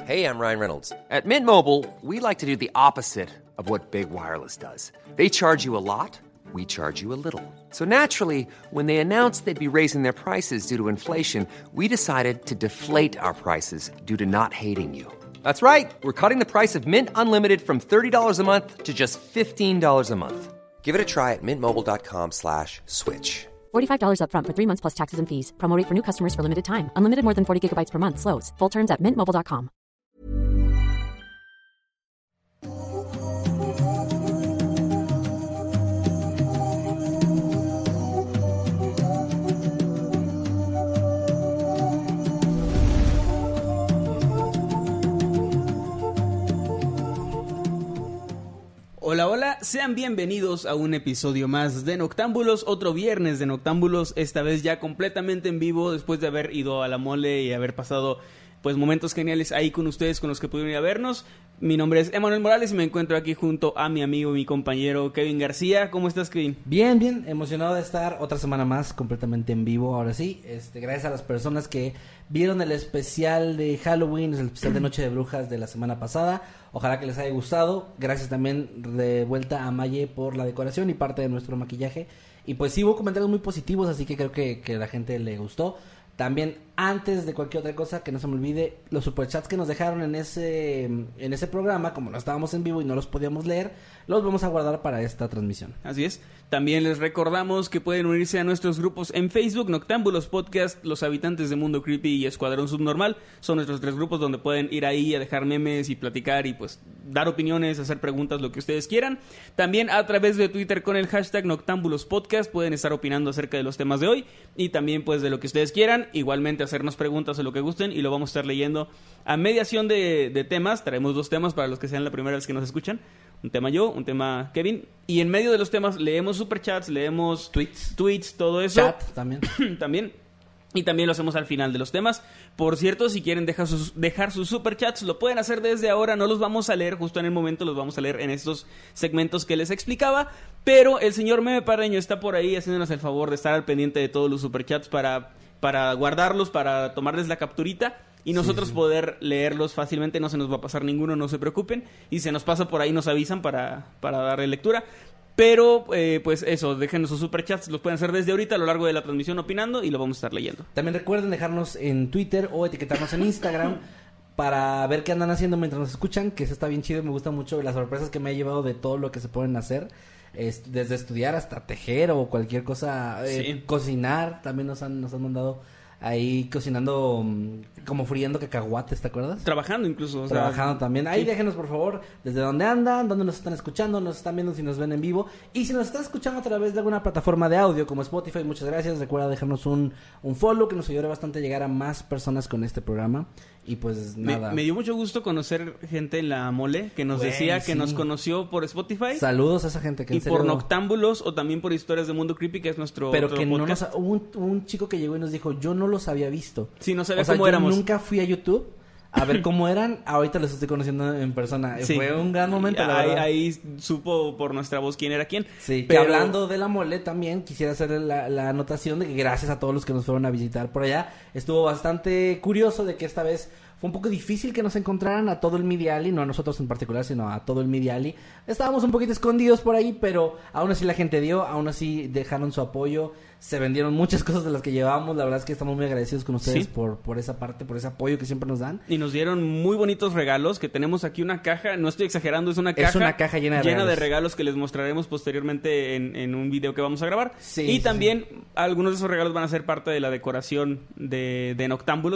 Hey, I'm Ryan Reynolds. At Mint Mobile, we like to do the opposite of what Big Wireless does. They charge you a lot, we charge you a little. So naturally, when they announced they'd be raising their prices due to inflation, we decided to deflate our prices due to not hating you. That's right. We're cutting the price of Mint Unlimited from $30 a month to just $15 a month. Give it a try at mintmobile.com/switch. $45 up front for 3 months plus taxes and fees. Promo rate for new customers for limited time. Unlimited more than 40 gigabytes per month. Slows full terms at mintmobile.com. Hola, hola, sean bienvenidos a un episodio más de Noctámbulos, otro viernes de Noctámbulos, esta vez ya completamente en vivo después de haber ido a la mole y haber pasado pues momentos geniales ahí con ustedes, con los que pudieron ir a vernos. Mi nombre es Emanuel Morales y me encuentro aquí junto a mi amigo y mi compañero Kevin García. ¿Cómo estás, Kevin? Bien, bien, emocionado de estar otra semana más completamente en vivo, ahora sí. Gracias a las personas que vieron el especial de Halloween, el especial de Noche de Brujas de la semana pasada. Ojalá que les haya gustado. Gracias también de vuelta a Maye por la decoración y parte de nuestro maquillaje. Y pues sí hubo comentarios muy positivos, así que creo que a la gente le gustó. También, antes de cualquier otra cosa, que no se me olvide, los superchats que nos dejaron en ese programa, como no estábamos en vivo y no los podíamos leer, los vamos a guardar para esta transmisión. Así es. También les recordamos que pueden unirse a nuestros grupos en Facebook, Noctámbulos Podcast, Los Habitantes de Mundo Creepy y Escuadrón Subnormal. Son nuestros 3 grupos donde pueden ir ahí a dejar memes y platicar y pues dar opiniones, hacer preguntas, lo que ustedes quieran. También a través de Twitter con el hashtag Noctámbulos Podcast pueden estar opinando acerca de los temas de hoy y también pues de lo que ustedes quieran. Igualmente hacernos preguntas o lo que gusten y lo vamos a estar leyendo a mediación de temas. Traemos 2 temas para los que sean la primera vez que nos escuchan. Un tema yo, un tema Kevin. Y en medio de los temas leemos superchats, leemos tweets, todo eso. Chat también. También. Y también lo hacemos al final de los temas. Por cierto, si quieren dejar sus superchats, lo pueden hacer desde ahora. No los vamos a leer justo en el momento, los vamos a leer en estos segmentos que les explicaba. Pero el señor Meme Parreño está por ahí haciéndonos el favor de estar al pendiente de todos los superchats para guardarlos, para tomarles la capturita y nosotros poder leerlos fácilmente. No se nos va a pasar ninguno, no se preocupen. Y si se nos pasa por ahí nos avisan para darle lectura. Pero, pues eso, déjenos sus superchats, los pueden hacer desde ahorita a lo largo de la transmisión opinando y lo vamos a estar leyendo. También recuerden dejarnos en Twitter o etiquetarnos en Instagram para ver qué andan haciendo mientras nos escuchan, que eso está bien chido y me gusta mucho las sorpresas que me ha llevado de todo lo que se pueden hacer. Desde estudiar hasta tejer o cualquier cosa, cocinar, también nos han mandado ahí cocinando, como friendo cacahuates, ¿te acuerdas? Trabajando incluso. Trabajando también. Ahí sí. Déjenos por favor desde dónde andan, dónde nos están escuchando, nos están viendo, si nos ven en vivo. Y si nos están escuchando a través de alguna plataforma de audio como Spotify, muchas gracias. Recuerda dejarnos un follow que nos ayudará bastante a llegar a más personas con este programa. Y pues nada. Me dio mucho gusto conocer gente en la mole que nos decía que nos conoció por Spotify. Saludos a esa gente que y por Noctámbulos o también por Historias de Mundo Creepy, que es nuestro pero que podcast. No nos, un chico que llegó y nos dijo, yo no los había visto. Sí, no sabía cómo éramos. Yo nunca fui a YouTube a ver cómo eran. Ahorita los estoy conociendo en persona. Sí. Fue un gran momento, la verdad. Ahí supo por nuestra voz quién era quién. Sí, pero hablando de la mole también quisiera hacer la anotación de que gracias a todos los que nos fueron a visitar por allá. Estuvo bastante curioso de que esta vez fue un poco difícil que nos encontraran a todo el Media Alley, no a nosotros en particular, sino a todo el Media Alley. Estábamos un poquito escondidos por ahí, pero aún así la gente dio, aún así dejaron su apoyo. Se vendieron muchas cosas de las que llevábamos. La verdad es que estamos muy agradecidos con ustedes por esa parte, por ese apoyo que siempre nos dan. Y nos dieron muy bonitos regalos, que tenemos aquí una caja, no estoy exagerando, es una caja llena de regalos que les mostraremos posteriormente en un video que vamos a grabar. Sí, y también algunos de esos regalos van a ser parte de la decoración de Noctámbulos.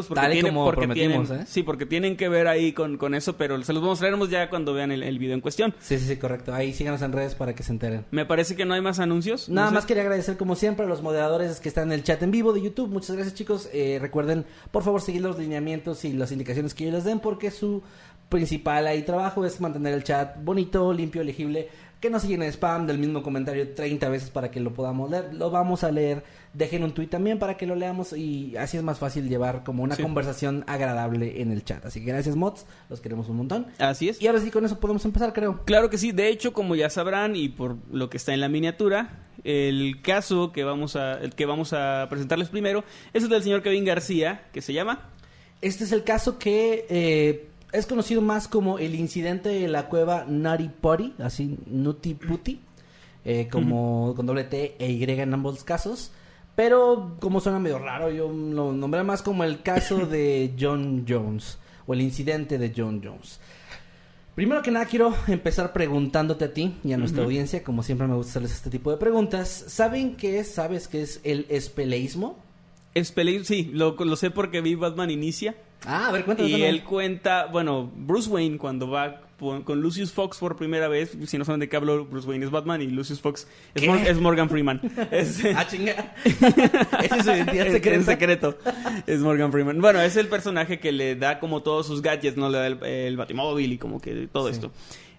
Porque tienen que ver ahí con eso, pero se los mostraremos ya cuando vean el video en cuestión. Sí, correcto. Ahí síganos en redes para que se enteren. Me parece que no hay más anuncios. Nada más quería agradecer como siempre a los moderadores que están en el chat en vivo de YouTube. Muchas gracias, chicos. Recuerden, por favor, seguir los lineamientos y las indicaciones que ellos les den, porque su principal ahí trabajo es mantener el chat bonito, limpio, legible, que no se llene de spam, del mismo comentario 30 veces para que lo podamos leer. Lo vamos a leer. Dejen un tweet también para que lo leamos y así es más fácil llevar como una conversación agradable en el chat. Así que gracias, mods, los queremos un montón. Así es. Y ahora sí, con eso podemos empezar, creo. Claro que sí. De hecho, como ya sabrán y por lo que está en la miniatura, el caso que vamos a presentarles primero es el del señor Kevin García, que se llama... Este es el caso que es conocido más como el incidente de la cueva Nutty Putty, así Nutty Putty, como con doble T e Y en ambos casos. Pero como suena medio raro, yo lo nombré más como el caso de John Jones o el incidente de John Jones. Primero que nada quiero empezar preguntándote a ti y a nuestra audiencia, como siempre me gusta hacerles este tipo de preguntas. ¿Sabes qué es el espeleísmo? Espeleísmo, sí, lo sé porque vi Batman Inicia. Ah, a ver, cuéntame. Y él cuenta, bueno, Bruce Wayne cuando va con Lucius Fox por primera vez, si no saben de qué hablo, Bruce Wayne es Batman y Lucius Fox es Morgan Freeman. Ah, chinga. Ese es su identidad secreta. En secreto. Es Morgan Freeman. Bueno, es el personaje que le da como todos sus gadgets, ¿no? Le da el batimóvil y como que todo esto.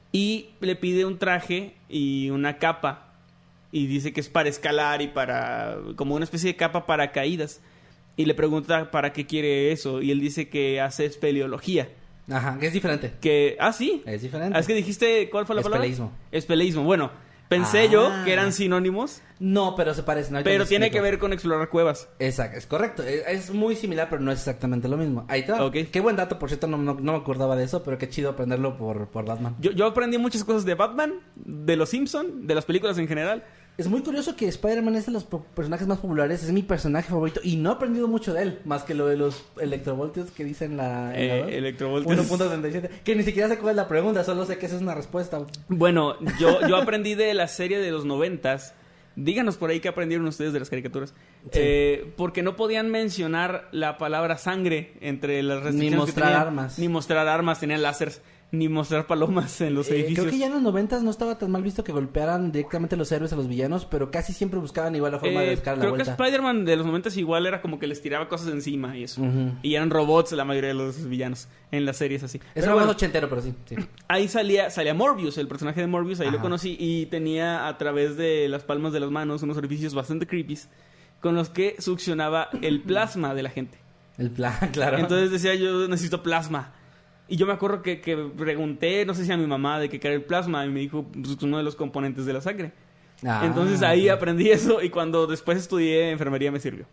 Y le pide un traje y una capa. Y dice que es para escalar y para... como una especie de capa para caídas. Y le pregunta para qué quiere eso. Y él dice que hace espeleología. Ajá, que es diferente. Sí. Es diferente. Es que dijiste, ¿cuál fue la palabra? Espeleísmo. Espeleísmo. Bueno, pensé yo que eran sinónimos. No, pero se parecen. Pero tiene que ver con explorar cuevas. Exacto, es correcto. Es muy similar, pero no es exactamente lo mismo. Ahí está. Okay. Qué buen dato, por cierto, no me acordaba de eso, pero qué chido aprenderlo por Batman. Yo aprendí muchas cosas de Batman, de los Simpson, de las películas en general. Es muy curioso que Spider-Man es de los personajes más populares, es mi personaje favorito y no he aprendido mucho de él, más que lo de los electrovoltios que dicen la electrovoltios 1.37, que ni siquiera sé cuál es la pregunta, solo sé que esa es una respuesta. Bueno, yo aprendí de la serie de los 90s. Díganos por ahí qué aprendieron ustedes de las caricaturas. Sí. Porque no podían mencionar la palabra sangre entre las restricciones. Ni mostrar armas. Ni mostrar armas, tenían láseres. Ni mostrar palomas en los edificios. Creo que ya en los 90s no estaba tan mal visto que golpearan directamente los héroes a los villanos, pero casi siempre buscaban igual la forma de buscar la vuelta. Creo que Spider-Man de los 90s igual era como que les tiraba cosas encima y eso. Y eran robots la mayoría de los villanos en las series así. Es algo más ochentero, pero sí. Ahí salía Morbius, el personaje de Morbius, ahí lo conocí y tenía a través de las palmas de las manos unos orificios bastante creepy con los que succionaba el plasma de la gente. Claro. Entonces decía, yo necesito plasma. Y yo me acuerdo que pregunté, no sé si a mi mamá, de qué era el plasma, y me dijo, pues, uno de los componentes de la sangre. Entonces ahí aprendí eso, y cuando después estudié enfermería me sirvió.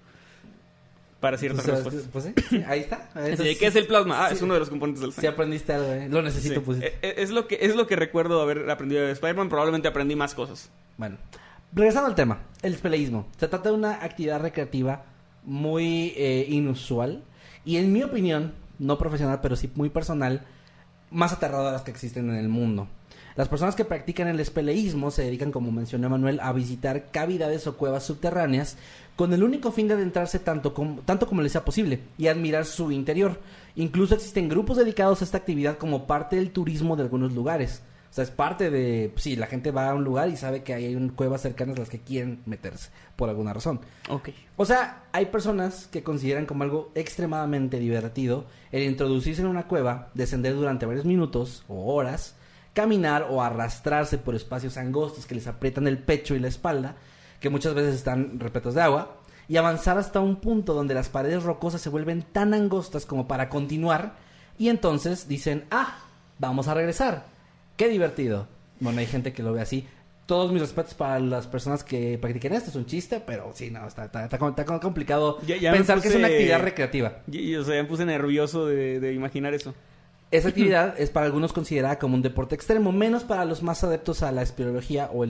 Para ciertas respuestas. Pues sí, ahí está. Entonces, ¿qué es el plasma? Es uno de los componentes de la sangre. Sí aprendiste algo, Lo necesito, pues. Es lo que recuerdo haber aprendido de Spider-Man, probablemente aprendí más cosas. Bueno, regresando al tema, el espeleísmo. Se trata de una actividad recreativa muy inusual, y en mi opinión, no profesional, pero sí muy personal, más aterradoras que existen en el mundo. Las personas que practican el espeleísmo se dedican, como mencionó Manuel, a visitar cavidades o cuevas subterráneas con el único fin de adentrarse tanto como les sea posible y admirar su interior. Incluso existen grupos dedicados a esta actividad como parte del turismo de algunos lugares. O sea, es parte de... Sí, la gente va a un lugar y sabe que hay cuevas cercanas a las que quieren meterse, por alguna razón. Ok. O sea, hay personas que consideran como algo extremadamente divertido el introducirse en una cueva, descender durante varios minutos o horas, caminar o arrastrarse por espacios angostos que les aprietan el pecho y la espalda, que muchas veces están repletos de agua, y avanzar hasta un punto donde las paredes rocosas se vuelven tan angostas como para continuar, y entonces dicen, vamos a regresar. ¡Qué divertido! Bueno, hay gente que lo ve así. Todos mis respetos para las personas que practiquen esto. Es un chiste, pero sí, no, está complicado ya pensar que es una actividad recreativa. O sea, ya me puse nervioso de imaginar eso. Esa actividad es para algunos considerada como un deporte extremo, menos para los más adeptos a la espeleología o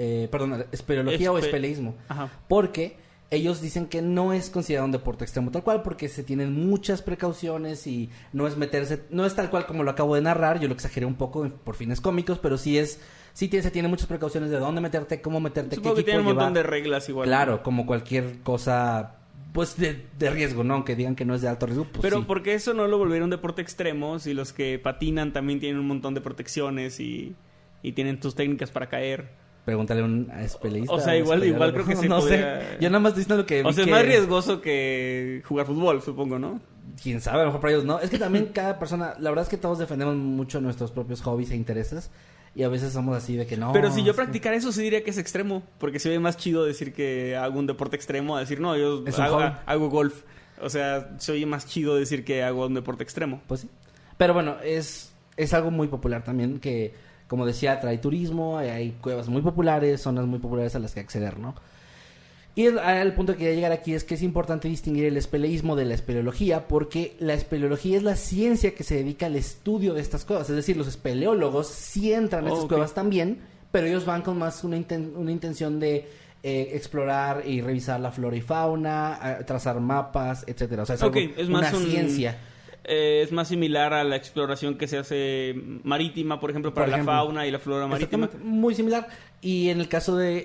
o espeleísmo. Ajá. Porque ellos dicen que no es considerado un deporte extremo tal cual, porque se tienen muchas precauciones y no es tal cual como lo acabo de narrar. Yo lo exageré un poco por fines cómicos, pero se tiene muchas precauciones de dónde meterte, cómo meterte, Supongo qué equipo que tiene un montón llevar. de reglas igual. Claro, como cualquier cosa, pues de riesgo, ¿no? Aunque digan que no es de alto riesgo, pues pero sí. ¿por qué eso no lo volvieron deporte extremo? Si los que patinan también tienen un montón de protecciones y tienen tus técnicas para caer. Pregúntale a un espeleísta. O sea, igual creo que sí no podría... sé. Yo nada más estoy diciendo lo que vi. O sea, es más riesgoso que jugar fútbol, supongo, ¿no? Quién sabe, a lo mejor para ellos no. Es que también cada persona... La verdad es que todos defendemos mucho nuestros propios hobbies e intereses. Y a veces somos así de que no... Pero si yo practicara eso, sí diría que es extremo. Porque se ve más chido decir que hago un deporte extremo a decir, no, yo hago golf. O sea, se oye más chido decir que hago un deporte extremo. Pues sí. Pero bueno, es algo muy popular también que... Como decía, trae turismo, hay cuevas muy populares, zonas muy populares a las que acceder, ¿no? Y el punto que quería llegar aquí es que es importante distinguir el espeleísmo de la espeleología, porque la espeleología es la ciencia que se dedica al estudio de estas cosas. Es decir, los espeleólogos sí entran a estas cuevas también, pero ellos van con más una intención de explorar y revisar la flora y fauna, trazar mapas, etcétera. O sea, es más una ciencia. Es más similar a la exploración que se hace marítima, por ejemplo, para la fauna y la flora marítima. Muy similar. Y en el caso de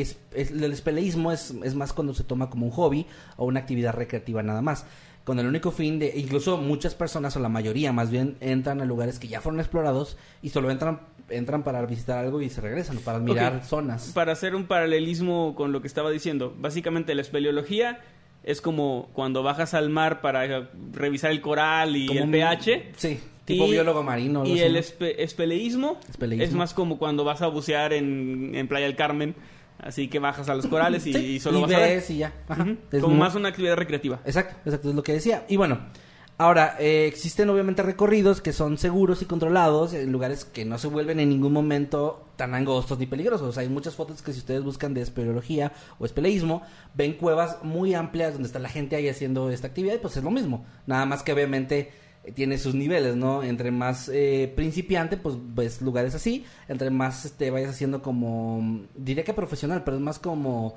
del espeleísmo es más cuando se toma como un hobby o una actividad recreativa nada más. Con el único fin de... Incluso muchas personas, o la mayoría más bien, entran a lugares que ya fueron explorados y solo entran para visitar algo y se regresan, para admirar zonas. Para hacer un paralelismo con lo que estaba diciendo, básicamente la espeleología es como cuando bajas al mar para revisar el coral y como el pH. Sí, tipo biólogo marino. Y el espeleísmo es más como cuando vas a bucear en Playa del Carmen. Así que bajas a los corales y solo vas a ver. Y ya. Ajá. Como más una actividad recreativa. Exacto, es lo que decía. Y bueno, ahora, existen obviamente recorridos que son seguros y controlados en lugares que no se vuelven en ningún momento tan angostos ni peligrosos. O sea, hay muchas fotos que si ustedes buscan de espeleología o espeleísmo, ven cuevas muy amplias donde está la gente ahí haciendo esta actividad y pues es lo mismo. Nada más que obviamente tiene sus niveles, ¿no? Entre más principiante, pues ves lugares así. Entre más vayas haciendo como... Diría que profesional, pero es más como...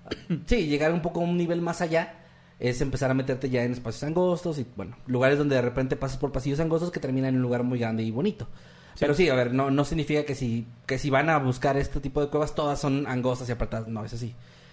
sí, llegar un poco a un nivel más allá. Es empezar a meterte ya en espacios angostos y, bueno, lugares donde de repente pasas por pasillos angostos que terminan en un lugar muy grande y bonito. Sí. Pero sí, a ver, no significa que si van a buscar este tipo de cuevas, todas son angostas y apretadas. No, es así.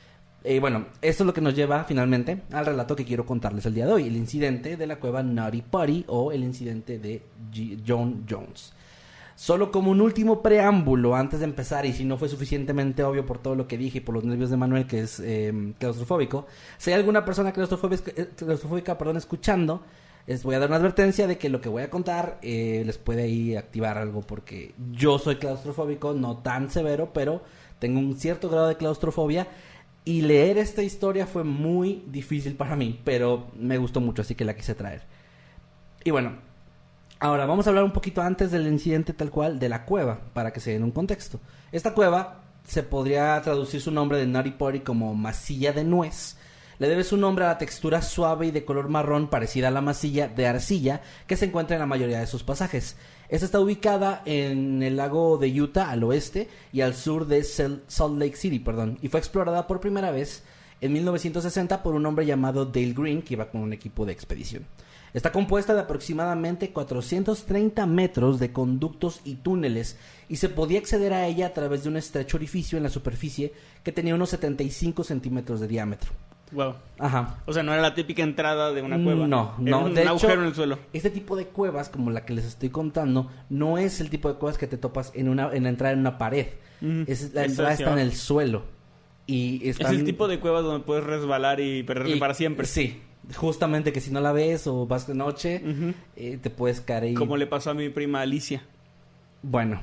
Bueno, esto es lo que nos lleva finalmente al relato que quiero contarles el día de hoy. El incidente de la cueva Naughty Potty o el incidente de John Jones. Solo como un último preámbulo antes de empezar, y si no fue suficientemente obvio por todo lo que dije y por los nervios de Manuel, que es claustrofóbico, si hay alguna persona claustrofóbica, escuchando, les voy a dar una advertencia de que lo que voy a contar les puede ahí activar algo, porque yo soy claustrofóbico, no tan severo, pero tengo un cierto grado de claustrofobia, y leer esta historia fue muy difícil para mí, pero me gustó mucho, así que la quise traer. Y bueno, ahora vamos a hablar un poquito antes del incidente tal cual de la cueva, para que se den un contexto. Esta cueva se podría traducir su nombre de Naughty Potty como masilla de nuez. Le debe su nombre a la textura suave y de color marrón parecida a la masilla de arcilla que se encuentra en la mayoría de sus pasajes. Esta está ubicada en el lago de Utah al oeste y al sur de Salt Lake City, y fue explorada por primera vez en 1960 por un hombre llamado Dale Green, que iba con un equipo de expedición. Está compuesta de aproximadamente 430 metros de conductos y túneles y se podía acceder a ella a través de un estrecho orificio en la superficie que tenía unos 75 centímetros de diámetro. Wow. Ajá. O sea, no era la típica entrada de una cueva. No. Un agujero en el suelo. Este tipo de cuevas, como la que les estoy contando, no es el tipo de cuevas que te topas en la entrada en una pared. La entrada está en el suelo. Y es el tipo de cuevas donde puedes resbalar y perder para siempre. Sí. Justamente que si no la ves o vas de noche, te puedes caer ahí. Como le pasó a mi prima Alicia. Bueno,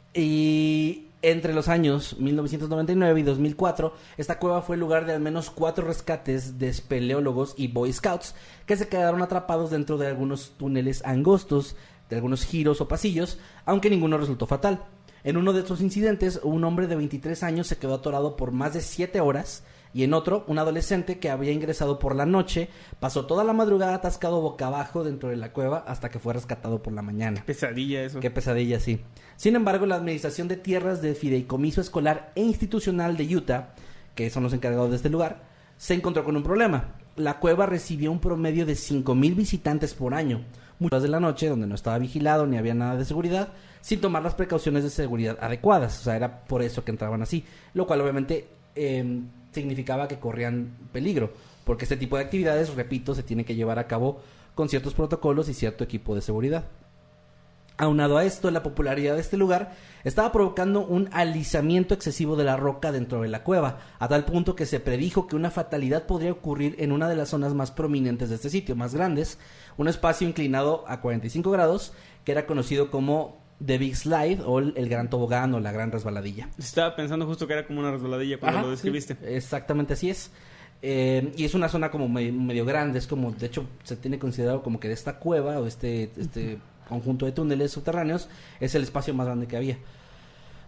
y entre los años 1999 y 2004, esta cueva fue el lugar de al menos 4 rescates de espeleólogos y Boy Scouts que se quedaron atrapados dentro de algunos túneles angostos, de algunos giros o pasillos, aunque ninguno resultó fatal. En uno de estos incidentes, un hombre de 23 años se quedó atorado por más de 7 horas, y en otro, un adolescente que había ingresado por la noche pasó toda la madrugada atascado boca abajo dentro de la cueva hasta que fue rescatado por la mañana. Qué pesadilla eso. Qué pesadilla, sí. Sin embargo, la Administración de Tierras de Fideicomiso Escolar e Institucional de Utah, que son los encargados de este lugar, se encontró con un problema. La cueva recibió un promedio de 5,000 visitantes por año, muchas de la noche, donde no estaba vigilado ni había nada de seguridad, sin tomar las precauciones de seguridad adecuadas. O sea, era por eso que entraban así, lo cual obviamente significaba que corrían peligro, porque este tipo de actividades, repito, se tiene que llevar a cabo con ciertos protocolos y cierto equipo de seguridad. Aunado a esto, la popularidad de este lugar estaba provocando un alisamiento excesivo de la roca dentro de la cueva, a tal punto que se predijo que una fatalidad podría ocurrir en una de las zonas más prominentes de este sitio, más grandes, un espacio inclinado a 45 grados, que era conocido como The Big Slide o el Gran Tobogán o la Gran Resbaladilla. Estaba pensando justo que era como una resbaladilla cuando lo describiste. Sí, exactamente así es. Y es una zona como medio grande, es como, de hecho, se tiene considerado como que de esta cueva o este conjunto de túneles subterráneos es el espacio más grande que había.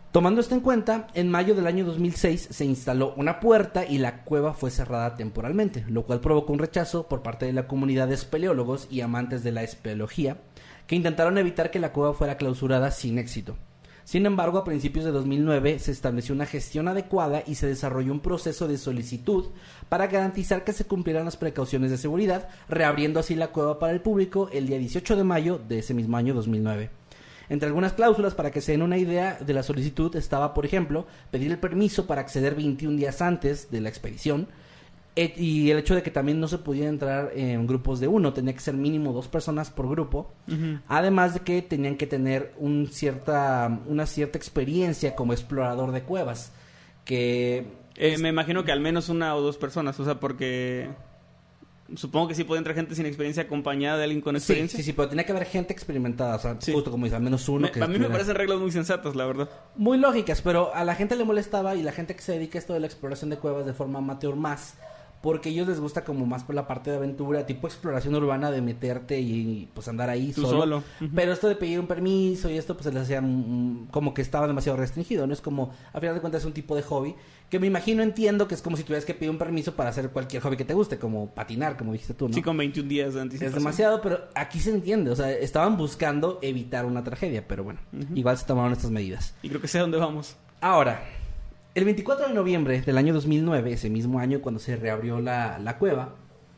Tomando esto en cuenta, en mayo del año 2006 se instaló una puerta y la cueva fue cerrada temporalmente, lo cual provocó un rechazo por parte de la comunidad de espeleólogos y amantes de la espeleología, que intentaron evitar que la cueva fuera clausurada sin éxito. Sin embargo, a principios de 2009 se estableció una gestión adecuada y se desarrolló un proceso de solicitud para garantizar que se cumplieran las precauciones de seguridad, reabriendo así la cueva para el público el día 18 de mayo de ese mismo año 2009. Entre algunas cláusulas, para que se den una idea de la solicitud, estaba, por ejemplo, pedir el permiso para acceder 21 días antes de la expedición, y el hecho de que también no se podía entrar en grupos de uno, tenía que ser mínimo 2 personas por grupo, además de que tenían que tener una cierta experiencia como explorador de cuevas, que... Me imagino que al menos 1 o 2 personas, o sea, porque... Supongo que sí puede entrar gente sin experiencia acompañada de alguien con experiencia. Sí, pero tenía que haber gente experimentada, o sea, justo como dice, al menos uno que... A mí me parecen reglas muy sensatas, la verdad. Muy lógicas, pero a la gente le molestaba, y la gente que se dedica a esto de la exploración de cuevas de forma amateur más, porque a ellos les gusta como más por la parte de aventura, tipo exploración urbana, de meterte y pues andar ahí solo. Pero esto de pedir un permiso y esto pues se les hacía como que estaba demasiado restringido, ¿no? Es como, a final de cuentas es un tipo de hobby que me imagino, entiendo que es como si tuvieras que pedir un permiso para hacer cualquier hobby que te guste, como patinar, como dijiste tú, ¿no? Sí, con 21 días de anticipación. Es demasiado, pero aquí se entiende, o sea, estaban buscando evitar una tragedia, pero bueno, igual se tomaron estas medidas. Y creo que sé a dónde vamos. Ahora, el 24 de noviembre del año 2009, ese mismo año cuando se reabrió la cueva,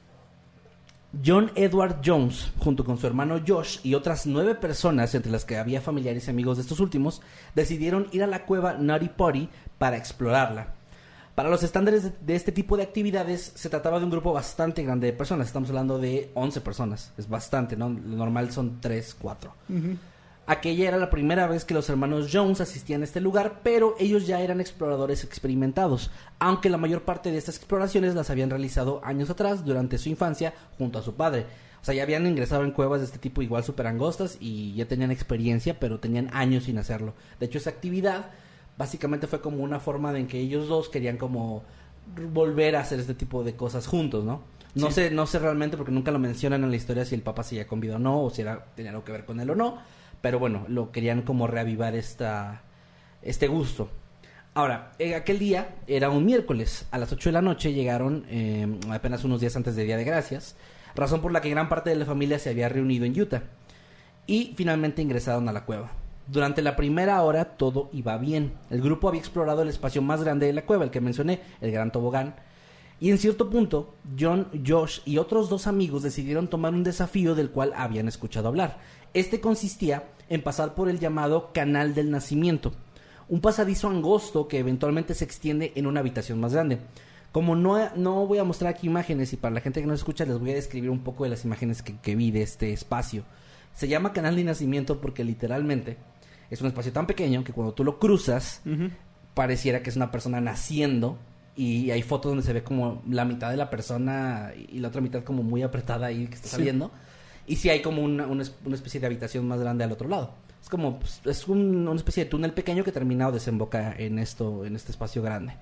John Edward Jones, junto con su hermano Josh y otras 9 personas, entre las que había familiares y amigos de estos últimos, decidieron ir a la cueva Nutty Potty para explorarla. Para los estándares de este tipo de actividades, se trataba de un grupo bastante grande de personas. Estamos hablando de 11 personas. Es bastante, ¿no? Lo normal son 3, 4. Aquella era la primera vez que los hermanos Jones asistían a este lugar, pero ellos ya eran exploradores experimentados, aunque la mayor parte de estas exploraciones las habían realizado años atrás, durante su infancia, junto a su padre. O sea, ya habían ingresado en cuevas de este tipo igual súper angostas y ya tenían experiencia, pero tenían años sin hacerlo. De hecho, esa actividad básicamente fue como una forma de en que ellos dos querían como volver a hacer este tipo de cosas juntos, ¿no? No sé realmente, porque nunca lo mencionan en la historia, si el papá seguía con vida o no, o si tenía algo que ver con él o no. Pero bueno, lo querían como reavivar este gusto. Ahora, aquel día era un miércoles. A las 8 de la noche llegaron, apenas unos días antes de Día de Gracias, razón por la que gran parte de la familia se había reunido en Utah. Y finalmente ingresaron a la cueva. Durante la primera hora todo iba bien. El grupo había explorado el espacio más grande de la cueva, el que mencioné, el Gran Tobogán. Y en cierto punto, John, Josh y otros 2 amigos decidieron tomar un desafío del cual habían escuchado hablar. Este consistía en pasar por el llamado Canal del Nacimiento, un pasadizo angosto que eventualmente se extiende en una habitación más grande. Como no voy a mostrar aquí imágenes, y para la gente que no escucha les voy a describir un poco de las imágenes que vi de este espacio. Se llama Canal del Nacimiento porque literalmente es un espacio tan pequeño que cuando tú lo cruzas, pareciera que es una persona naciendo, y hay fotos donde se ve como la mitad de la persona y la otra mitad como muy apretada ahí que está saliendo. Y sí hay como una especie de habitación más grande al otro lado. Es como, pues, es una especie de túnel pequeño que termina o desemboca en este espacio grande.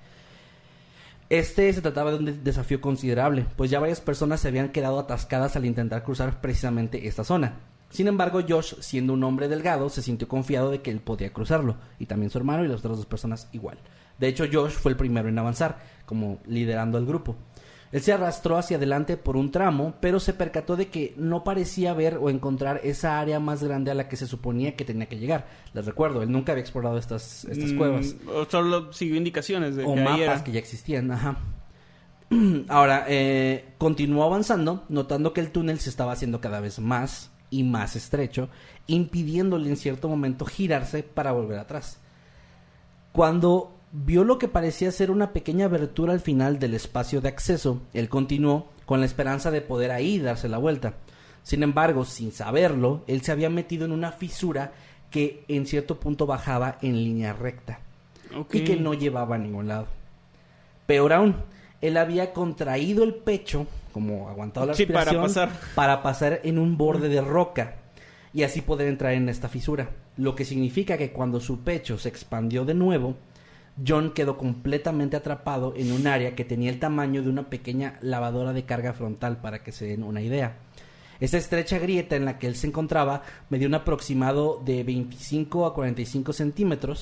Se trataba de un desafío considerable, pues ya varias personas se habían quedado atascadas al intentar cruzar precisamente esta zona. Sin embargo, Josh, siendo un hombre delgado, se sintió confiado de que él podía cruzarlo, y también su hermano y las otras 2 personas igual. De hecho, Josh fue el primero en avanzar, como liderando al grupo. Él se arrastró hacia adelante por un tramo, pero se percató de que no parecía ver o encontrar esa área más grande a la que se suponía que tenía que llegar. Les recuerdo, él nunca había explorado estas cuevas. O solo siguió indicaciones de o que mapas era. Que ya existían, ajá. Ahora, continuó avanzando, notando que el túnel se estaba haciendo cada vez más y más estrecho, impidiéndole en cierto momento girarse para volver atrás. Cuando vio lo que parecía ser una pequeña abertura al final del espacio de acceso, él continuó con la esperanza de poder ahí darse la vuelta. Sin embargo, sin saberlo, él se había metido en una fisura que en cierto punto bajaba en línea recta y que no llevaba a ningún lado. Peor aún, él había contraído el pecho, como aguantado la respiración, para pasar en un borde de roca y así poder entrar en esta fisura, lo que significa que cuando su pecho se expandió de nuevo, John quedó completamente atrapado en un área que tenía el tamaño de una pequeña lavadora de carga frontal, para que se den una idea. Esta estrecha grieta en la que él se encontraba medía un aproximado de 25 a 45 centímetros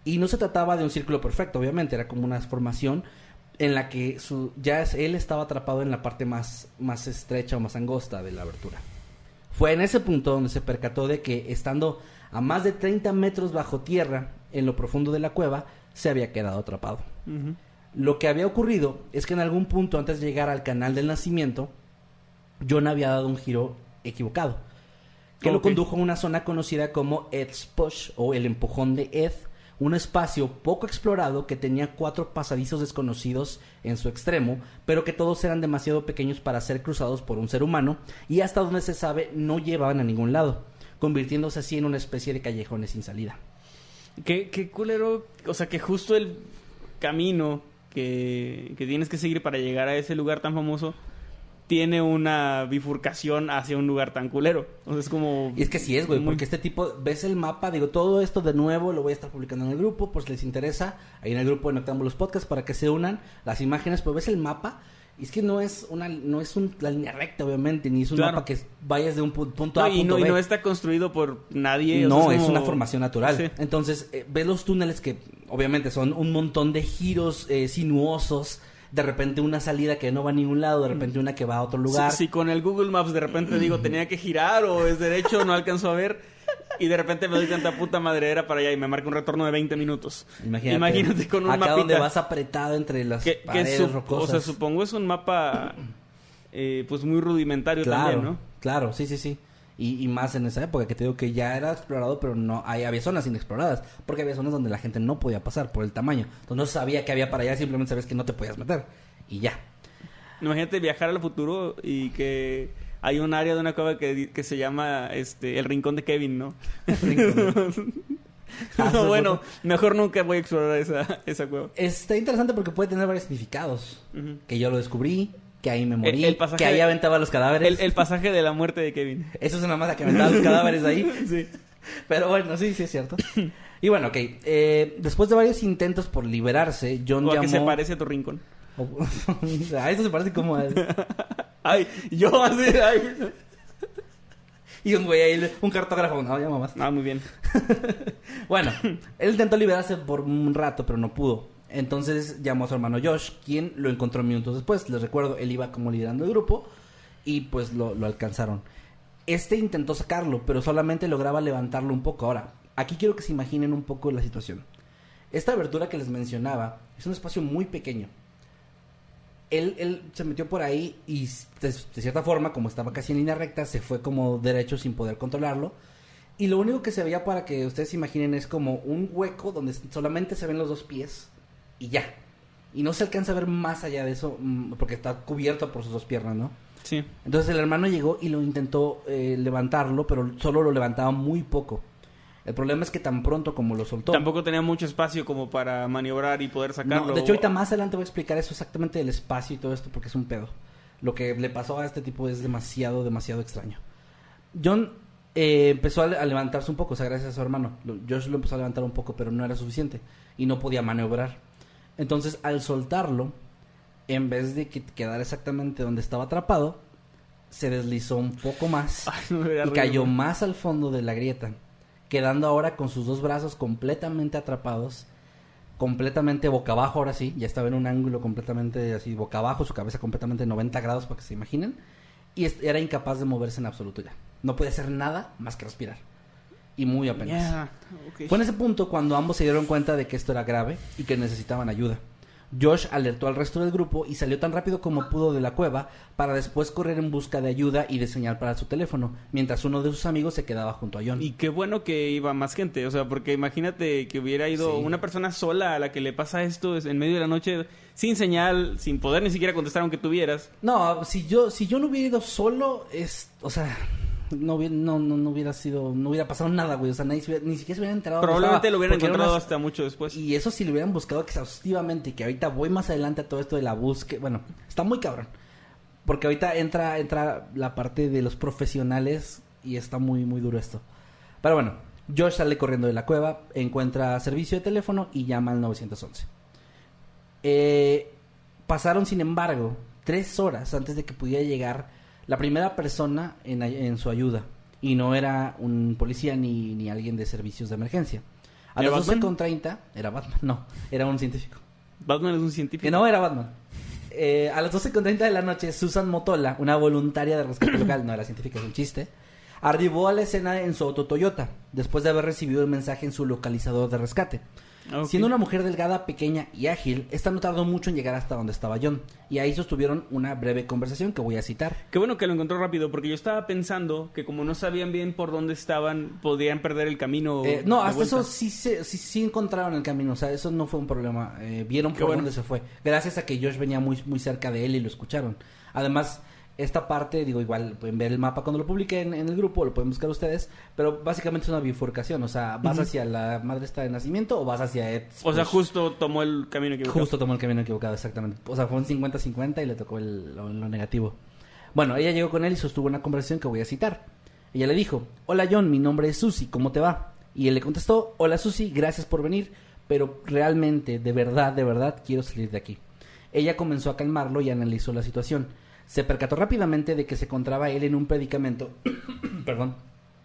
Y no se trataba de un círculo perfecto, obviamente, era como una formación en la que él estaba atrapado en la parte más estrecha o más angosta de la abertura. Fue en ese punto donde se percató de que, estando a más de 30 metros bajo tierra, en lo profundo de la cueva, se había quedado atrapado. Uh-huh. Lo que había ocurrido es que en algún punto, antes de llegar al canal del nacimiento, John había dado un giro equivocado, que lo condujo a una zona conocida como Ed's Push, o el empujón de Ed, un espacio poco explorado que tenía 4 pasadizos desconocidos en su extremo, pero que todos eran demasiado pequeños para ser cruzados por un ser humano, y hasta donde se sabe no llevaban a ningún lado, convirtiéndose así en una especie de callejones sin salida. Qué culero, o sea, que justo el camino que tienes que seguir para llegar a ese lugar tan famoso tiene una bifurcación hacia un lugar tan culero. O sea, es como... Y es que sí es, güey, porque este tipo... Ves el mapa, digo, todo esto de nuevo lo voy a estar publicando en el grupo, por si les interesa, ahí en el grupo de Noctámbulos Podcast, para que se unan las imágenes, pero ves el mapa, y es que no es la línea recta, obviamente, ni es un mapa que vayas de un punto A a punto B. Y no está construido por nadie. No, o sea, es una formación natural. Sí. Entonces, ves los túneles que obviamente son un montón de giros sinuosos. De repente una salida que no va a ningún lado, de repente una que va a otro lugar. Si con el Google Maps de repente digo tenía que girar o es derecho, no alcanzo a ver, y de repente me doy tanta puta madre era para allá y me marca un retorno de 20 minutos. Imagínate con un mapita. Acá donde vas apretado entre las paredes rocosas. O sea, supongo es un mapa pues muy rudimentario también, ¿no? Claro, sí. Y más en esa época, que te digo que ya era explorado, pero no había zonas inexploradas, porque había zonas donde la gente no podía pasar por el tamaño. Entonces no sabía que había para allá, simplemente sabías que no te podías meter. Y ya. Imagínate viajar al futuro y que hay un área de una cueva que se llama el Rincón de Kevin, ¿no? No, bueno, mejor nunca voy a explorar esa cueva. Está interesante porque puede tener varios significados. Uh-huh. Que yo lo descubrí, que ahí me morí, pasaje, que ahí aventaba los cadáveres. El pasaje de la muerte de Kevin. Eso es una masa que aventaba los cadáveres ahí. Sí. Pero bueno, sí es cierto. Y bueno, ok. Después de varios intentos por liberarse, John llamó... que se parece a tu rincón. A eso se parece como a... Ay, yo así... Ay. Y un güey ahí, un cartógrafo. No, ya mamás. Ah, muy bien. Bueno, él intentó liberarse por un rato, pero no pudo. Entonces llamó a su hermano Josh, quien lo encontró minutos después. Les recuerdo, él iba como liderando el grupo y pues lo alcanzaron. Intentó sacarlo, pero solamente lograba levantarlo un poco. Ahora, aquí quiero que se imaginen un poco la situación. Esta abertura que les mencionaba es un espacio muy pequeño. Él se metió por ahí y de cierta forma, como estaba casi en línea recta, se fue como derecho sin poder controlarlo. Y lo único que se veía, para que ustedes se imaginen, es como un hueco donde solamente se ven los 2 pies y ya. Y no se alcanza a ver más allá de eso porque está cubierto por sus 2 piernas, ¿no? Sí. Entonces el hermano llegó y lo intentó levantarlo, pero solo lo levantaba muy poco. El problema es que tan pronto como lo soltó... Tampoco tenía mucho espacio como para maniobrar y poder sacarlo. No, de hecho, ahorita más adelante voy a explicar eso exactamente del espacio y todo esto porque es un pedo. Lo que le pasó a este tipo es demasiado extraño. John empezó a levantarse un poco, o sea, gracias a su hermano. Josh lo empezó a levantar un poco, pero no era suficiente y no podía maniobrar. Entonces, al soltarlo, en vez de que quedara exactamente donde estaba atrapado, se deslizó un poco más y cayó más al fondo de la grieta, quedando ahora con sus 2 brazos completamente atrapados, completamente boca abajo. Ahora sí, ya estaba en un ángulo completamente así boca abajo, su cabeza completamente 90 grados para que se imaginen, y era incapaz de moverse en absoluto ya. No podía hacer nada más que respirar, y muy apenas. Yeah, okay. Fue en ese punto cuando ambos se dieron cuenta de que esto era grave y que necesitaban ayuda. Josh alertó al resto del grupo y salió tan rápido como pudo de la cueva para después correr en busca de ayuda y de señal para su teléfono, mientras uno de sus amigos se quedaba junto a John. Y qué bueno que iba más gente, o sea, porque imagínate que hubiera ido una persona sola a la que le pasa esto en medio de la noche, sin señal, sin poder ni siquiera contestar aunque tuvieras. No, si yo no hubiera ido solo, o sea... No hubiera pasado nada, güey. O sea, ni siquiera se hubieran enterado. Probablemente lo hubieran encontrado hasta mucho después. Y eso si lo hubieran buscado exhaustivamente. Que ahorita voy más adelante a todo esto de la búsqueda. Bueno, está muy cabrón. Porque ahorita entra la parte de los profesionales. Y está muy, muy duro esto. Pero bueno, Josh sale corriendo de la cueva. Encuentra servicio de teléfono y llama al 911. Pasaron, sin embargo, 3 horas antes de que pudiera llegar la primera persona en su ayuda, y no era un policía ni alguien de servicios de emergencia. A ¿Era las Batman? 12:30 era Batman, no, era un científico. Batman es un científico. Que no era Batman. A las 12:30 de la noche, Susan Motola, una voluntaria de rescate local, no era científica, es un chiste, arribó a la escena en su auto Toyota, después de haber recibido el mensaje en su localizador de rescate. Ok. Siendo una mujer delgada, pequeña y ágil, esta no tardó mucho en llegar hasta donde estaba John, y ahí sostuvieron una breve conversación que voy a citar. Qué bueno que lo encontró rápido, porque yo estaba pensando que como no sabían bien por dónde estaban, podían perder el camino. No, de hasta vuelta. eso sí encontraron el camino, o sea, eso no fue un problema. Vieron Qué por bueno. dónde se fue, gracias a que Josh venía muy, muy cerca de él y lo escucharon. Además, esta parte, digo, igual pueden ver el mapa cuando lo publique en el grupo, lo pueden buscar ustedes, pero básicamente es una bifurcación, o sea, vas hacia la madre esta de nacimiento o vas hacia Ed. O sea, Bush. justo tomó el camino equivocado. Justo tomó el camino equivocado, exactamente. O sea, fue un 50-50 y le tocó lo negativo. Bueno, ella llegó con él y sostuvo una conversación que voy a citar. Ella le dijo: hola John, mi nombre es Susie, ¿cómo te va? Y él le contestó: hola Susie, gracias por venir, pero realmente, de verdad, quiero salir de aquí. Ella comenzó a calmarlo y analizó la situación. Se percató rápidamente de que se encontraba él en un predicamento, perdón,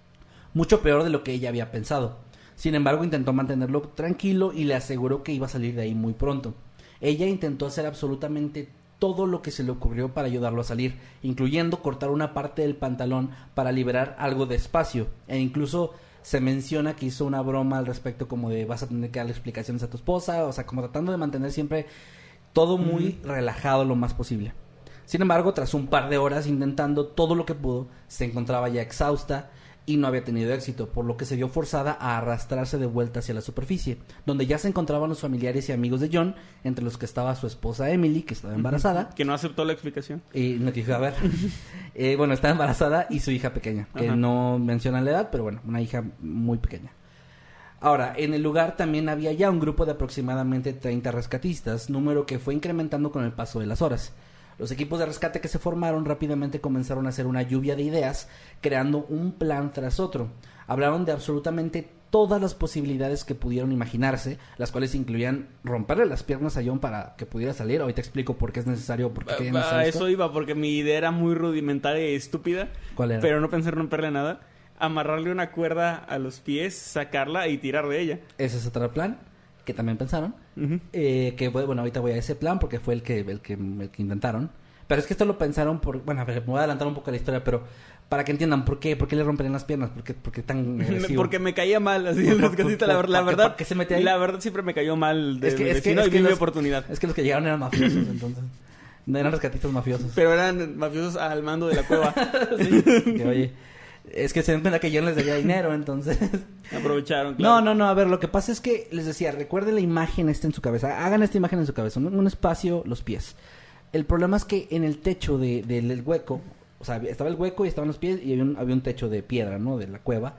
mucho peor de lo que ella había pensado. Sin embargo, intentó mantenerlo tranquilo y le aseguró que iba a salir de ahí muy pronto. Ella intentó hacer absolutamente todo lo que se le ocurrió para ayudarlo a salir, incluyendo cortar una parte del pantalón para liberar algo de espacio, e incluso se menciona que hizo una broma al respecto, como de vas a tener que darle explicaciones a tu esposa, o sea, como tratando de mantener siempre todo muy relajado lo más posible. Sin embargo, tras un par de horas intentando todo lo que pudo, se encontraba ya exhausta y no había tenido éxito, por lo que se vio forzada a arrastrarse de vuelta hacia la superficie, donde ya se encontraban los familiares y amigos de John, entre los que estaba su esposa Emily, que estaba embarazada, Que no aceptó la explicación. y no te fui a ver. Bueno, estaba embarazada, y su hija pequeña, que Ajá. no mencionan la edad, pero bueno, una hija muy pequeña. Ahora, en el lugar también había ya un grupo de aproximadamente 30 rescatistas, número que fue incrementando con el paso de las horas. Los equipos de rescate que se formaron rápidamente comenzaron a hacer una lluvia de ideas, creando un plan tras otro. Hablaron de absolutamente todas las posibilidades que pudieron imaginarse, las cuales incluían romperle las piernas a John para que pudiera salir. Ahorita explico por qué es necesario, por qué es necesario A esto. eso iba, porque mi idea era muy rudimentaria y estúpida. ¿Cuál era? Pero no pensé en romperle nada. Amarrarle una cuerda a los pies, sacarla y tirar de ella. Ese es otro plan que también pensaron. Ujú. Que bueno, ahorita voy a ese plan porque fue el que intentaron. Pero es que esto lo pensaron bueno, a ver, me voy a adelantar un poco la historia, pero para que entiendan por qué le romperían las piernas, por qué tan agresivo. Porque me caía mal, así el rescatista, la verdad. ¿Por qué se mete ahí? La verdad siempre me cayó mal de mi vecino y es que vi mi los- oportunidad. Es que los que llegaron eran mafiosos, entonces. No eran rescatistas mafiosos. Pero eran mafiosos al mando de la cueva. Sí, que, oye, es que se dan cuenta que yo no les debía dinero, entonces. Aprovecharon, claro. No, a ver, lo que pasa es que les decía, recuerden la imagen esta en su cabeza, hagan esta imagen en su cabeza, un espacio, los pies. El problema es que en el techo del hueco, o sea, estaba el hueco y estaban los pies y había un techo de piedra, ¿no? De la cueva.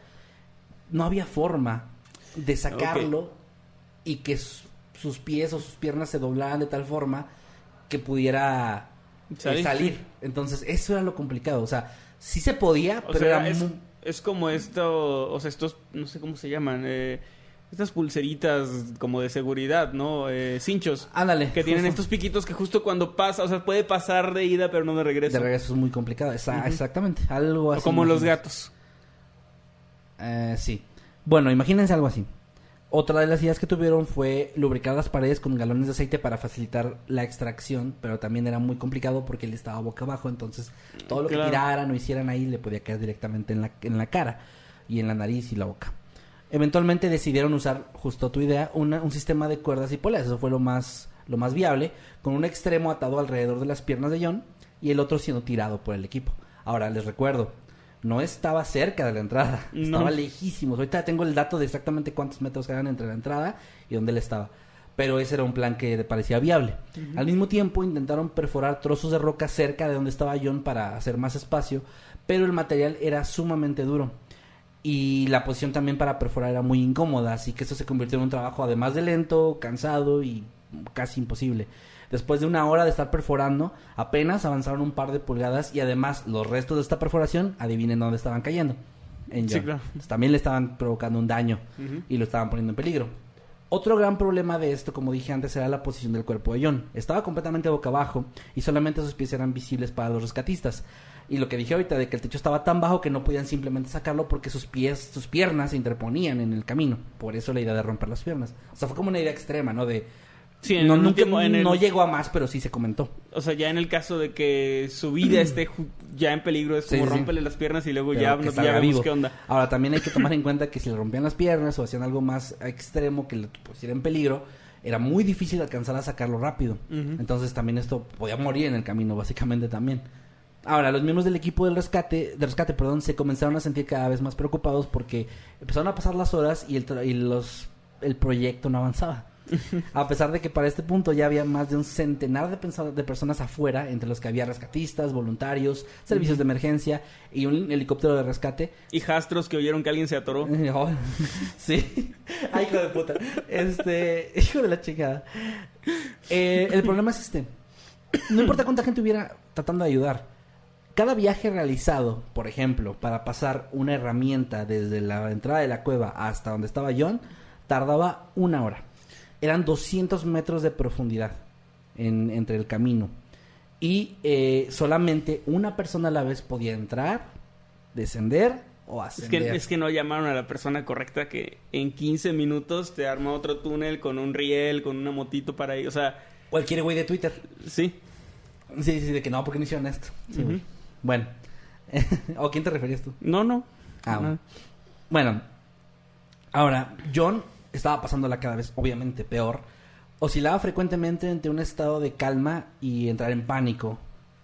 No había forma de sacarlo y que sus pies o sus piernas se doblaran de tal forma que pudiera salir. Entonces, eso era lo complicado. O sea, sí se podía, O pero sea, era es como esto, o sea, estos, no sé cómo se llaman, estas pulseritas como de seguridad, ¿no? Cinchos. Ándale. Que tienen justo. estos piquitos que justo cuando pasa, o sea, puede pasar de ida pero no de regreso. De regreso es muy complicado. Exactamente. Algo O así. como los imagínense. gatos. Sí. Bueno, imagínense algo así. Otra de las ideas que tuvieron fue lubricar las paredes con galones de aceite para facilitar la extracción, pero también era muy complicado porque él estaba boca abajo, entonces todo lo que Claro. tiraran o hicieran ahí le podía caer directamente en la cara y en la nariz y la boca. Eventualmente decidieron usar, justo tu idea, un sistema de cuerdas y poleas. Eso fue lo más viable, con un extremo atado alrededor de las piernas de John y el otro siendo tirado por el equipo. Ahora, les recuerdo, no estaba cerca de la entrada, No. estaba lejísimos. Ahorita tengo el dato de exactamente cuántos metros eran entre la entrada y dónde él estaba. Pero ese era un plan que le parecía viable. Al mismo tiempo intentaron perforar trozos de roca cerca de donde estaba John para hacer más espacio, pero el material era sumamente duro. Y la posición también para perforar era muy incómoda, así que eso se convirtió en un trabajo además de lento, cansado y casi imposible. Después de una hora de estar perforando, apenas avanzaron un par de pulgadas y además los restos de esta perforación, adivinen dónde estaban cayendo. En Sí, John. claro. Entonces, también le estaban provocando un daño y lo estaban poniendo en peligro. Otro gran problema de esto, como dije antes, era la posición del cuerpo de John. Estaba completamente boca abajo y solamente sus pies eran visibles para los rescatistas. Y lo que dije ahorita, de que el techo estaba tan bajo que no podían simplemente sacarlo porque sus piernas se interponían en el camino. Por eso la idea de romper las piernas. O sea, fue como una idea extrema, ¿no? De... Sí, no llegó a más, pero sí se comentó. O sea, ya en el caso de que su vida esté ya en peligro, es como rómpele las piernas y luego ya vemos vivo. qué onda. Ahora, también hay que tomar en cuenta que si le rompían las piernas o hacían algo más extremo que le pusiera en peligro, era muy difícil alcanzar a sacarlo rápido. Entonces también esto podía morir en el camino, básicamente también. Ahora, los miembros del equipo de rescate, se comenzaron a sentir cada vez más preocupados porque empezaron a pasar las horas y el proyecto no avanzaba. A pesar de que para este punto ya había más de un centenar de personas afuera, entre los que había rescatistas, voluntarios, servicios de emergencia y un helicóptero de rescate. Y jastros que oyeron que alguien se atoró. Sí. Ay, hijo de puta. Hijo de la chingada. El problema es no importa cuánta gente hubiera tratando de ayudar. Cada viaje realizado, por ejemplo, para pasar una herramienta desde la entrada de la cueva hasta donde estaba John, tardaba 1 hora. Eran 200 metros de profundidad entre el camino. Y solamente una persona a la vez podía entrar, descender o ascender. Es que no llamaron a la persona correcta que en 15 minutos te arma otro túnel con un riel, con una motito para ir. O sea... Cualquier güey de Twitter. Sí. Sí, de que no, ¿por qué no hicieron esto? Sí, güey. Bueno. ¿O a quién te referías tú? No. Bueno. Ahora, John... estaba pasándola cada vez, obviamente, peor. Oscilaba frecuentemente entre un estado de calma y entrar en pánico,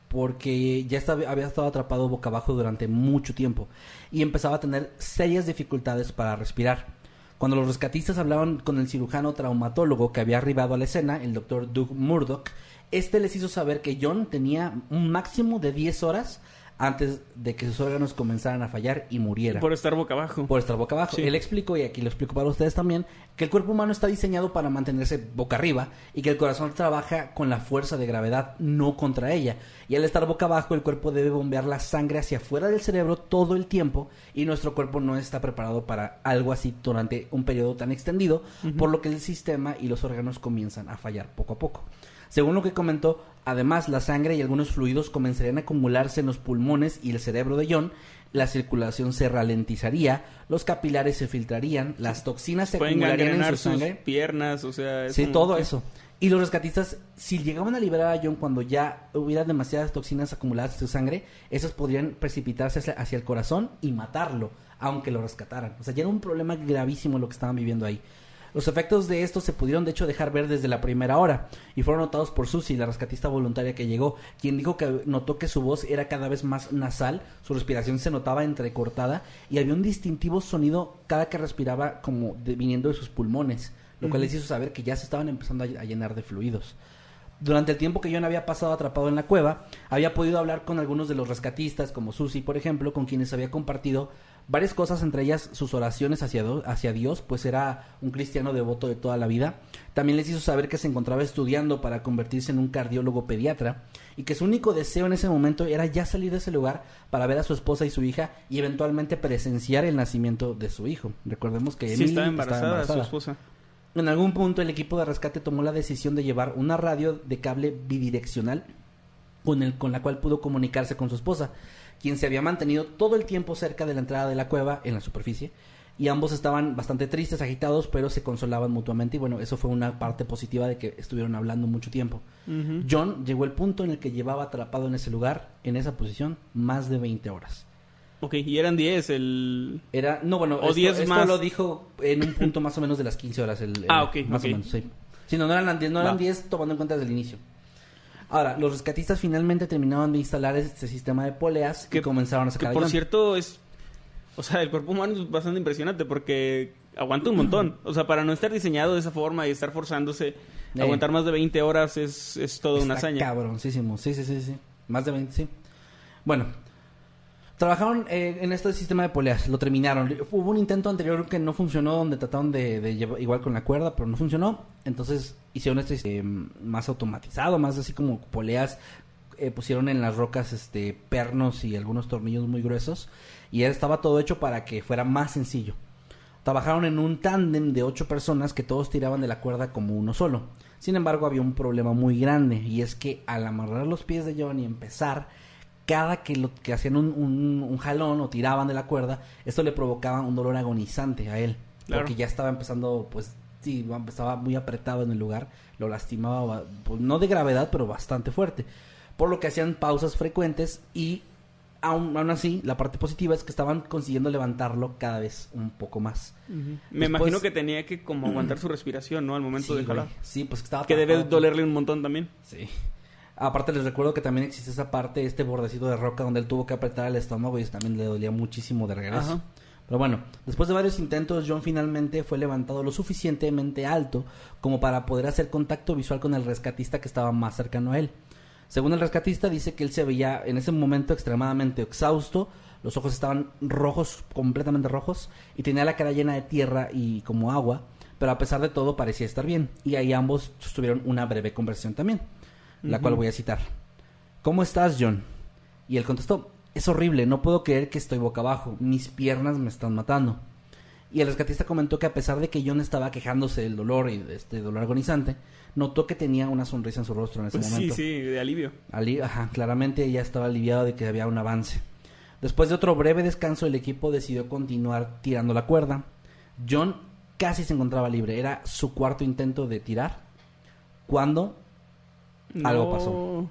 porque ya había estado atrapado boca abajo durante mucho tiempo y empezaba a tener serias dificultades para respirar. Cuando los rescatistas hablaban con el cirujano traumatólogo que había arribado a la escena, el Dr. Doug Murdoch, les hizo saber que John tenía un máximo de 10 horas antes de que sus órganos comenzaran a fallar y muriera. Por estar boca abajo. Sí. Él explicó, y aquí lo explico para ustedes también, que el cuerpo humano está diseñado para mantenerse boca arriba y que el corazón trabaja con la fuerza de gravedad, no contra ella. Y al estar boca abajo, el cuerpo debe bombear la sangre hacia afuera del cerebro todo el tiempo y nuestro cuerpo no está preparado para algo así durante un periodo tan extendido, por lo que el sistema y los órganos comienzan a fallar poco a poco. Según lo que comentó, además la sangre y algunos fluidos comenzarían a acumularse en los pulmones y el cerebro de John, la circulación se ralentizaría, los capilares se filtrarían, las toxinas se acumularían en su sangre, sus piernas, o sea... Sí, todo eso. Y los rescatistas, si llegaban a liberar a John cuando ya hubiera demasiadas toxinas acumuladas en su sangre, esas podrían precipitarse hacia el corazón y matarlo, aunque lo rescataran. O sea, ya era un problema gravísimo lo que estaban viviendo ahí. Los efectos de esto se pudieron de hecho dejar ver desde la primera hora y fueron notados por Susie, la rescatista voluntaria que llegó, quien dijo que notó que su voz era cada vez más nasal, su respiración se notaba entrecortada y había un distintivo sonido cada que respiraba como viniendo de sus pulmones, lo cual les hizo saber que ya se estaban empezando a llenar de fluidos. Durante el tiempo que John había pasado atrapado en la cueva, había podido hablar con algunos de los rescatistas, como Susie, por ejemplo, con quienes había compartido varias cosas, entre ellas sus oraciones hacia Dios, pues era un cristiano devoto de toda la vida. También les hizo saber que se encontraba estudiando para convertirse en un cardiólogo pediatra y que su único deseo en ese momento era ya salir de ese lugar para ver a su esposa y su hija y eventualmente presenciar el nacimiento de su hijo. Recordemos que Emily estaba embarazada su esposa. En algún punto el equipo de rescate tomó la decisión de llevar una radio de cable bidireccional con la cual pudo comunicarse con su esposa, quien se había mantenido todo el tiempo cerca de la entrada de la cueva en la superficie, y ambos estaban bastante tristes, agitados, pero se consolaban mutuamente y bueno, eso fue una parte positiva de que estuvieron hablando mucho tiempo. John llegó al punto en el que llevaba atrapado en ese lugar, en esa posición, más de 20 horas. Ok, y eran 10 esto más. Lo dijo en un punto más o menos de las 15 horas. Más o menos, sí. Sí, no eran 10, eran 10 tomando en cuenta desde el inicio. Ahora, los rescatistas finalmente terminaban de instalar este sistema de poleas que comenzaron a sacar. Que por cierto o sea, el cuerpo humano es bastante impresionante porque aguanta un montón. O sea, para no estar diseñado de esa forma y estar forzándose, aguantar más de 20 horas es toda una hazaña. Cabroncísimo, sí. Más de 20, sí. Bueno, trabajaron en este sistema de poleas, lo terminaron. Hubo un intento anterior que no funcionó, donde trataron de llevar igual con la cuerda, pero no funcionó. Entonces hicieron este más automatizado, más así como poleas. Pusieron en las rocas pernos y algunos tornillos muy gruesos. Y ya estaba todo hecho para que fuera más sencillo. Trabajaron en un tándem de 8 personas que todos tiraban de la cuerda como uno solo. Sin embargo, había un problema muy grande, y es que al amarrar los pies de John y empezar, cada que hacían un jalón o tiraban de la cuerda, esto le provocaba un dolor agonizante a él. Claro. Porque ya estaba empezando, pues, sí, estaba muy apretado en el lugar, lo lastimaba, pues, no de gravedad, pero bastante fuerte. Por lo que hacían pausas frecuentes y aún así, la parte positiva es que estaban consiguiendo levantarlo cada vez un poco más. Me imagino que tenía que como aguantar su respiración, ¿no? Al momento de jalar. Sí, pues estaba... Que debe dolerle un montón también. Sí. Aparte les recuerdo que también existe esa parte, este bordecito de roca donde él tuvo que apretar el estómago y eso también le dolía muchísimo de regreso. Ajá. Pero bueno, después de varios intentos, John finalmente fue levantado lo suficientemente alto como para poder hacer contacto visual con el rescatista que estaba más cercano a él. Según el rescatista, dice que él se veía en ese momento extremadamente exhausto, los ojos estaban rojos, completamente rojos, y tenía la cara llena de tierra y como agua, pero a pesar de todo parecía estar bien, y ahí ambos tuvieron una breve conversación también, la cual voy a citar. ¿Cómo estás, John? Y él contestó, es horrible, no puedo creer que estoy boca abajo, mis piernas me están matando. Y el rescatista comentó que a pesar de que John estaba quejándose del dolor y de este dolor agonizante, notó que tenía una sonrisa en su rostro en ese momento. Sí, de alivio. Ajá, claramente ella estaba aliviado de que había un avance. Después de otro breve descanso, el equipo decidió continuar tirando la cuerda. John casi se encontraba libre, era su cuarto intento de tirar, cuando algo pasó.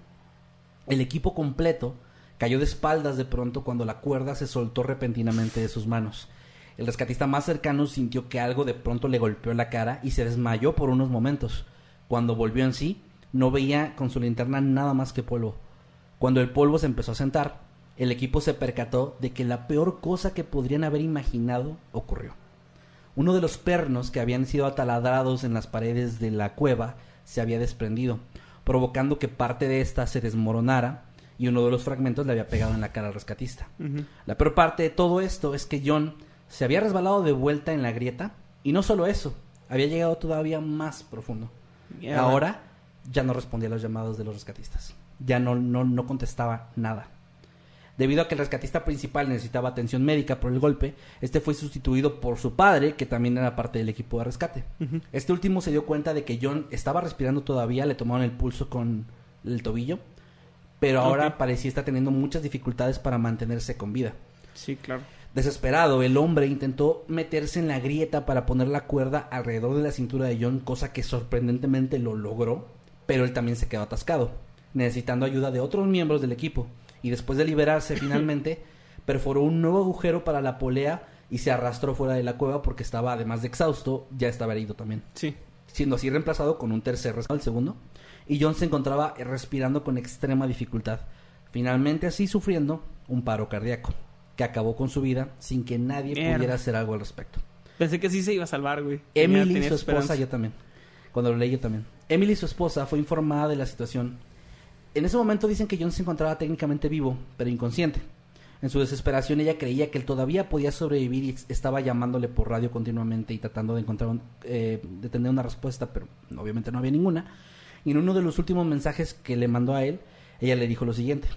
El equipo completo cayó de espaldas de pronto cuando la cuerda se soltó repentinamente de sus manos. El rescatista más cercano sintió que algo de pronto le golpeó la cara y se desmayó por unos momentos. Cuando volvió en sí, no veía con su linterna nada más que polvo. Cuando el polvo se empezó a sentar, el equipo se percató de que la peor cosa que podrían haber imaginado ocurrió. Uno de los pernos que habían sido ataladrados en las paredes de la cueva se había desprendido, provocando que parte de ésta se desmoronara y uno de los fragmentos le había pegado en la cara al rescatista. La peor parte de todo esto es que John se había resbalado de vuelta en la grieta y no solo eso, había llegado todavía más profundo. Ahora ya no respondía a los llamados de los rescatistas. Ya no contestaba nada. Debido a que el rescatista principal necesitaba atención médica por el golpe, este fue sustituido por su padre, que también era parte del equipo de rescate. Este último se dio cuenta de que John estaba respirando todavía, le tomaron el pulso con el tobillo, pero ahora parecía estar teniendo muchas dificultades para mantenerse con vida. Sí, claro. Desesperado, el hombre intentó meterse en la grieta para poner la cuerda alrededor de la cintura de John, cosa que sorprendentemente lo logró, pero él también se quedó atascado, necesitando ayuda de otros miembros del equipo, y después de liberarse finalmente, perforó un nuevo agujero para la polea y se arrastró fuera de la cueva porque estaba, además de exhausto, ya estaba herido también. Sí. Siendo así reemplazado con un tercer rescate, el segundo, y John se encontraba respirando con extrema dificultad, finalmente así sufriendo un paro cardíaco, que acabó con su vida sin que nadie pudiera hacer algo al respecto. Pensé que sí se iba a salvar, güey. Emily, su esposa, yo también. Cuando lo leí yo también. Emily, su esposa, fue informada de la situación. En ese momento dicen que John se encontraba técnicamente vivo, pero inconsciente. En su desesperación ella creía que él todavía podía sobrevivir y estaba llamándole por radio continuamente y tratando de encontrar de tener una respuesta, pero obviamente no había ninguna. Y en uno de los últimos mensajes que le mandó a él, ella le dijo lo siguiente: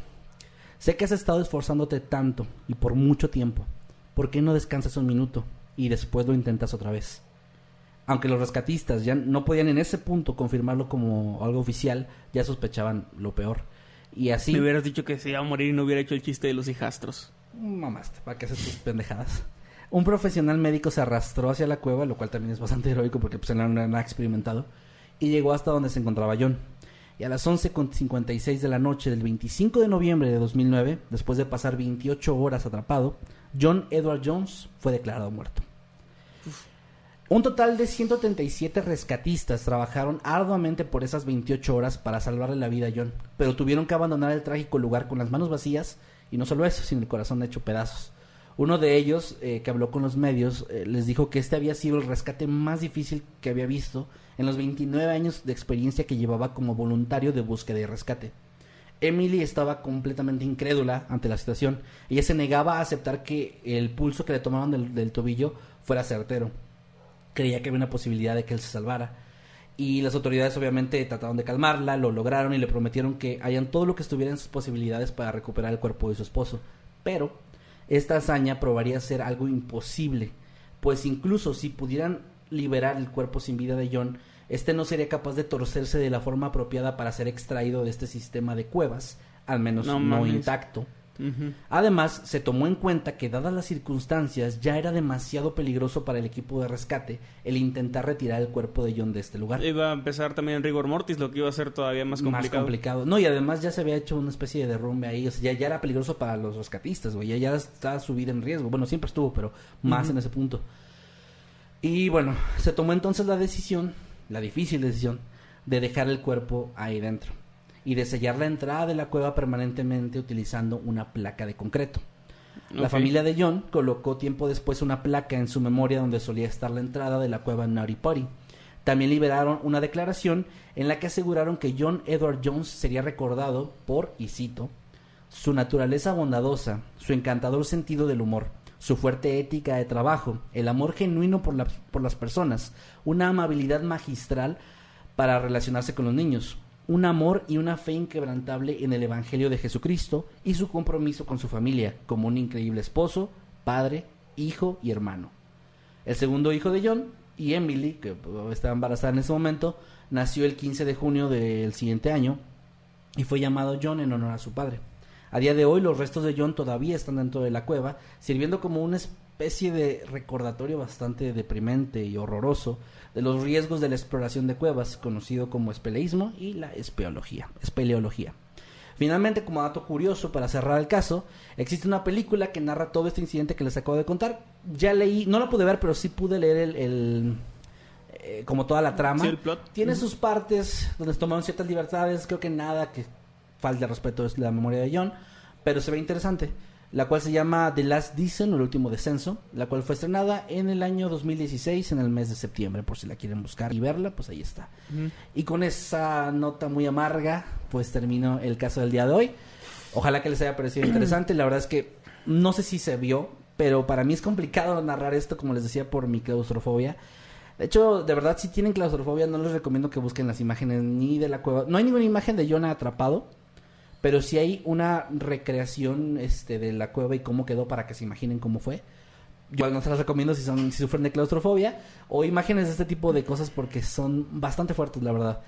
sé que has estado esforzándote tanto y por mucho tiempo. ¿Por qué no descansas un minuto y después lo intentas otra vez? Aunque los rescatistas ya no podían en ese punto confirmarlo como algo oficial, ya sospechaban lo peor. Y así... Me hubieras dicho que se iba a morir y no hubiera hecho el chiste de los hijastros. Mamaste, ¿para qué haces tus pendejadas? Un profesional médico se arrastró hacia la cueva, lo cual también es bastante heroico porque pues, él no era experimentado, y llegó hasta donde se encontraba John. Y a las 11:56 de la noche del 25 de noviembre de 2009, después de pasar 28 horas atrapado, John Edward Jones fue declarado muerto. Un total de 137 rescatistas trabajaron arduamente por esas 28 horas para salvarle la vida a John, pero tuvieron que abandonar el trágico lugar con las manos vacías, y no solo eso, sino el corazón hecho pedazos. Uno de ellos, que habló con los medios, les dijo que este había sido el rescate más difícil que había visto en los 29 años de experiencia que llevaba como voluntario de búsqueda y rescate. Emily estaba completamente incrédula ante la situación. Ella se negaba a aceptar que el pulso que le tomaron del tobillo fuera certero. Creía que había una posibilidad de que él se salvara. Y las autoridades obviamente trataron de calmarla, lo lograron y le prometieron que harían todo lo que estuviera en sus posibilidades para recuperar el cuerpo de su esposo. Pero esta hazaña probaría ser algo imposible, pues incluso si pudieran liberar el cuerpo sin vida de John, este no sería capaz de torcerse de la forma apropiada para ser extraído de este sistema de cuevas al menos No no mames. intacto. Ujú. Además, se tomó en cuenta que dadas las circunstancias ya era demasiado peligroso para el equipo de rescate el intentar retirar el cuerpo de John de este lugar. Iba a empezar también en rigor mortis, lo que iba a ser todavía más complicado. No, y además ya se había hecho una especie de derrumbe ahí, o sea, ya era peligroso para los rescatistas, güey, ya estaba su vida en riesgo. Bueno, siempre estuvo, pero más en ese punto. Y bueno, se tomó entonces la difícil decisión, de dejar el cuerpo ahí dentro y de sellar la entrada de la cueva permanentemente utilizando una placa de concreto. La Ok. familia de John colocó tiempo después una placa en su memoria donde solía estar la entrada de la cueva Naughty Potty. También liberaron una declaración en la que aseguraron que John Edward Jones sería recordado por, y cito, su naturaleza bondadosa, su encantador sentido del humor, su fuerte ética de trabajo, el amor genuino por las personas, una amabilidad magistral para relacionarse con los niños, un amor y una fe inquebrantable en el Evangelio de Jesucristo y su compromiso con su familia, como un increíble esposo, padre, hijo y hermano. El segundo hijo de John y Emily, que estaba embarazada en ese momento, nació el 15 de junio del siguiente año y fue llamado John en honor a su padre. A día de hoy los restos de John todavía están dentro de la cueva, sirviendo como una especie de recordatorio bastante deprimente y horroroso de los riesgos de la exploración de cuevas, conocido como espeleísmo y la espeleología. Finalmente, como dato curioso para cerrar el caso, existe una película que narra todo este incidente que les acabo de contar. Ya leí, no la pude ver, pero sí pude leer como toda la trama. Sí, el plot. Tiene sus partes donde se tomaron ciertas libertades, creo que nada que falte de respeto es la memoria de John, pero se ve interesante, la cual se llama The Last Descent, o el último descenso, la cual fue estrenada en el año 2016, en el mes de septiembre, por si la quieren buscar y verla, pues ahí está. Y con esa nota muy amarga, pues termino el caso del día de hoy. Ojalá que les haya parecido interesante. La verdad es que no sé si se vio, pero para mí es complicado narrar esto, como les decía, por mi claustrofobia. De hecho, de verdad, si tienen claustrofobia, no les recomiendo que busquen las imágenes ni de la cueva. No hay ninguna imagen de John atrapado, pero sí hay una recreación de la cueva y cómo quedó para que se imaginen cómo fue. Yo no se las recomiendo si sufren de claustrofobia o imágenes de este tipo de cosas porque son bastante fuertes, la verdad.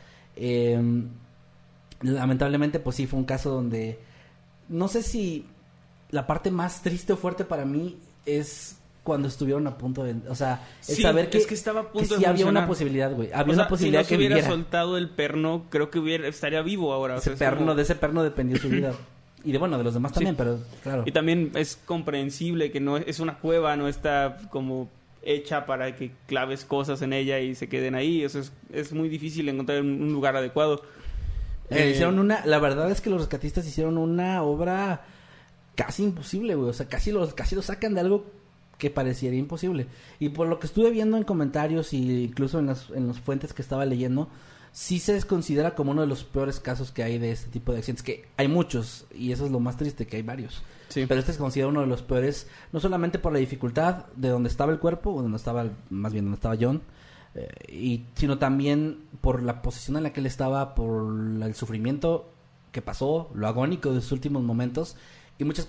Lamentablemente, pues sí, fue un caso donde no sé si la parte más triste o fuerte para mí es cuando estuvieron a punto de... O sea, el Sí, saber que, es que estaba a punto que de sí había funcionar. una posibilidad, güey. Había O sea, una posibilidad si no que se hubiera viviera. soltado el perno, creo que estaría vivo ahora. O sea, De ese perno dependió su vida. Y de los demás también, pero claro. Y también es comprensible que no es una cueva, no está como hecha para que claves cosas en ella y se queden ahí. Eso es muy difícil encontrar un lugar adecuado. Hicieron la verdad es que los rescatistas hicieron una obra casi imposible, güey. O sea, casi lo sacan de algo que pareciera imposible. Y por lo que estuve viendo en comentarios y incluso en las fuentes que estaba leyendo, sí se considera como uno de los peores casos que hay de este tipo de accidentes. Que hay muchos, y eso es lo más triste, que hay varios. Sí. Pero este se considera uno de los peores, no solamente por la dificultad de donde estaba el cuerpo, o donde estaba John, sino también por la posición en la que él estaba, por el sufrimiento que pasó, lo agónico de sus últimos momentos. Y muchas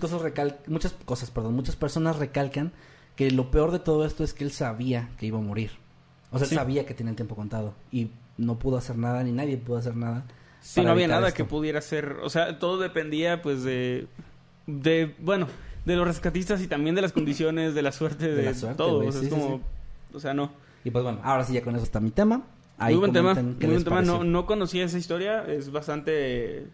personas recalcan que lo peor de todo esto es que él sabía que iba a morir. O sea, Sí. él sabía que tenía el tiempo contado. Y no pudo hacer nada, ni nadie pudo hacer nada. Sí, para no había evitar nada esto. que pudiera hacer. O sea, todo dependía, pues, de los rescatistas y también de las condiciones, de la suerte, De de la suerte, todo. güey, O sea, sí, es sí, como... sí. O sea, no. Y pues bueno, ahora sí ya con eso está mi tema. Ahí Muy buen tema. comenten qué Muy les buen tema. pareció. No conocía esa historia. Es bastante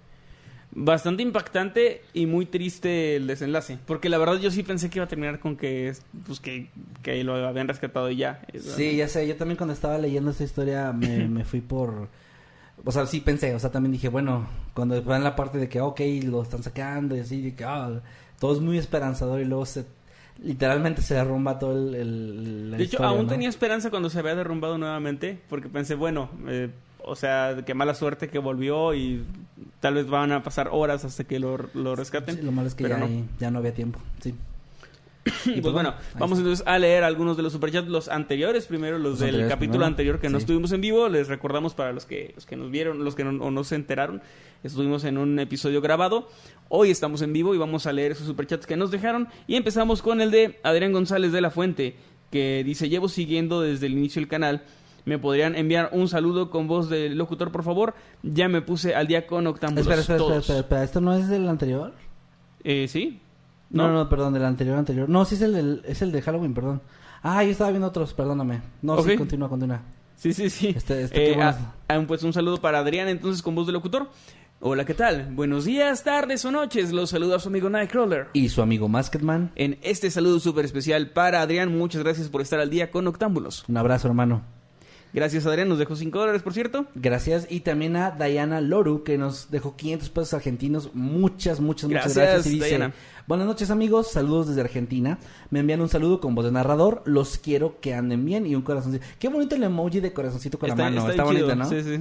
impactante y muy triste el desenlace. Porque la verdad yo sí pensé que iba a terminar con que lo habían rescatado y ya. Sí, ya sé, yo también cuando estaba leyendo esta historia me fui por... O sea, sí pensé, o sea, también dije, bueno, cuando van la parte de que, ok, lo están sacando y así, de que, todo es muy esperanzador y luego literalmente se derrumba todo la De hecho, historia, aún ¿no? tenía esperanza cuando se había derrumbado nuevamente, porque pensé, bueno, o sea, qué mala suerte que volvió y tal vez van a pasar horas hasta que lo rescaten. Sí, lo malo es que pero ya no había tiempo, sí. Y pues bueno, vamos entonces a leer algunos de los superchats, los anteriores primero, los del anteriores capítulo primero, anterior que no sí. estuvimos en vivo. Les recordamos para los que nos vieron, los que no se enteraron, estuvimos en un episodio grabado. Hoy estamos en vivo y vamos a leer esos superchats que nos dejaron. Y empezamos con el de Adrián González de la Fuente, que dice: llevo siguiendo desde el inicio del canal ¿Me podrían enviar un saludo con voz de locutor, por favor? Ya me puse al día con Octámbulos. Espera. ¿Esto no es del anterior? ¿Sí? No, perdón, del anterior. No, sí es el de Halloween, perdón. Ah, yo estaba viendo otros, perdóname. No, okay. Sí, continúa. Sí. Qué bueno. Pues un saludo para Adrián, entonces, con voz de locutor. Hola, ¿qué tal? Buenos días, tardes o noches. Los saluda su amigo Nightcrawler. Y su amigo Masketman. En este saludo súper especial para Adrián, muchas gracias por estar al día con Octámbulos. Un abrazo, hermano. Gracias, Adrián, nos dejó $5, por cierto. Gracias, y también a Diana Loru, que nos dejó 500 pesos argentinos. Muchas gracias. Y dice, Diana. Buenas noches, amigos, saludos desde Argentina. Me envían un saludo con voz de narrador. Los quiero que anden bien y un corazoncito. Qué bonito el emoji de corazoncito con la mano. Está bonito, ¿no? Sí.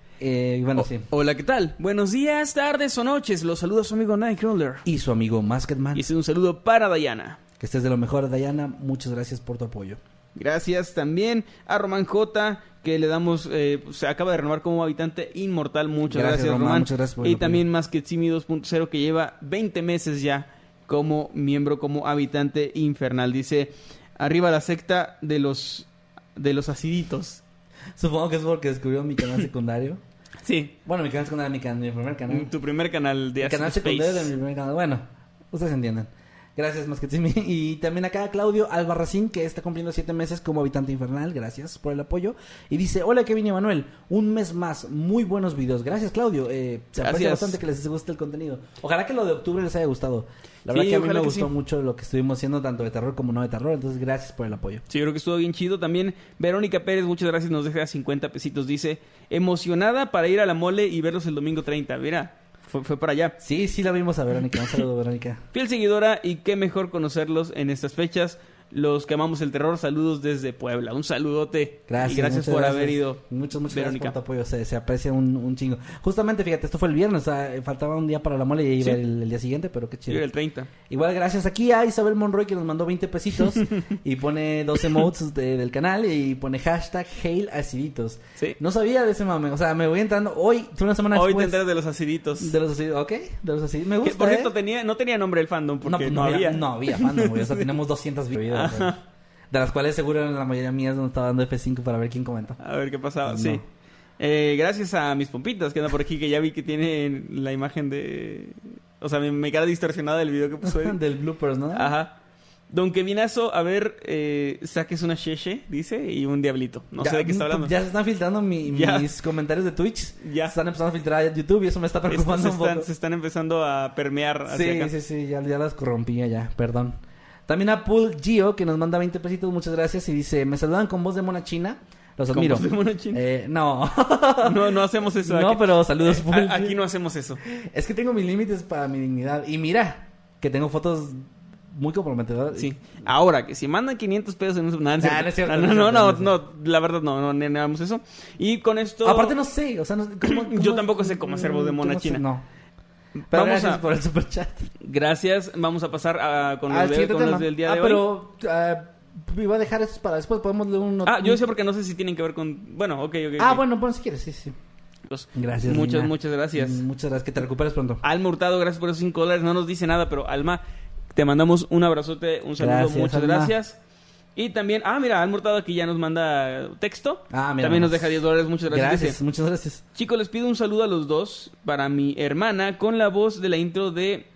Sí. Hola, ¿qué tal? Buenos días, tardes o noches. Los saluda su amigo Nightcrawler. Y su amigo Masketman. Y un saludo para Diana. Que estés de lo mejor, Diana. Muchas gracias por tu apoyo. Gracias también a Román J, que le damos, se acaba de renovar como habitante inmortal. Muchas gracias Román. Muchas gracias por y también Masketsimi 2.0, que lleva 20 meses ya como miembro, como habitante infernal. Dice, arriba la secta de los aciditos. Supongo que es porque descubrió mi canal secundario. Sí. Bueno, mi canal secundario, mi primer canal. Tu primer canal de canal secundario de mi primer canal. Bueno, ustedes entienden. Gracias, Masketsimi. Y también acá Claudio Albarracín, que está cumpliendo 7 meses como habitante infernal. Gracias por el apoyo. Y dice, hola Kevin y Manuel, un mes más, muy buenos videos. Gracias, Claudio. Se aprecia bastante que les guste el contenido. Ojalá que lo de octubre les haya gustado. La verdad que a mí me gustó mucho lo que estuvimos haciendo, tanto de terror como no de terror. Entonces, gracias por el apoyo. Sí, yo creo que estuvo bien chido. También Verónica Pérez, muchas gracias, nos deja 50 pesitos. Dice, emocionada para ir a la mole y verlos el domingo 30. Mira, fue para allá. Sí, la vimos a Verónica. Un saludo, Verónica. Fiel seguidora, y qué mejor conocerlos en estas fechas. Los que amamos el terror, saludos desde Puebla. Un saludote. Gracias. Y gracias por haber ido. Muchas Verónica. gracias por tu apoyo. Se aprecia un chingo. Justamente, fíjate, esto fue el viernes. O sea, faltaba un día para la mole y iba el día siguiente, pero qué chido. Sí, el 30. Igual gracias aquí a Isabel Monroy, que nos mandó 20 pesitos y pone 2 emotes del canal y pone hashtag Hail Aciditos. Sí. No sabía de ese mame. O sea, me voy entrando hoy, una semana después. Hoy te enteras de los aciditos. De los aciditos, ok. De los aciditos. Me gusta. Que, por cierto, no tenía nombre el fandom porque no había. No había fandom, güey. O sea, tenemos 200 videos. De las cuales seguro la mayoría mías nos estaba dando F5 para ver quién comenta. A ver qué pasaba, No. sí. Gracias a mis pompitas que andan por aquí, que ya vi que tienen la imagen de... O sea, mi cara distorsionada del video que puso él. Del bloopers, ¿no? Ajá. Don Kevinazo, a ver, saques una cheche, dice, y un diablito. No sé de qué está hablando. Ya se están filtrando mis comentarios de Twitch. Ya. Se están empezando a filtrar a YouTube y eso me está preocupando un poco. Se están empezando a permear hacia acá. Sí, ya las corrompía ya, perdón. También a Pool Gio, que nos manda 20 pesitos, muchas gracias. Y dice, me saludan con voz de mona china. Los admiro. ¿Con voz de mona china? No. No hacemos eso. No, aquí, pero saludos, Pool. Aquí no hacemos eso. Es que tengo mis límites para mi dignidad. Y mira, que tengo fotos muy comprometedoras. Sí. Ahora, que si mandan 500 pesos en un... No, no es cierto. No, la verdad no hagamos eso. Y con esto... Aparte no sé, o sea, ¿cómo? Yo tampoco sé cómo hacer voz de mona china. No. Pero vamos gracias por el superchat. Gracias. Vamos a pasar con los del día de hoy. Pero iba a dejar eso para después. Podemos leer un... yo decía porque no sé si tienen que ver con... Bueno, ok. Bueno, si quieres, sí. Gracias, muchas Nina. Muchas gracias. Muchas gracias. Que te recuperes pronto. Alma Hurtado, gracias por esos $5. No nos dice nada, pero Alma, te mandamos un abrazote, un saludo. Gracias, muchas Alma. Gracias. Y también, mira, Alma Hurtado aquí ya nos manda texto. Mira, también nos deja $10. Muchas gracias. Gracias, muchas gracias. Chicos, les pido un saludo a los dos para mi hermana con la voz de la intro de...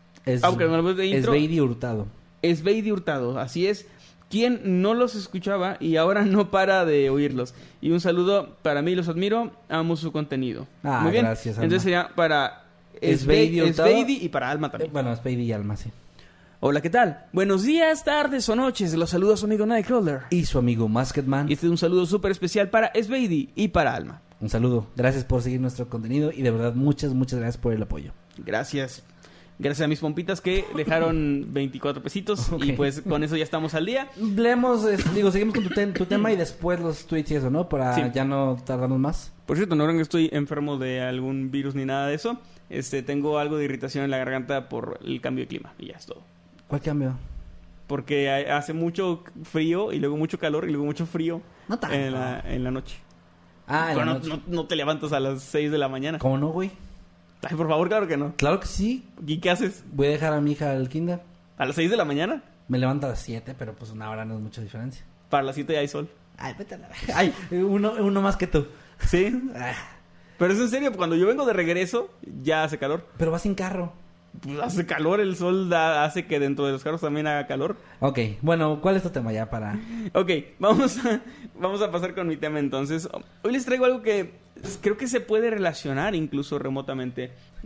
Sveidi Hurtado. Sveidi Hurtado, así es. Quien no los escuchaba y ahora no para de oírlos. Y un saludo para mí, los admiro, amo su contenido. Muy bien. Gracias, Alma. Entonces sería para Sveidi y para Alma también. Sveidi y Alma, sí. Hola, ¿qué tal? Buenos días, tardes o noches. Los saluda su amigo Nightcrawler. Y su amigo Masketman. Y este es un saludo súper especial para Sveidi y para Alma. Un saludo. Gracias por seguir nuestro contenido y de verdad muchas gracias por el apoyo. Gracias. Gracias a mis pompitas que dejaron 24 pesitos. Okay. Y pues con eso ya estamos al día. Leemos, seguimos con tu tema y después los tweets y eso, ¿no? Para ya no tardarnos más. Por cierto, no crean que estoy enfermo de algún virus ni nada de eso. Tengo algo de irritación en la garganta por el cambio de clima y ya es todo. ¿Cuál cambio? Porque hace mucho frío y luego mucho calor y luego mucho frío no tanto. En la noche. En la noche. No te levantas a las 6 de la mañana. ¿Cómo no, güey? Ay, por favor, claro que no. Claro que sí. ¿Y qué haces? Voy a dejar a mi hija al kinder. ¿A las 6 de la mañana? Me levanto a las 7, pero pues una hora no es mucha diferencia. Para las 7 ya hay sol. Ay, vete a la... Ay, uno más que tú. ¿Sí? Pero es en serio, cuando yo vengo de regreso, ya hace calor. Pero vas sin carro. Pues hace calor, el sol hace que dentro de los carros también haga calor. Ok, bueno, ¿cuál es tu tema ya para...? Ok, vamos a pasar con mi tema entonces. Hoy les traigo algo que creo que se puede relacionar incluso remotamente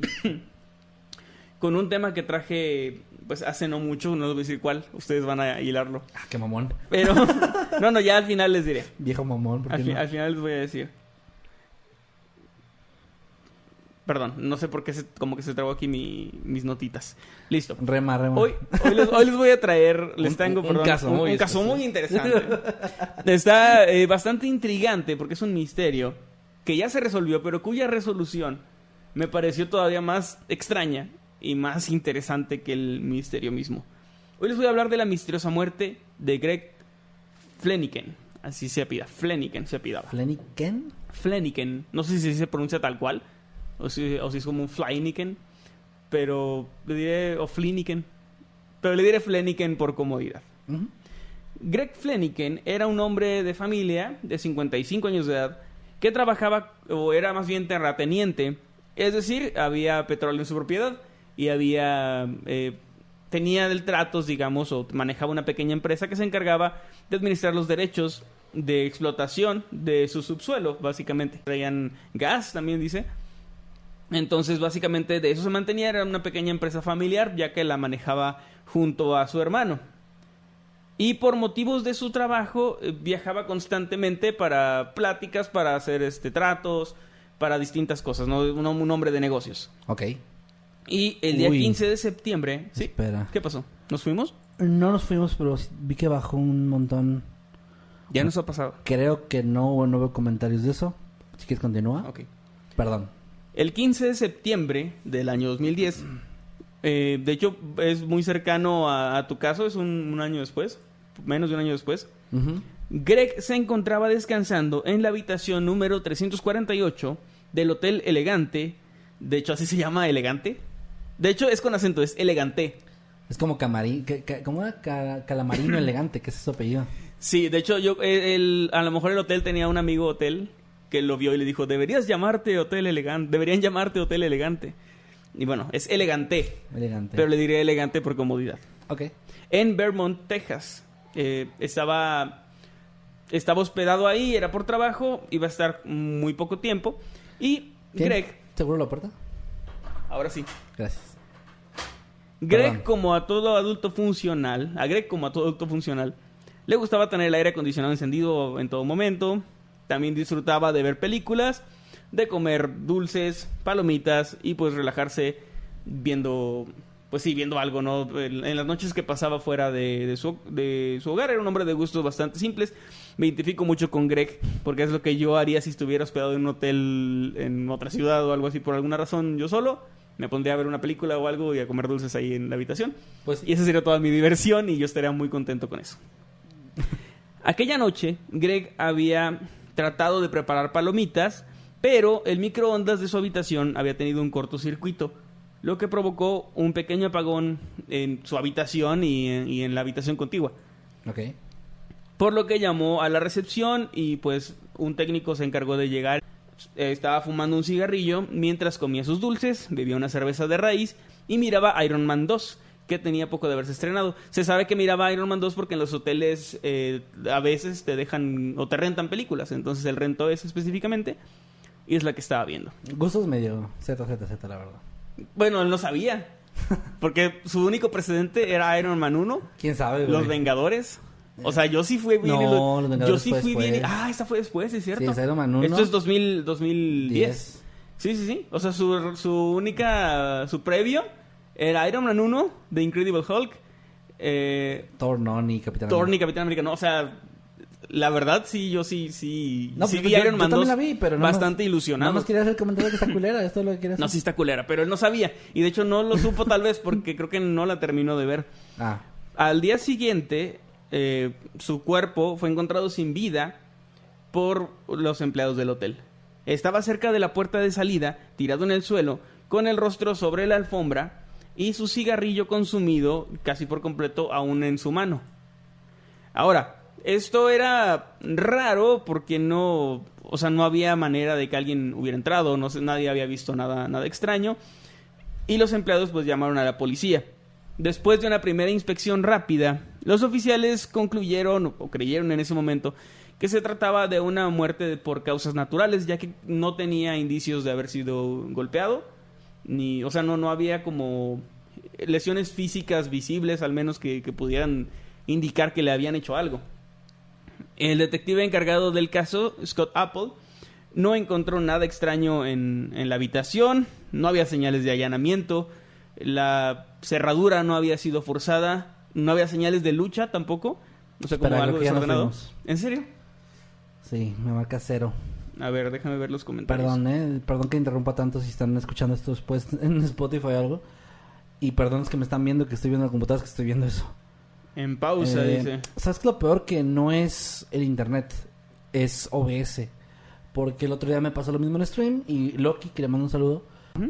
con un tema que traje pues hace no mucho, no les voy a decir cuál, ustedes van a hilarlo. Ah, qué mamón. Pero, no, ya al final les diré. Viejo mamón, ¿por qué no? Al final les voy a decir. Perdón, no sé por qué como que se trabó aquí mis notitas. Listo. Rema. Hoy les voy a traer, un caso muy interesante. Está bastante intrigante porque es un misterio que ya se resolvió, pero cuya resolución me pareció todavía más extraña y más interesante que el misterio mismo. Hoy les voy a hablar de la misteriosa muerte de Greg Flanagan. Así se apellida. Flanagan se apellidaba. ¿Flanagan? Flanagan. No sé si se pronuncia tal cual. O si es como un Flanagan. Pero le diré... O Flanagan. Pero le diré Flanagan por comodidad. Uh-huh. Greg Flanagan era un hombre de familia de 55 años de edad que trabajaba, o era más bien terrateniente. Es decir, había petróleo en su propiedad y había... tenía tratos, digamos, o manejaba una pequeña empresa que se encargaba de administrar los derechos de explotación de su subsuelo, básicamente. Traían gas, también dice. Entonces, básicamente, de eso se mantenía. Era una pequeña empresa familiar, ya que la manejaba junto a su hermano. Y por motivos de su trabajo, viajaba constantemente para pláticas, para hacer tratos, para distintas cosas, ¿no? Un hombre de negocios. Ok. Y el día 15 de septiembre... ¿Sí? Espera. ¿Qué pasó? ¿Nos fuimos? No nos fuimos, pero vi que bajó un montón. Ya nos ha pasado. Creo que no veo comentarios de eso. Si quieres, continúa. Ok. Perdón. El 15 de septiembre del año 2010, de hecho es muy cercano a tu caso, es un año después, menos de un año después. Uh-huh. Greg se encontraba descansando en la habitación número 348 del Hotel Elegante. De hecho, así se llama, Elegante. De hecho, es con acento, es Elegante. Es como ¿cómo era? Calamarino Elegante, que es su apellido. Sí, de hecho, a lo mejor el hotel tenía un amigo hotel que lo vio y le dijo, deberían llamarte Hotel Elegante. Y bueno, es Elegante. Pero le diré Elegante por comodidad. Ok. En Vermont, Texas. Estaba hospedado ahí, era por trabajo, iba a estar muy poco tiempo. Y Greg... ¿Seguro la puerta? Ahora sí. Gracias. Greg, como a todo adulto funcional, le gustaba tener el aire acondicionado encendido en todo momento. También disfrutaba de ver películas, de comer dulces, palomitas y pues relajarse viendo algo, ¿no? En las noches que pasaba fuera de su hogar. Era un hombre de gustos bastante simples. Me identifico mucho con Greg porque es lo que yo haría si estuviera hospedado en un hotel en otra ciudad o algo así por alguna razón yo solo. Me pondría a ver una película o algo y a comer dulces ahí en la habitación. Pues, y esa sería toda mi diversión y yo estaría muy contento con eso. Aquella noche, Greg había tratado de preparar palomitas, pero el microondas de su habitación había tenido un cortocircuito, lo que provocó un pequeño apagón en su habitación y en la habitación contigua. Ok. Por lo que llamó a la recepción y pues un técnico se encargó de llegar. Estaba fumando un cigarrillo mientras comía sus dulces, bebía una cerveza de raíz y miraba Iron Man 2, que tenía poco de haberse estrenado. Se sabe que miraba Iron Man 2 porque en los hoteles a veces te dejan o te rentan películas. Entonces él rentó esa específicamente y es la que estaba viendo. Gustos medio Z, la verdad. Bueno, él no sabía. Porque su único precedente era Iron Man 1. ¿Quién sabe, güey? Los Vengadores. O sea, yo sí fui bien... No, los Vengadores yo sí fui bien... Ah, esta fue después, es cierto. Sí, es Iron Man 1. Esto es 2010. Sí. O sea, su previo era Iron Man 1, The Incredible Hulk. Thor, no, ni Capitán Thor, ni Capitán América, no. O sea, la verdad, sí, yo sí... No, sí pues vi Iron Man 2 la vi, pero bastante ilusionado. Nada más quería hacer el comentario que está culera. Esto es lo que quería hacer. No, sí está culera, pero él no sabía. Y de hecho no lo supo tal vez porque creo que no la terminó de ver. Ah. Al día siguiente, su cuerpo fue encontrado sin vida por los empleados del hotel. Estaba cerca de la puerta de salida, tirado en el suelo, con el rostro sobre la alfombra y su cigarrillo consumido casi por completo aún en su mano. Ahora, Esto era raro porque no había manera de que alguien hubiera entrado, nadie había visto nada extraño, y los empleados pues llamaron a la policía. Después de una primera inspección rápida, los oficiales concluyeron o creyeron en ese momento que se trataba de una muerte por causas naturales, ya que no tenía indicios de haber sido golpeado, no había como lesiones físicas visibles, al menos que pudieran indicar que le habían hecho algo. El detective encargado del caso, Scott Apple, no encontró nada extraño en la habitación, no había señales de allanamiento, la cerradura no había sido forzada, no había señales de lucha tampoco, o sea, como algo desordenado. ¿En serio? Sí, me marca 0. A ver, déjame ver los comentarios. Perdón que interrumpa tanto si están escuchando esto después en Spotify o algo. Y perdón es que me están viendo, que estoy viendo la computadora, que estoy viendo eso. En pausa, dice. ¿Sabes qué? Lo peor que no es el internet, es OBS. Porque el otro día me pasó lo mismo en stream y Loki, que le mando un saludo. Uh-huh.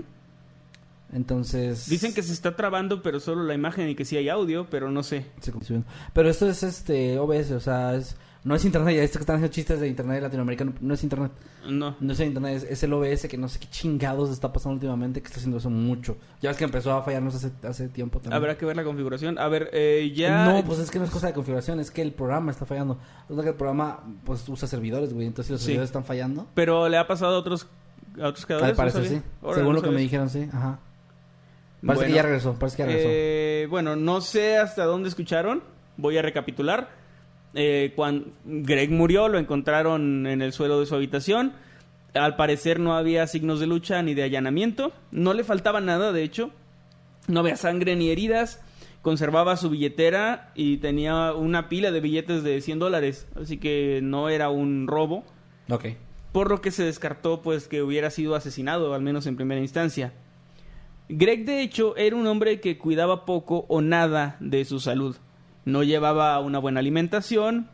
Entonces... Dicen que se está trabando, pero solo la imagen y que sí hay audio, pero no sé. Pero esto es OBS, o sea, no es internet. Ya que están haciendo chistes de internet latinoamericano, no es internet. No es internet, es el OBS, que no sé qué chingados está pasando últimamente, que está haciendo eso mucho. Ya ves que empezó a fallarnos hace tiempo también. Habrá que ver la configuración. A ver, ya... No, pues es que no es cosa de configuración, es que el programa está fallando. O sea, que el programa pues usa servidores, güey, entonces los servidores están fallando. Pero le ha pasado a otros creadores. Al parecer sí. Según lo que me dijeron, sí. Ajá. Parece que ya regresó. Bueno, no sé hasta dónde escucharon. Voy a recapitular. Cuando Greg murió, lo encontraron en el suelo de su habitación. Al parecer no había signos de lucha ni de allanamiento. No le faltaba nada, de hecho. No había sangre ni heridas. Conservaba su billetera y tenía una pila de billetes de $100. Así que no era un robo. Ok. Por lo que se descartó pues que hubiera sido asesinado, al menos en primera instancia. Greg, de hecho, era un hombre que cuidaba poco o nada de su salud. No llevaba una buena alimentación,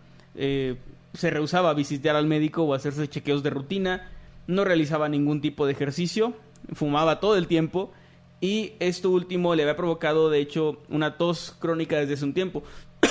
se rehusaba a visitar al médico o a hacerse chequeos de rutina, no realizaba ningún tipo de ejercicio, fumaba todo el tiempo y esto último le había provocado, de hecho, una tos crónica desde hace un tiempo.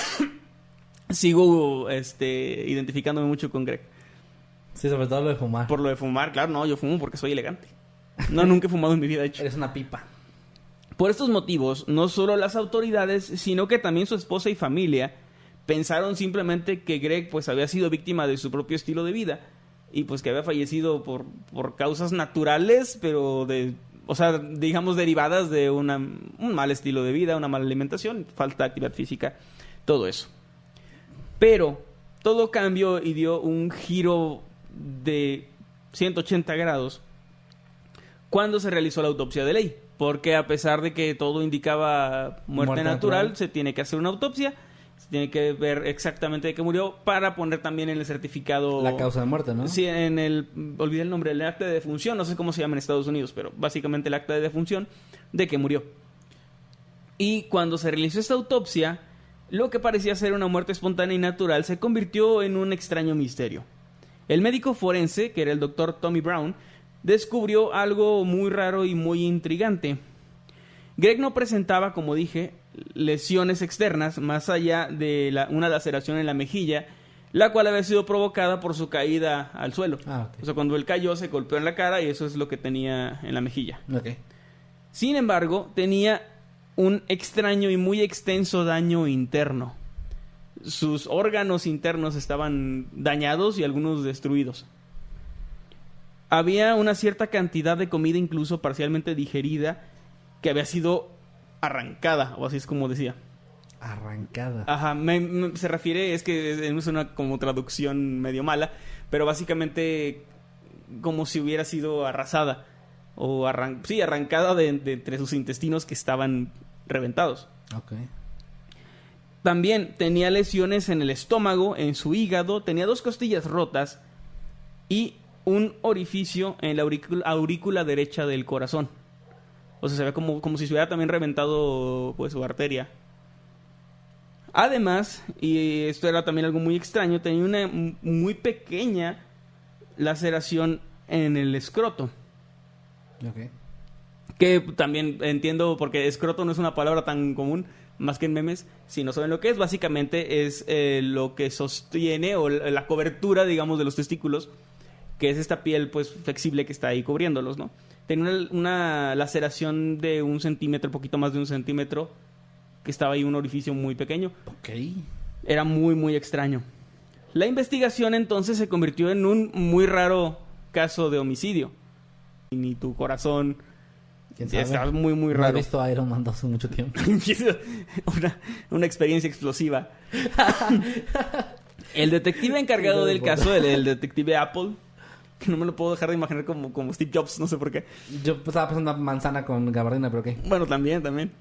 Sigo identificándome mucho con Greg. Sí, sobre todo lo de fumar. Por lo de fumar, claro, no, yo fumo porque soy elegante. No, nunca he fumado en mi vida, de hecho. Eres una pipa. Por estos motivos, no solo las autoridades, sino que también su esposa y familia pensaron simplemente que Greg pues había sido víctima de su propio estilo de vida y pues que había fallecido por causas naturales, pero digamos derivadas de un mal estilo de vida, una mala alimentación, falta de actividad física, todo eso. Pero todo cambió y dio un giro de 180 grados cuando se realizó la autopsia de ley. Porque a pesar de que todo indicaba muerte natural, se tiene que hacer una autopsia, se tiene que ver exactamente de qué murió para poner también en el certificado... La causa de muerte, ¿no? Sí, olvidé el nombre, el acta de defunción, no sé cómo se llama en Estados Unidos, pero básicamente el acta de defunción de que murió. Y cuando se realizó esta autopsia, lo que parecía ser una muerte espontánea y natural se convirtió en un extraño misterio. El médico forense, que era el doctor Tommy Brown, descubrió algo muy raro y muy intrigante. Greg no presentaba, como dije, lesiones externas más allá de una laceración en la mejilla, la cual había sido provocada por su caída al suelo. Okay. O sea, cuando él cayó se golpeó en la cara y eso es lo que tenía en la mejilla. Okay. Sin embargo, tenía un extraño y muy extenso daño interno. Sus órganos internos estaban dañados y algunos destruidos. Había una cierta cantidad de comida, incluso parcialmente digerida, que había sido arrancada, o así es como decía. Arrancada. Ajá, se refiere, es que es una como traducción medio mala, pero básicamente como si hubiera sido arrasada, o arrancada de entre sus intestinos que estaban reventados. Ok. También tenía lesiones en el estómago, en su hígado, tenía 2 costillas rotas y un orificio en la aurícula derecha del corazón. O sea, se ve como si se hubiera también reventado pues su arteria. Además, y esto era también algo muy extraño, tenía una muy pequeña laceración en el escroto. Okay. Que también entiendo, porque escroto no es una palabra tan común, más que en memes, si no saben lo que es, básicamente es lo que sostiene o la cobertura, digamos, de los testículos, que es esta piel pues flexible que está ahí cubriéndolos, ¿no? Tenía una laceración de 1 centímetro, poquito más de 1 centímetro, que estaba ahí un orificio muy pequeño. Ok. Era muy, muy extraño. La investigación entonces se convirtió en un muy raro caso de homicidio. Ni tu corazón... ¿Quién sabe? Está muy, muy No raro. he visto Iron Man 2 hace mucho tiempo. una experiencia explosiva. El detective encargado del caso, el detective Apple, que no me lo puedo dejar de imaginar como Steve Jobs, no sé por qué. Yo estaba pensando una manzana con gabardina, pero ¿qué? Bueno, también.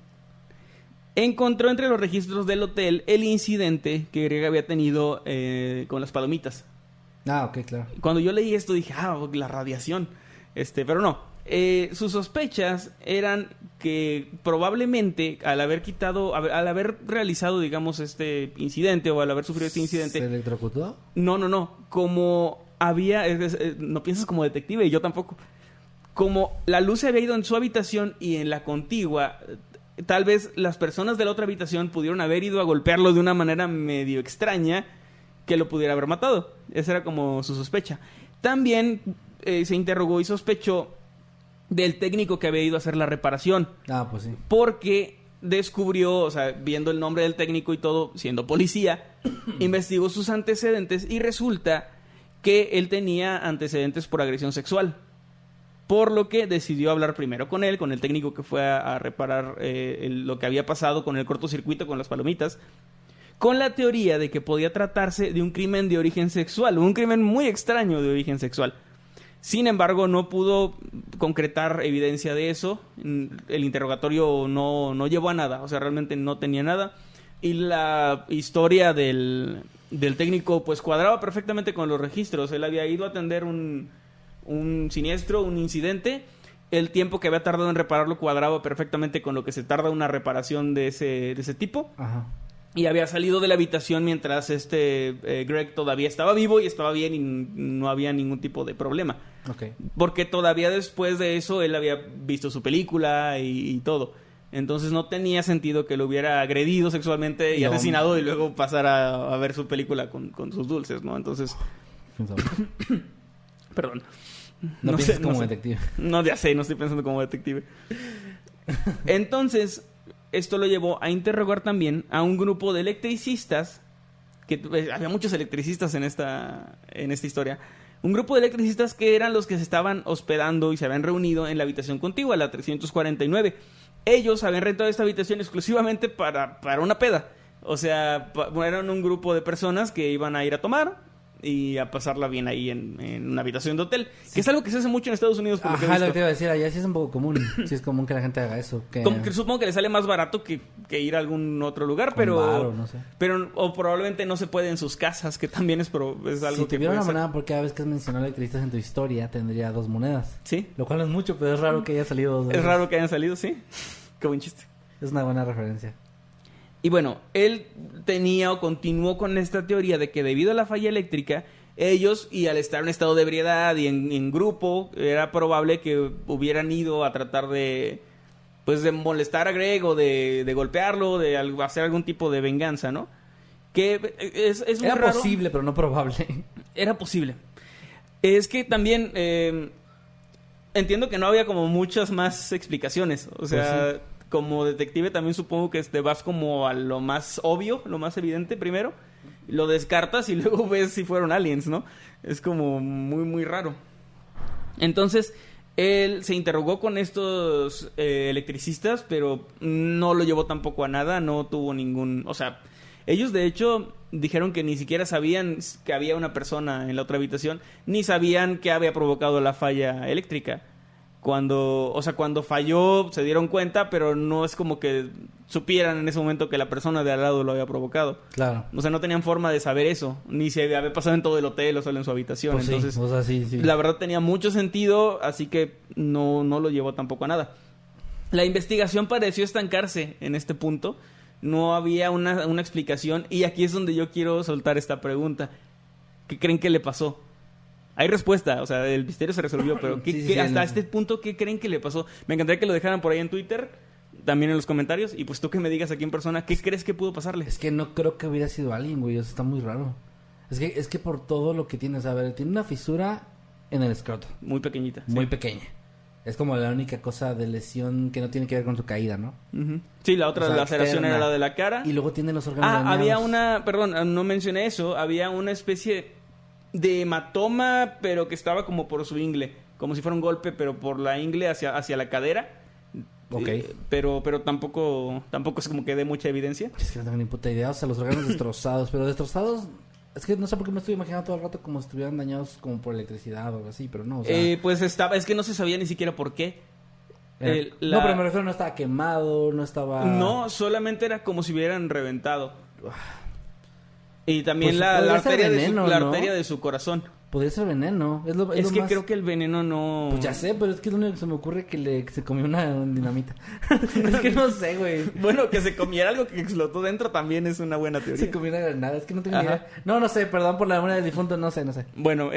Encontró entre los registros del hotel el incidente que Greg había tenido con las palomitas. Ah, ok, claro. Cuando yo leí esto dije, la radiación. Pero no. Sus sospechas eran que probablemente al haber realizado, digamos, este incidente o al haber sufrido este incidente... ¿Se electrocutó? No. Como había... no piensas como detective y yo tampoco. Como la luz se había ido en su habitación y en la contigua, tal vez las personas de la otra habitación pudieron haber ido a golpearlo de una manera medio extraña que lo pudiera haber matado. Esa era como su sospecha. También se interrogó y sospechó del técnico que había ido a hacer la reparación. Ah, pues sí. Porque descubrió, o sea, viendo el nombre del técnico y todo, siendo policía, investigó sus antecedentes y resulta que él tenía antecedentes por agresión sexual. Por lo que decidió hablar primero con él, con el técnico que fue a reparar lo que había pasado con el cortocircuito con las palomitas, con la teoría de que podía tratarse de un crimen de origen sexual, un crimen muy extraño de origen sexual. Sin embargo, no pudo concretar evidencia de eso. El interrogatorio no llevó a nada. O sea, realmente no tenía nada. Y la historia del técnico pues cuadraba perfectamente con los registros. Él había ido a atender un siniestro, un incidente. El tiempo que había tardado en repararlo cuadraba perfectamente con lo que se tarda una reparación de ese tipo. Ajá. Y había salido de la habitación mientras Greg todavía estaba vivo y estaba bien y no había ningún tipo de problema. Ok. Porque todavía después de eso él había visto su película y todo. Entonces no tenía sentido que lo hubiera agredido sexualmente y No. asesinado y luego pasar a ver su película con sus dulces, ¿no? Entonces... Perdón. No piensas como detective. No, ya sé, no estoy pensando como detective. Entonces... Esto lo llevó a interrogar también a un grupo de electricistas, que había muchos electricistas en esta historia, un grupo de electricistas que eran los que se estaban hospedando y se habían reunido en la habitación contigua, la 349. Ellos habían rentado esta habitación exclusivamente para una peda. O sea, eran un grupo de personas que iban a ir a tomar y a pasarla bien ahí en una habitación de hotel. Sí. Que es algo que se hace mucho en Estados Unidos. Por Ajá, lo que te iba a decir, allá sí es un poco común. Sí es común que la gente haga eso. Como que supongo que le sale más barato que ir a algún otro lugar, pero... Bar, no sé. O probablemente no se puede en sus casas, que también es algo si que tuviera puede una ser. moneda, porque cada vez que has mencionado electricistas en tu historia, tendría 2 monedas. Sí. Lo cual no es mucho, pero es raro que haya salido 2 veces. Es raro que hayan salido, sí. Qué buen chiste. Es una buena referencia. Y bueno, él tenía o continuó con esta teoría de que debido a la falla eléctrica, ellos, y al estar en estado de ebriedad y en grupo, era probable que hubieran ido a tratar de molestar a Greg o de golpearlo, de hacer algún tipo de venganza, ¿no? Que es muy Era raro. posible, pero no probable. Era posible. Es que también entiendo que no había como muchas más explicaciones. O sea, Pues sí. Como detective también supongo que te vas como a lo más obvio, lo más evidente primero. Lo descartas y luego ves si fueron aliens, ¿no? Es como muy, muy raro. Entonces, él se interrogó con estos electricistas, pero no lo llevó tampoco a nada, no tuvo ningún... O sea, ellos de hecho dijeron que ni siquiera sabían que había una persona en la otra habitación, ni sabían que había provocado la falla eléctrica. Cuando falló se dieron cuenta, pero no es como que supieran en ese momento que la persona de al lado lo había provocado. Claro. O sea, no tenían forma de saber eso, ni si había pasado en todo el hotel o solo en su habitación. Pues entonces, sí, o sea, sí. la verdad tenía mucho sentido, así que no lo llevó tampoco a nada. La investigación pareció estancarse en este punto. No había una explicación, y aquí es donde yo quiero soltar esta pregunta. ¿Qué creen que le pasó? Hay respuesta, o sea, el misterio se resolvió, pero Sí, hasta este punto, ¿qué creen que le pasó? Me encantaría que lo dejaran por ahí en Twitter. también en los comentarios. Y pues tú que me digas aquí en persona, ¿qué crees que pudo pasarle? Es que no creo que hubiera sido alguien, güey. Eso está muy raro. Es que por todo lo que tienes, a ver, tiene una fisura en el escroto. Muy pequeñita. Muy sí. pequeña. Es como la única cosa de lesión que no tiene que ver con su caída, ¿no? Uh-huh. Sí, la otra O sea, laceración externa. era la de la cara. Y luego tiene los órganos dañados. Había una... Perdón, no mencioné eso. Había una especie de hematoma, pero que estaba como por su ingle. Como si fuera un golpe, pero por la ingle hacia la cadera. Ok. Pero tampoco es como que dé mucha evidencia. Es que no tengo ni puta idea. O sea, los órganos destrozados. Pero destrozados... Es que no sé por qué me estoy imaginando todo el rato como si estuvieran dañados como por electricidad o algo así, pero no, o sea... Pues es que no se sabía ni siquiera por qué. No, pero me refiero, no estaba quemado, no estaba... No, solamente era como si hubieran reventado. Y también Pues, la podría ser arteria, veneno, la ¿no? arteria de su corazón. Podría ser veneno. Es lo Es que más... creo que el veneno no... Pues ya sé, pero es que es lo único que se me ocurre que se comió una dinamita. Es que no sé, güey. Bueno, que se comiera algo que explotó dentro también es una buena teoría. Se comió una granada, es que no tengo ni Ajá. idea. No sé, perdón por la memoria del difunto, no sé. Bueno,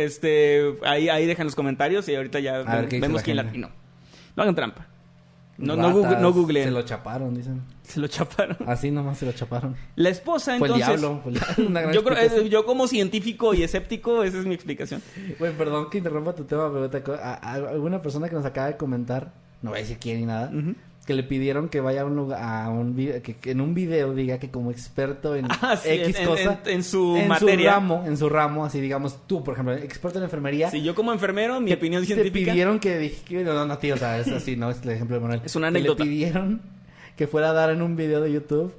ahí dejan los comentarios y ahorita ya A ver, ¿qué dice vemos la quién gente? latinó. No hagan trampa. No Ratas, googleen. Se lo chaparon, dicen. Se lo chaparon. Así nomás se lo chaparon. La esposa, Fue entonces... el diablo. Una gran Yo yo como científico y escéptico, esa es mi explicación. Güey, perdón que interrumpa tu tema, pero a alguna persona que nos acaba de comentar, no voy a decir quién ni nada, Ujú. que le pidieron que vaya a un lugar, que en un video diga que como experto en Sí, X cosa, en su materia. en su ramo, así digamos, tú, por ejemplo, experto en enfermería, Si yo como enfermero, mi opinión te científica... pidieron no, tío, o sea, es así, no es el ejemplo de Manuel. Es una Que anécdota. Le pidieron que fuera a dar en un video de YouTube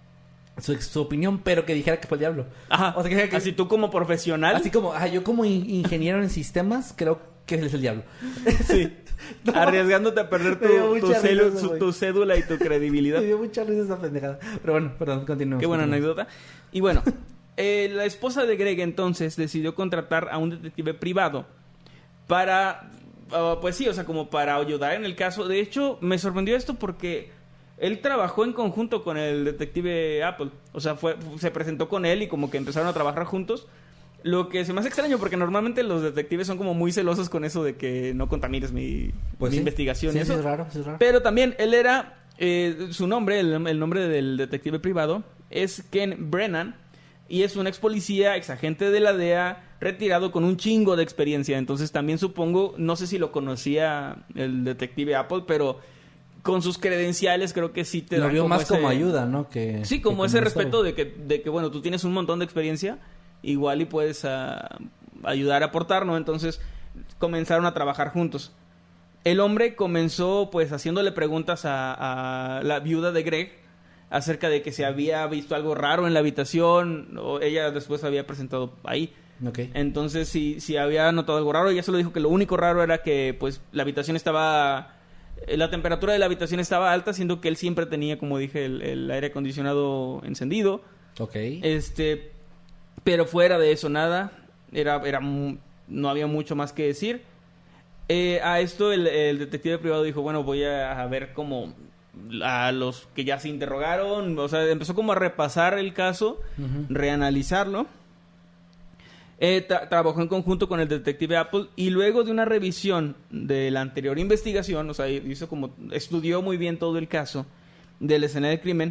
su opinión, pero que dijera que fue el diablo. Ajá. O sea, que dijera que Así tú como profesional. así como, yo como ingeniero en sistemas, creo que él es el diablo. Sí. No. Arriesgándote a perder Me dio mucha risa eso, güey. tu cédula y tu credibilidad. Me dio mucha risa esa pendejada. Pero bueno, perdón, continuemos. Qué buena continuemos. anécdota. Y bueno, la esposa de Greg entonces decidió contratar a un detective privado para, pues sí, o sea, como para ayudar en el caso. De hecho, me sorprendió esto porque él trabajó en conjunto con el detective Apple. O sea, se presentó con él y como que empezaron a trabajar juntos. Lo que se me hace extraño porque normalmente los detectives son como muy celosos con eso de que no contamines mi Sí. investigación. Sí, y eso. sí, es raro, sí, es raro. Pero también él era, su nombre, el nombre del detective privado es Ken Brennan y es un ex policía, ex agente de la DEA, retirado con un chingo de experiencia. Entonces también supongo, no sé si lo conocía el detective Apple, pero con sus credenciales creo que sí te Lo dan vio como más ese... como ayuda, ¿no? Sí, como ese un respeto sabio. de que, bueno, tú tienes un montón de experiencia, igual y puedes ayudar a aportar, ¿no? Entonces comenzaron a trabajar juntos. El hombre comenzó pues haciéndole preguntas a la viuda de Greg acerca de que se había visto algo raro en la habitación, o ella después había presentado ahí. Ok. Entonces si había notado algo raro, ella solo dijo que lo único raro era que pues la habitación estaba... La temperatura de la habitación estaba alta, siendo que él siempre tenía, como dije, el aire acondicionado encendido. Ok. Pero fuera de eso, nada. No había mucho más que decir. A esto el detective privado dijo, bueno, voy a ver como a los que ya se interrogaron. O sea, empezó como a repasar el caso, Ujú. reanalizarlo. Trabajó en conjunto con el detective Apple y luego de una revisión de la anterior investigación, o sea, estudió muy bien todo el caso de la escena del crimen,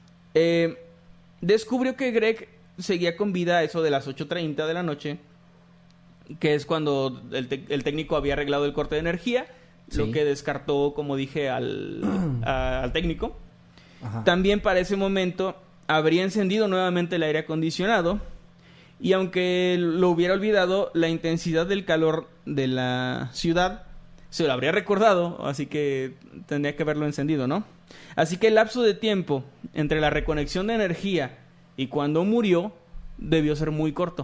descubrió que Greg seguía con vida a eso de las 8:30 de la noche, que es cuando el técnico había arreglado el corte de energía, Sí. lo que descartó, como dije, al técnico. Ajá. También para ese momento habría encendido nuevamente el aire acondicionado y aunque lo hubiera olvidado, la intensidad del calor de la ciudad se lo habría recordado, así que tendría que haberlo encendido, ¿no? Así que el lapso de tiempo entre la reconexión de energía y cuando murió debió ser muy corto.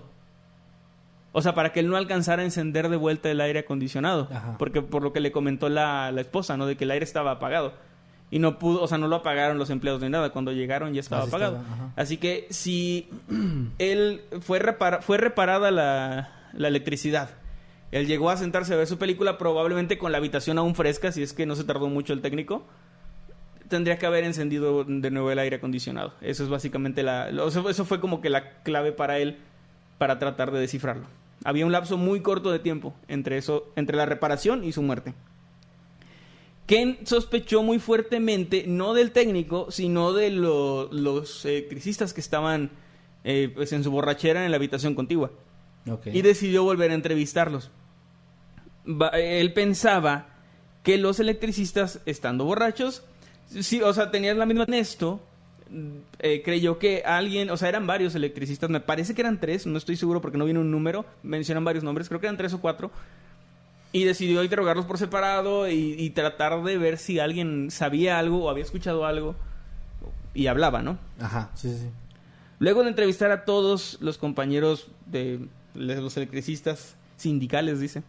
O sea, para que él no alcanzara a encender de vuelta el aire acondicionado. Ajá. Porque por lo que le comentó la esposa, ¿no? De que el aire estaba apagado. Y no pudo, o sea, no lo apagaron los empleados ni nada. Cuando llegaron ya estaba Así apagado. estaba, ajá. Así que si él fue reparada la electricidad, él llegó a sentarse a ver su película, probablemente con la habitación aún fresca, si es que no se tardó mucho el técnico, tendría que haber encendido de nuevo el aire acondicionado. Eso es básicamente eso fue como que la clave para él para tratar de descifrarlo. Había un lapso muy corto de tiempo entre la reparación y su muerte. Ken sospechó muy fuertemente, no del técnico, sino de los electricistas que estaban pues en su borrachera en la habitación contigua. Okay. Y decidió volver a entrevistarlos. Él pensaba que los electricistas, estando borrachos, sí, o sea, tenían la misma... Esto, creyó que alguien, o sea, eran varios electricistas, me parece que eran 3, no estoy seguro porque no viene un número, mencionan varios nombres, creo que eran 3 o 4, y decidió interrogarlos por separado y tratar de ver si alguien sabía algo o había escuchado algo, y hablaba, ¿no? Ajá, sí. Luego de entrevistar a todos los compañeros de los electricistas sindicales, dice,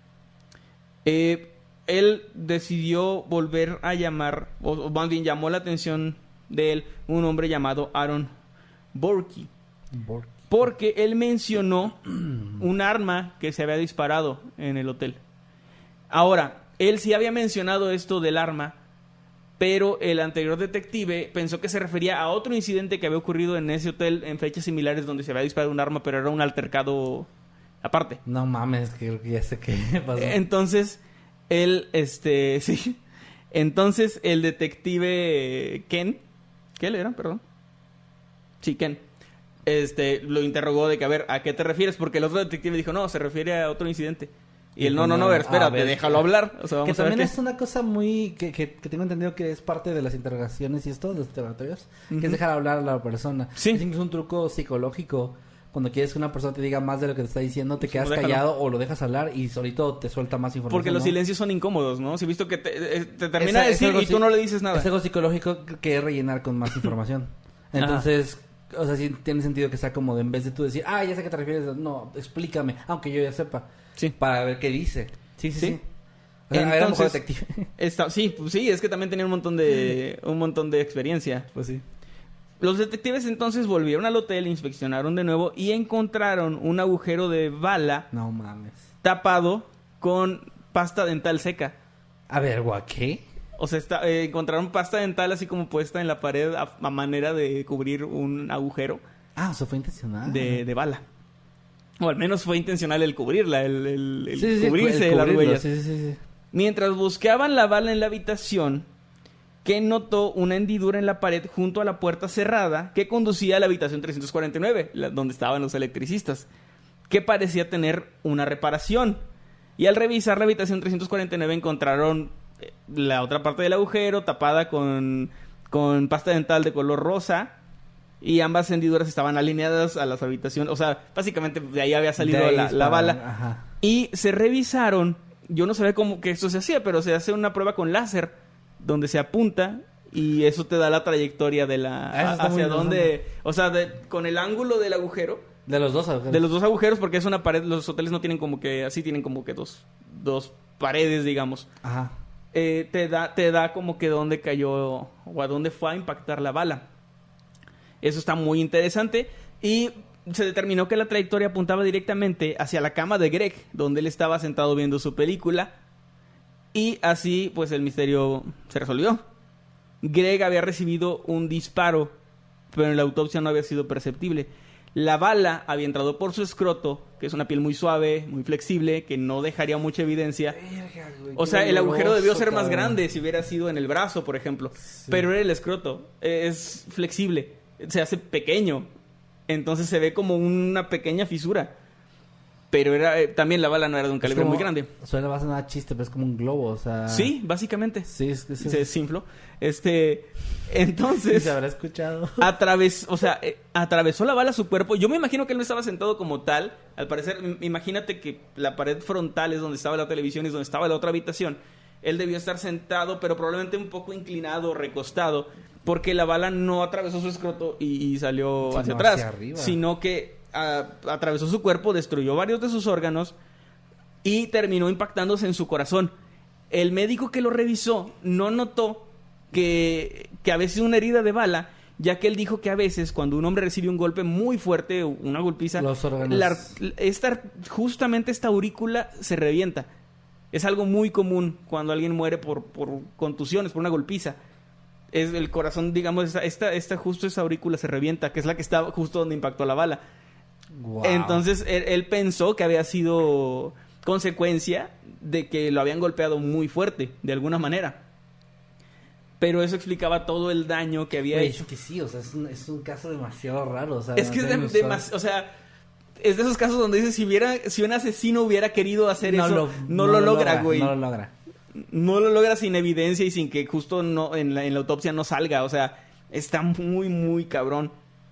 él decidió volver a llamar, o más bien llamó la atención de él, un hombre llamado Aaron Borky. Porque él mencionó un arma que se había disparado en el hotel. Ahora, él sí había mencionado esto del arma, pero el anterior detective pensó que se refería a otro incidente que había ocurrido en ese hotel en fechas similares donde se había disparado un arma, pero era un altercado aparte. No mames, creo que ya sé qué pasó. Entonces, él, sí. Entonces, el detective Ken, ¿qué le era? Perdón. Sí, Ken. Lo interrogó de que, a ver, ¿a qué te refieres? Porque el otro detective dijo, no, se refiere a otro incidente. Y él, no, a ver, espérate, déjalo hablar. O sea, vamos que a ver también qué... es una cosa muy... Que tengo entendido que es parte de las interrogaciones y esto, de los interrogatorios, que es dejar hablar a la persona. Sí. Es incluso un truco psicológico. Cuando quieres que una persona te diga más de lo que te está diciendo, te quedas callado o lo dejas hablar y solito te suelta más información. Porque los silencios son incómodos, ¿no? Si he visto que te termina de decir y tú no le dices nada. Es algo psicológico que es rellenar con más información. Entonces... O sea, sí tiene sentido que sea como de, en vez de tú decir, ya sé a qué te refieres, no, explícame, aunque yo ya sepa. Sí. Para ver qué dice. Sí. O sea, entonces, era un mejor detective. Sí, es que también tenía un montón de experiencia. Pues sí. Los detectives entonces volvieron al hotel, inspeccionaron de nuevo y encontraron un agujero de bala. No mames. Tapado con pasta dental seca. A ver, ¿qué? O sea, encontraron pasta dental así como puesta en la pared a manera de cubrir un agujero. Eso fue intencional. De bala. O al menos fue intencional el cubrirla, el sí, cubrirse de las huellas. Sí. Mientras buscaban la bala en la habitación, Ken notó una hendidura en la pared junto a la puerta cerrada que conducía a la habitación 349, donde estaban los electricistas, que parecía tener una reparación. Y al revisar la habitación 349 encontraron la otra parte del agujero tapada con pasta dental de color rosa y ambas hendiduras estaban alineadas a las habitaciones. O sea, básicamente de ahí había salido la bala. Ajá. Y se revisaron. Yo no sabía cómo que esto se hacía, pero se hace una prueba con láser donde se apunta y eso te da la trayectoria de hacia dónde, o sea, con el ángulo del agujero. De los dos agujeros. De los dos agujeros, porque es una pared. Los hoteles no tienen como que así, tienen como que dos paredes, digamos. Ajá. Te da como que dónde cayó o a dónde fue a impactar la bala. Eso está muy interesante. Y se determinó que la trayectoria apuntaba directamente hacia la cama de Greg, donde él estaba sentado viendo su película. Y así, pues, el misterio se resolvió. Greg había recibido un disparo, pero en la autopsia no había sido perceptible. La bala había entrado por su escroto, que es una piel muy suave, muy flexible, que no dejaría mucha evidencia. Verga, güey, o sea, el agujero debió ser más cabrón. grande si hubiera sido en el brazo, por ejemplo. Sí. Pero era el escroto. Es flexible. Se hace pequeño. Entonces se ve como una pequeña fisura. Pero también la bala no era de un calibre muy grande. Suena más nada chiste, pero es como un globo, o sea... Sí, básicamente. Sí, se desinfló. Entonces... Se habrá escuchado. Atravesó la bala su cuerpo. Yo me imagino que él no estaba sentado como tal. Al parecer, imagínate que la pared frontal es donde estaba la televisión y es donde estaba la otra habitación. Él debió estar sentado, pero probablemente un poco inclinado, recostado, porque la bala no atravesó su escroto y salió hacia atrás, hacia arriba. Sino que atravesó su cuerpo, destruyó varios de sus órganos y terminó impactándose en su corazón. El médico que lo revisó no notó que había sido una herida de bala, ya que él dijo que a veces cuando un hombre recibe un golpe muy fuerte, una golpiza, los órganos... justamente esta aurícula se revienta. Es algo muy común cuando alguien muere por contusiones, por una golpiza. Es el corazón, digamos, justo esa aurícula se revienta, que es la que está justo donde impactó la bala. Wow. Entonces, él pensó que había sido consecuencia de que lo habían golpeado muy fuerte, de alguna manera. Pero eso explicaba todo el daño que había hecho. que sí, o sea, es un caso demasiado raro, o sea... Es que o sea, es de esos casos donde dices, si un asesino hubiera querido hacer eso, no lo logra, güey. No lo logra. No lo logra sin evidencia y sin que justo no en la autopsia no salga, o sea, está muy, muy cabrón.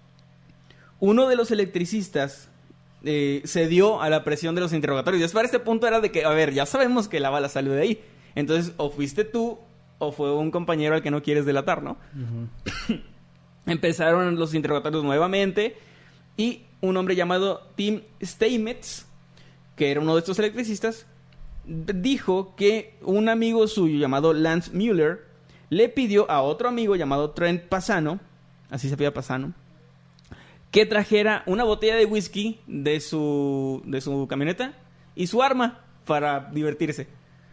Uno de los electricistas cedió a la presión de los interrogatorios. Y para este punto era de que, a ver, ya sabemos que la bala salió de ahí. Entonces, o fuiste tú, o fue un compañero al que no quieres delatar, ¿no? Uh-huh. Empezaron los interrogatorios nuevamente. Y un hombre llamado Tim Steinmetz, que era uno de estos electricistas, dijo que un amigo suyo llamado Lance Mueller le pidió a otro amigo llamado Trent Pasano, así se apellida Pasano, que trajera una botella de whisky de su camioneta y su arma para divertirse.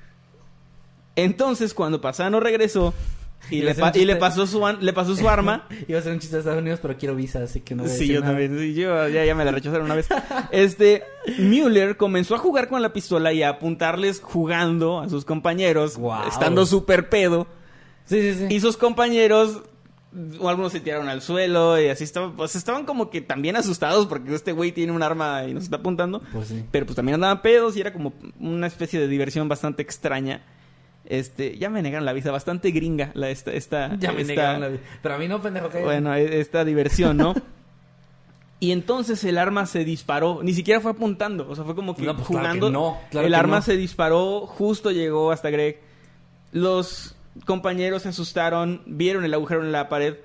Entonces, cuando Pasano regresó y le pasó su arma... Iba a ser un chiste de Estados Unidos, pero quiero visa, así que no voy a decir yo nada. También. Sí, yo ya me la rechazaron una vez. Mueller comenzó a jugar con la pistola y a apuntarles jugando a sus compañeros, estando súper pedo. Sí. Y sus compañeros... O algunos se tiraron al suelo y así estaban como que también asustados porque este güey tiene un arma y nos está apuntando. Pues sí. Pero pues también andaban pedos y era como una especie de diversión bastante extraña. Ya me negaron la visa, bastante gringa negaron la visa. Pero a mí no, pendejo. Bueno, esta diversión, ¿no? Y entonces el arma se disparó, ni siquiera fue apuntando, o sea, fue como que jugando. Claro el que arma no. se disparó, justo llegó hasta Greg. Los compañeros se asustaron, vieron el agujero en la pared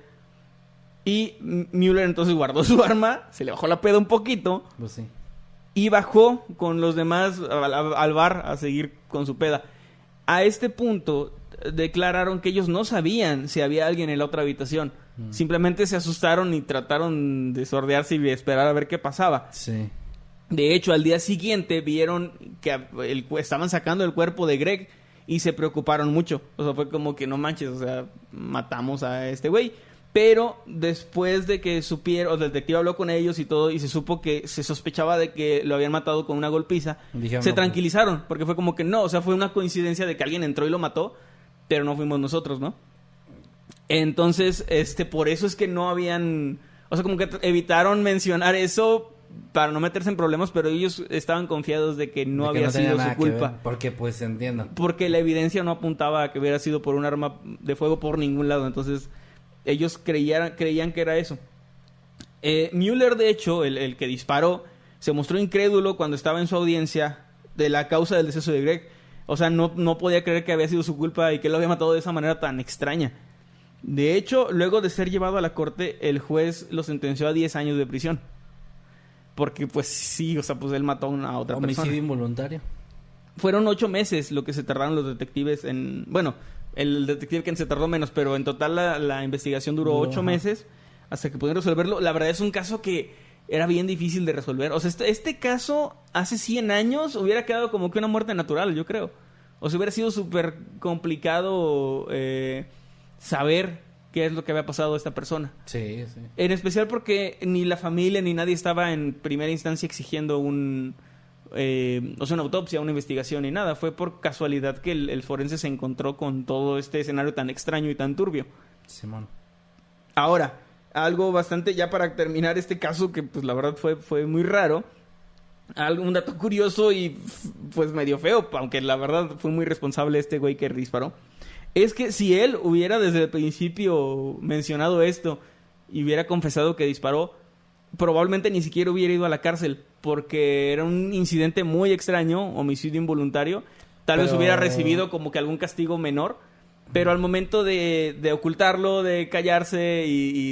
y Mueller entonces guardó su arma, se le bajó la peda un poquito, pues sí, y bajó con los demás al bar a seguir con su peda. A este punto declararon que ellos no sabían si había alguien en la otra habitación. Simplemente se asustaron y trataron de sordearse y esperar a ver qué pasaba. Sí. De hecho, al día siguiente vieron que estaban sacando el cuerpo de Greg y se preocuparon mucho. O sea, fue como que no manches, o sea, matamos a este güey. Pero después de que supieron, el detective habló con ellos y todo, y se supo que se sospechaba de que lo habían matado con una golpiza, se tranquilizaron, porque fue como que no, o sea, fue una coincidencia de que alguien entró y lo mató, pero no fuimos nosotros, ¿no? Entonces, por eso es que no habían, o sea, como que evitaron mencionar eso para no meterse en problemas, pero ellos estaban confiados de que no había sido su culpa. Porque, pues, entiendo. Porque la evidencia no apuntaba a que hubiera sido por un arma de fuego por ningún lado, entonces ellos creían que era eso. Mueller, de hecho, el que disparó, se mostró incrédulo cuando estaba en su audiencia de la causa del deceso de Greg. O sea, no podía creer que había sido su culpa y que lo había matado de esa manera tan extraña. De hecho, luego de ser llevado a la corte, el juez lo sentenció a 10 años de prisión. Porque, pues, sí, o sea, pues él mató a otra persona. Homicidio involuntario. Fueron 8 meses lo que se tardaron los detectives en... Bueno, el detective que se tardó menos, pero en total la investigación duró 8 meses hasta que pudieron resolverlo. La verdad es un caso que era bien difícil de resolver. O sea, este caso hace 100 años hubiera quedado como que una muerte natural, yo creo. O sea, hubiera sido súper complicado saber qué es lo que había pasado a esta persona. Sí, sí. En especial porque ni la familia ni nadie estaba en primera instancia exigiendo una autopsia, una investigación ni nada. Fue por casualidad que el forense se encontró con todo este escenario tan extraño y tan turbio. Simón. Ahora, algo bastante, ya para terminar este caso, que pues la verdad fue muy raro. Un dato curioso y pues medio feo, aunque la verdad fue muy responsable este güey que disparó. Es que si él hubiera desde el principio mencionado esto y hubiera confesado que disparó, probablemente ni siquiera hubiera ido a la cárcel, porque era un incidente muy extraño, homicidio involuntario. Tal vez hubiera recibido como que algún castigo menor, pero al momento de ocultarlo, de callarse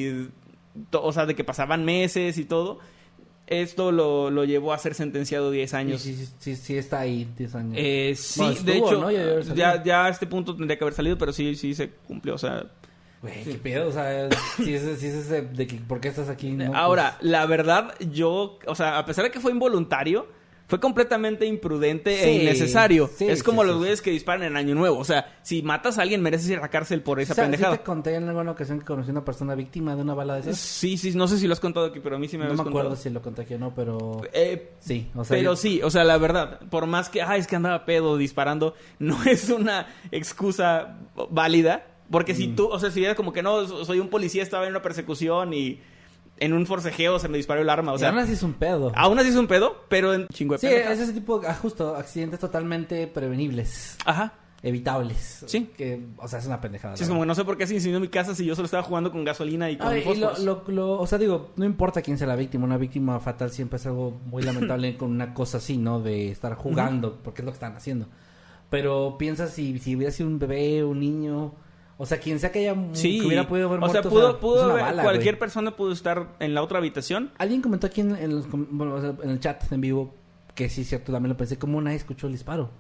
o sea, de que pasaban meses y todo, esto lo llevó a ser sentenciado 10 años. Sí está ahí, 10 años. Sí, bueno, estuvo, de hecho, ¿no? ya a este punto tendría que haber salido, pero sí se cumplió, o sea... Güey, qué pedo, o sea, si es ese de que, ¿por qué estás aquí? No, ahora, la verdad, o sea, a pesar de que fue involuntario, fue completamente imprudente e innecesario. Es como los güeyes que disparan en Año Nuevo. O sea, si matas a alguien, mereces ir a la cárcel por esa pendejada. ¿Sí te conté en alguna ocasión que conocí a una persona víctima de una bala de esas? Sí, no sé si lo has contado aquí, pero a mí sí me habías contado. No me acuerdo si lo conté aquí o no, pero... sí, o sea... Pero sí, o sea, la verdad, por más que... es que andaba pedo disparando, no es una excusa válida Porque si tú, o sea, si era como que no, soy un policía, estaba en una persecución y en un forcejeo se me disparó el arma, o sea... aún así es un pedo. Aún así es un pedo, pero en chingo de Sí, pendejadas. es ese tipo, justo, accidentes totalmente prevenibles. Ajá. Evitables. Sí. Que, o sea, es una pendejada. Sí, es como que no sé por qué se incendió mi casa si yo solo estaba jugando con gasolina y con fósforos. O sea, digo, no importa quién sea la víctima. Una víctima fatal siempre es algo muy lamentable con una cosa así, ¿no? De estar jugando, porque es lo que están haciendo. Pero piensa si hubiera sido un bebé, un niño... O sea, quien sea que que hubiera podido haber muerto. O sea, pudo es una haber, bala, cualquier güey. persona pudo estar en la otra habitación. Alguien comentó aquí en el chat en vivo que sí, cierto, también lo pensé, como nadie escuchó el disparo.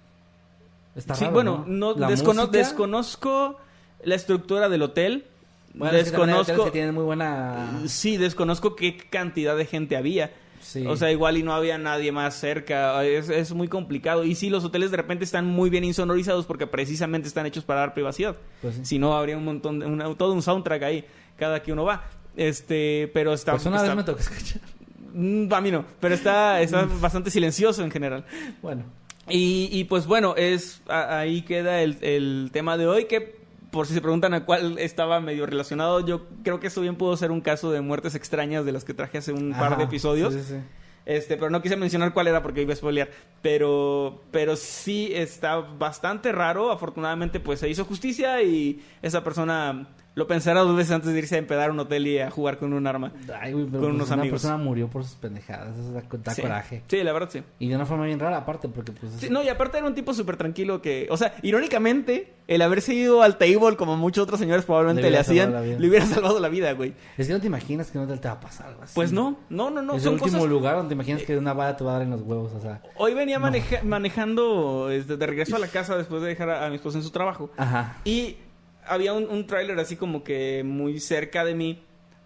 Está Sí, raro, bueno, ¿no? La música... desconozco la estructura del hotel. Bueno, Desconozco... que tienen muy buena... Sí, desconozco qué cantidad de gente había. Sí. O sea, igual y no había nadie más cerca. Es muy complicado. Y sí, los hoteles de repente están muy bien insonorizados porque precisamente están hechos para dar privacidad. Pues sí. Si no, habría un montón de... todo un soundtrack ahí, cada que uno va. Pero está... Pues una vez me tocó escuchar. A mí no, pero está bastante silencioso en general. Bueno. Y pues bueno, ahí queda el tema de hoy, que por si se preguntan a cuál estaba medio relacionado, yo creo que esto bien pudo ser un caso de muertes extrañas de las que traje hace un par de episodios. Sí. Pero no quise mencionar cuál era porque iba a spoilear. Pero sí está bastante raro. Afortunadamente, pues se hizo justicia y esa persona lo pensará 2 veces antes de irse a empedar a un hotel y a jugar con un arma. Ay, güey, pero con pues unos una amigos. persona murió por sus pendejadas. Eso da Sí. coraje. Sí, la verdad sí. Y de una forma bien rara, aparte, porque pues... Sí, no, y aparte era un tipo súper tranquilo que... O sea, irónicamente, el haberse ido al table como muchos otros señores probablemente Le le hubiera hacían, salvado la vida. le hubiera salvado la vida, güey. Es que no te imaginas que no te va a pasar algo así. Pues no. Es Son el último cosas... lugar donde te imaginas que una bala te va a dar en los huevos, o sea... Hoy venía manejando de regreso a la casa después de dejar a mi esposa en su trabajo. Ajá. Y había un tráiler así como que muy cerca de mí.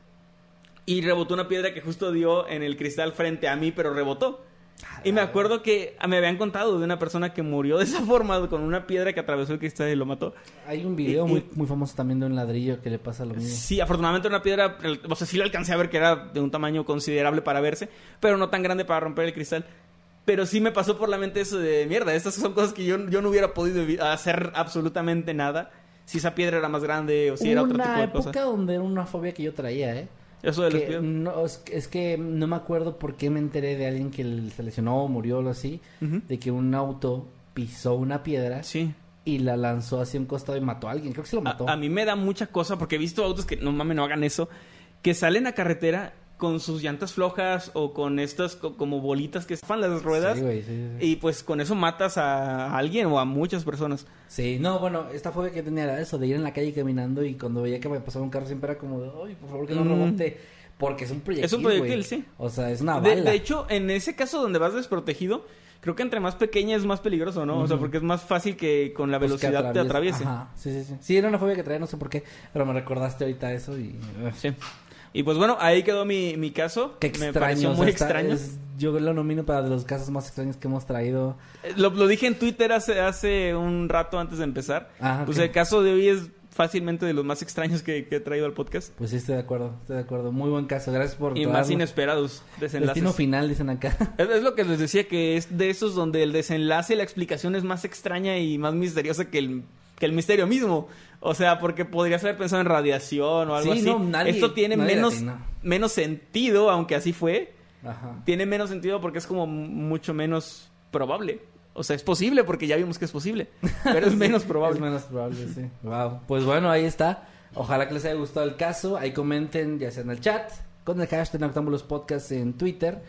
Y rebotó una piedra que justo dio en el cristal frente a mí, pero rebotó. Y me acuerdo que me habían contado de una persona que murió de esa forma, con una piedra que atravesó el cristal y lo mató. Hay un video muy famoso también de un ladrillo que le pasa lo mismo. Sí, afortunadamente una piedra, o sea, sí lo alcancé a ver que era de un tamaño considerable para verse, pero no tan grande para romper el cristal. Pero sí me pasó por la mente eso de mierda. Estas son cosas que yo no hubiera podido hacer absolutamente nada si esa piedra era más grande o si era otro tipo de Una cosa. época donde era una fobia que yo traía, Eso de los que pies. no, es que no me acuerdo por qué me enteré de alguien que se lesionó o murió o algo así, Ujú. de que un auto pisó una piedra Sí. y la lanzó hacia un costado y mató a alguien. Creo que se lo mató. A mí me da mucha cosa porque he visto autos que no mames, no hagan eso, que salen a carretera con sus llantas flojas o con estas como bolitas que estafan las ruedas. Sí, güey, sí. Y pues con eso matas a alguien o a muchas personas. Sí, no, bueno, esta fobia que tenía era eso, de ir en la calle caminando y cuando veía que me pasaba un carro siempre era como de, ay, por favor que no rebote, porque es un proyectil, Es un proyectil, güey. sí. O sea, es una bala. De hecho, en ese caso donde vas desprotegido, creo que entre más pequeña es más peligroso, ¿no? O sea, porque es más fácil que con la Pues que velocidad te atraviese. Ajá, sí. Sí, era una fobia que traía, no sé por qué, pero me recordaste ahorita eso y... Sí. Y pues bueno, ahí quedó mi caso. Qué Me extraño. pareció o sea, muy extraño. Yo lo nomino para de los casos más extraños que hemos traído. Lo dije en Twitter hace un rato antes de empezar. Ah, Pues ok. el caso de hoy es fácilmente de los más extraños que he traído al podcast. Pues sí, estoy de acuerdo. Muy buen caso, gracias por... Y más inesperados desenlaces. Destino final, dicen acá. Es lo que les decía, que es de esos donde el desenlace y la explicación es más extraña y más misteriosa que el misterio mismo. O sea, porque podrías haber pensado en radiación o algo Sí, así. no, nadie- Esto tiene nadie menos, latina. menos sentido, aunque así fue. Ajá. Tiene menos sentido porque es como mucho menos probable. O sea, es posible porque ya vimos que es posible. Pero es menos probable. Es menos probable, sí. Wow. Pues bueno, ahí está. Ojalá que les haya gustado el caso. Ahí comenten, ya sea en el chat, con el hashtag Noctámbulos Podcast en Twitter,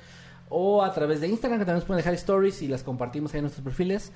o a través de Instagram, que también nos pueden dejar stories y las compartimos ahí en nuestros perfiles.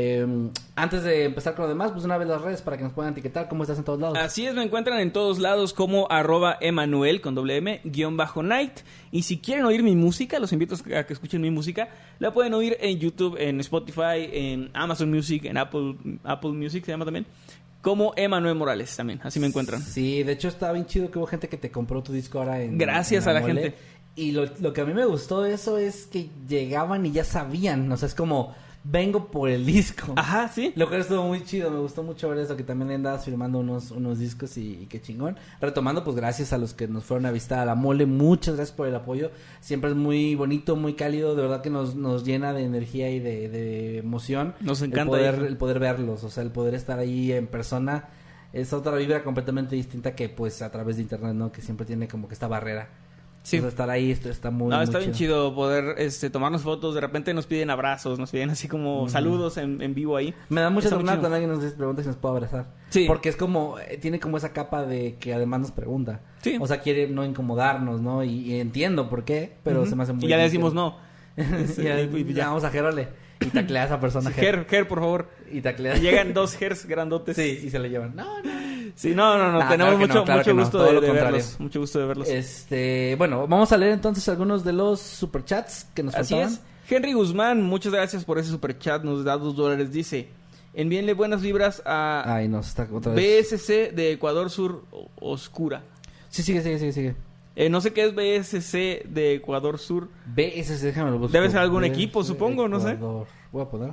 Antes de empezar con lo demás, pues una vez las redes para que nos puedan etiquetar. ¿Cómo estás en todos lados? Así es, me encuentran en todos lados como @Emanuel con doble M _night. Y si quieren oír mi música, los invito a que escuchen mi música. La pueden oír en YouTube, en Spotify, en Amazon Music, en Apple Music se llama también, como Emanuel Morales también. Así me encuentran. Sí, de hecho está bien chido que hubo gente que te compró tu disco ahora en... Gracias en a la Mole. gente. Y lo que a mí me gustó de eso es que llegaban y ya sabían. O sea, es como, vengo por el disco. Ajá, sí. Lo cual estuvo muy chido, me gustó mucho ver eso, que también andabas firmando unos discos y qué chingón. Retomando, pues gracias a los que nos fueron a visitar a la Mole, muchas gracias por el apoyo. Siempre es muy bonito, muy cálido, de verdad que nos llena de energía y de emoción. Nos encanta el poder verlos, o sea, el poder estar ahí en persona. Es otra vibra completamente distinta que pues a través de internet, ¿no? Que siempre tiene como que esta barrera. Sí. Entonces, estar ahí está muy, No, muy está bien chido poder tomarnos fotos. De repente nos piden abrazos, nos piden así como saludos en vivo ahí. Me da mucha Está muy ternura chido. cuando alguien nos pregunta si nos puede abrazar. Sí. Porque es como, tiene como esa capa de que además nos pregunta. Sí. O sea, quiere no incomodarnos, ¿no? Y entiendo por qué, pero se me hace muy... Y ya le decimos divertido. no. ya, Y ya vamos a Gerole. Y taclea a esa persona. Ger, por favor. Y taclea. Y llegan 2 Gers grandotes. Sí, y se le llevan. No. Sí, no. Nah, Tenemos claro que no, claro que no, mucho todo de lo contrario. verlos. Mucho gusto de verlos. Bueno, vamos a leer entonces algunos de los superchats que nos Así faltaban. es. Henry Guzmán, muchas gracias por ese superchat. Nos da $2. Dice: envíenle buenas vibras a Ay, no, está otra vez. BSC de Ecuador Sur Oscura. Sí, sigue. No sé qué es BSC de Ecuador Sur. BSC, déjame lo busco. Debe ser algún BSC, equipo, supongo, no sé. Ecuador. Voy a poner.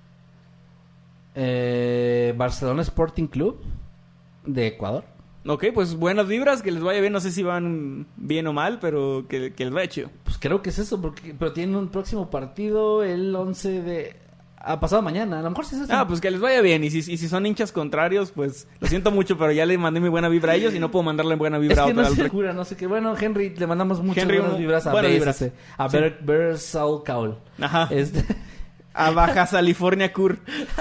Barcelona Sporting Club de Ecuador. Ok, pues buenas vibras, que les vaya bien. No sé si van bien o mal, pero que les vaya chido. Pues creo que es eso, pero tienen un próximo partido el 11 de... pasado mañana, a lo mejor sí es eso. Pues que les vaya bien. Y si son hinchas contrarios, pues lo siento mucho, pero ya le mandé mi buena vibra a ellos y no puedo mandarle buena vibra es a que otra. no se cura, no sé qué. Bueno, Henry, le mandamos muchas Henry, buenas vibras a buenas BSC. vibras. A Sí. Bear Saul Caul. Ajá. A Baja California Cur.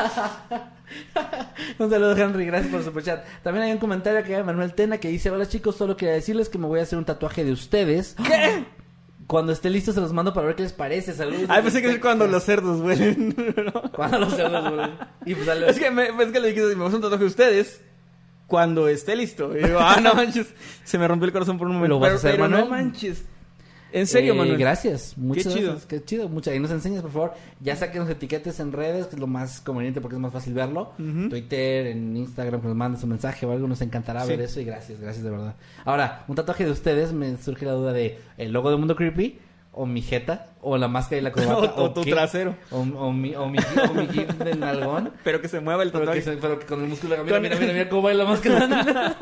Un saludo, Henry, gracias por el superchat. También hay un comentario que hay de Manuel Tena que dice: hola chicos, solo quería decirles que me voy a hacer un tatuaje de ustedes. ¿Qué? Cuando esté listo se los mando para ver qué les parece. Saludos. Ay, pensé que es cuando los cerdos huelen. Cuando los cerdos huelen. Y pues sale... Es que le dije, me vas a un tatuaje de ustedes cuando esté listo. Y digo, no manches. Se me rompió el corazón por un momento. ¿Lo vas a hacer, pero Manuel? no manches. En serio, Manuel. Gracias. Muchas Qué chido. gracias. Qué chido. Muchas. Y nos enseñas, por favor. Ya saquen los etiquetes en redes, que es lo más conveniente porque es más fácil verlo. Twitter, en Instagram, que nos mandes un mensaje o algo. Nos encantará ver eso. Y gracias de verdad. Ahora, un tatuaje de ustedes, me surge la duda de el logo de Mundo Creepy, o mi jeta, o la máscara y la corbata, o tu qué, trasero. o mi gif del nalgón. Pero que se mueva el tatuaje. Pero que con el músculo. Mira cómo baila la máscara.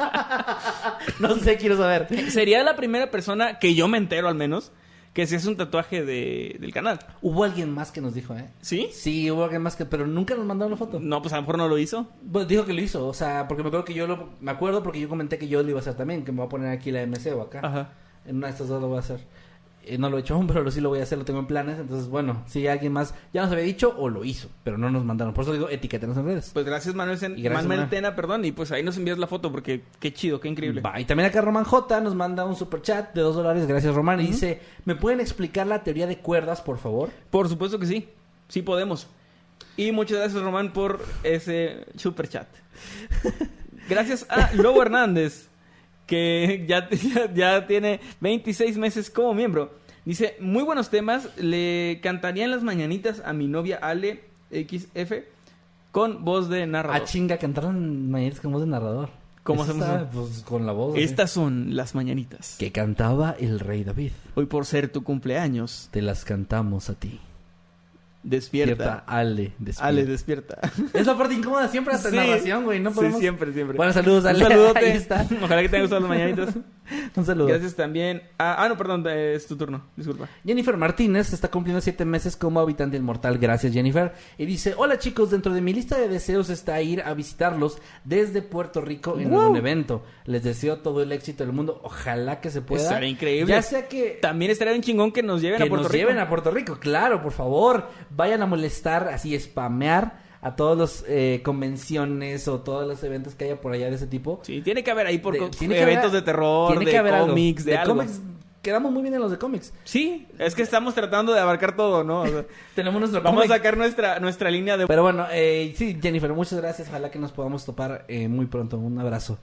No sé, quiero saber. Sería la primera persona que yo me entero, al menos, que se hace un tatuaje del canal. Hubo alguien más que nos dijo, ¿eh? ¿Sí? Sí, hubo alguien más pero nunca nos mandaron la foto. No, pues a lo mejor no lo hizo. Bueno, dijo que lo hizo, o sea, porque me acuerdo porque yo comenté que yo lo iba a hacer también, que me voy a poner aquí la MC o acá. Ajá. En una de estas dos lo voy a hacer. No lo he hecho aún, pero sí lo voy a hacer, lo tengo en planes. Entonces, bueno, si alguien más ya nos había dicho o lo hizo, pero no nos mandaron. Por eso digo, etiquétenos en redes. Pues gracias, Manuel, Y gracias, Manuel Manuel. Tena, perdón. Y pues ahí nos envías la foto porque qué chido, qué increíble. Va, y también acá Román J nos manda un super chat de $2. Gracias, Román. Y dice, ¿me pueden explicar la teoría de cuerdas, por favor? Por supuesto que sí. Sí podemos. Y muchas gracias, Román, por ese super chat. Gracias a Lobo Hernández, que ya tiene 26 meses como miembro. Dice, muy buenos temas. Le cantarían las mañanitas a mi novia Ale XF con voz de narrador. Ah, chinga, cantaron mañanitas con voz de narrador. ¿Cómo Eso hacemos está, eso? pues con la voz. así. Estas son las mañanitas. Que cantaba el rey David. Hoy por ser tu cumpleaños, Te las cantamos a ti. despierta. Ale, despierta. Ale, despierta. Es la parte incómoda siempre hasta Sí. narración, güey. No podemos... Sí, siempre. Bueno, saludos, Ale. Un saludote. Ahí está. Ojalá que te hayan gustado las mañanitas. Un saludo. Gracias también. No, perdón, es tu turno. Disculpa. Jennifer Martínez está cumpliendo 7 meses como habitante inmortal. Gracias, Jennifer. Y dice, hola chicos, dentro de mi lista de deseos está ir a visitarlos desde Puerto Rico en ¡Wow! un evento. Les deseo todo el éxito del mundo. Ojalá que se pueda. Estaría increíble. Ya sea que... También estaría bien chingón que nos lleven que a Puerto nos Rico. lleven a Puerto Rico, claro, por favor. Vayan a molestar, así spamear a todos los convenciones o todos los eventos que haya por allá de ese tipo. Sí, tiene que haber ahí Tiene que eventos haber- de terror, tiene de que haber algo. cómics, de algo. cómics. Quedamos muy bien en los de cómics. Sí, es que estamos tratando de abarcar todo, ¿no? O sea, Tenemos nuestro vamos a cómic. sacar nuestra línea de... Pero bueno, sí, Jennifer, muchas gracias. Ojalá que nos podamos topar muy pronto. Un abrazo.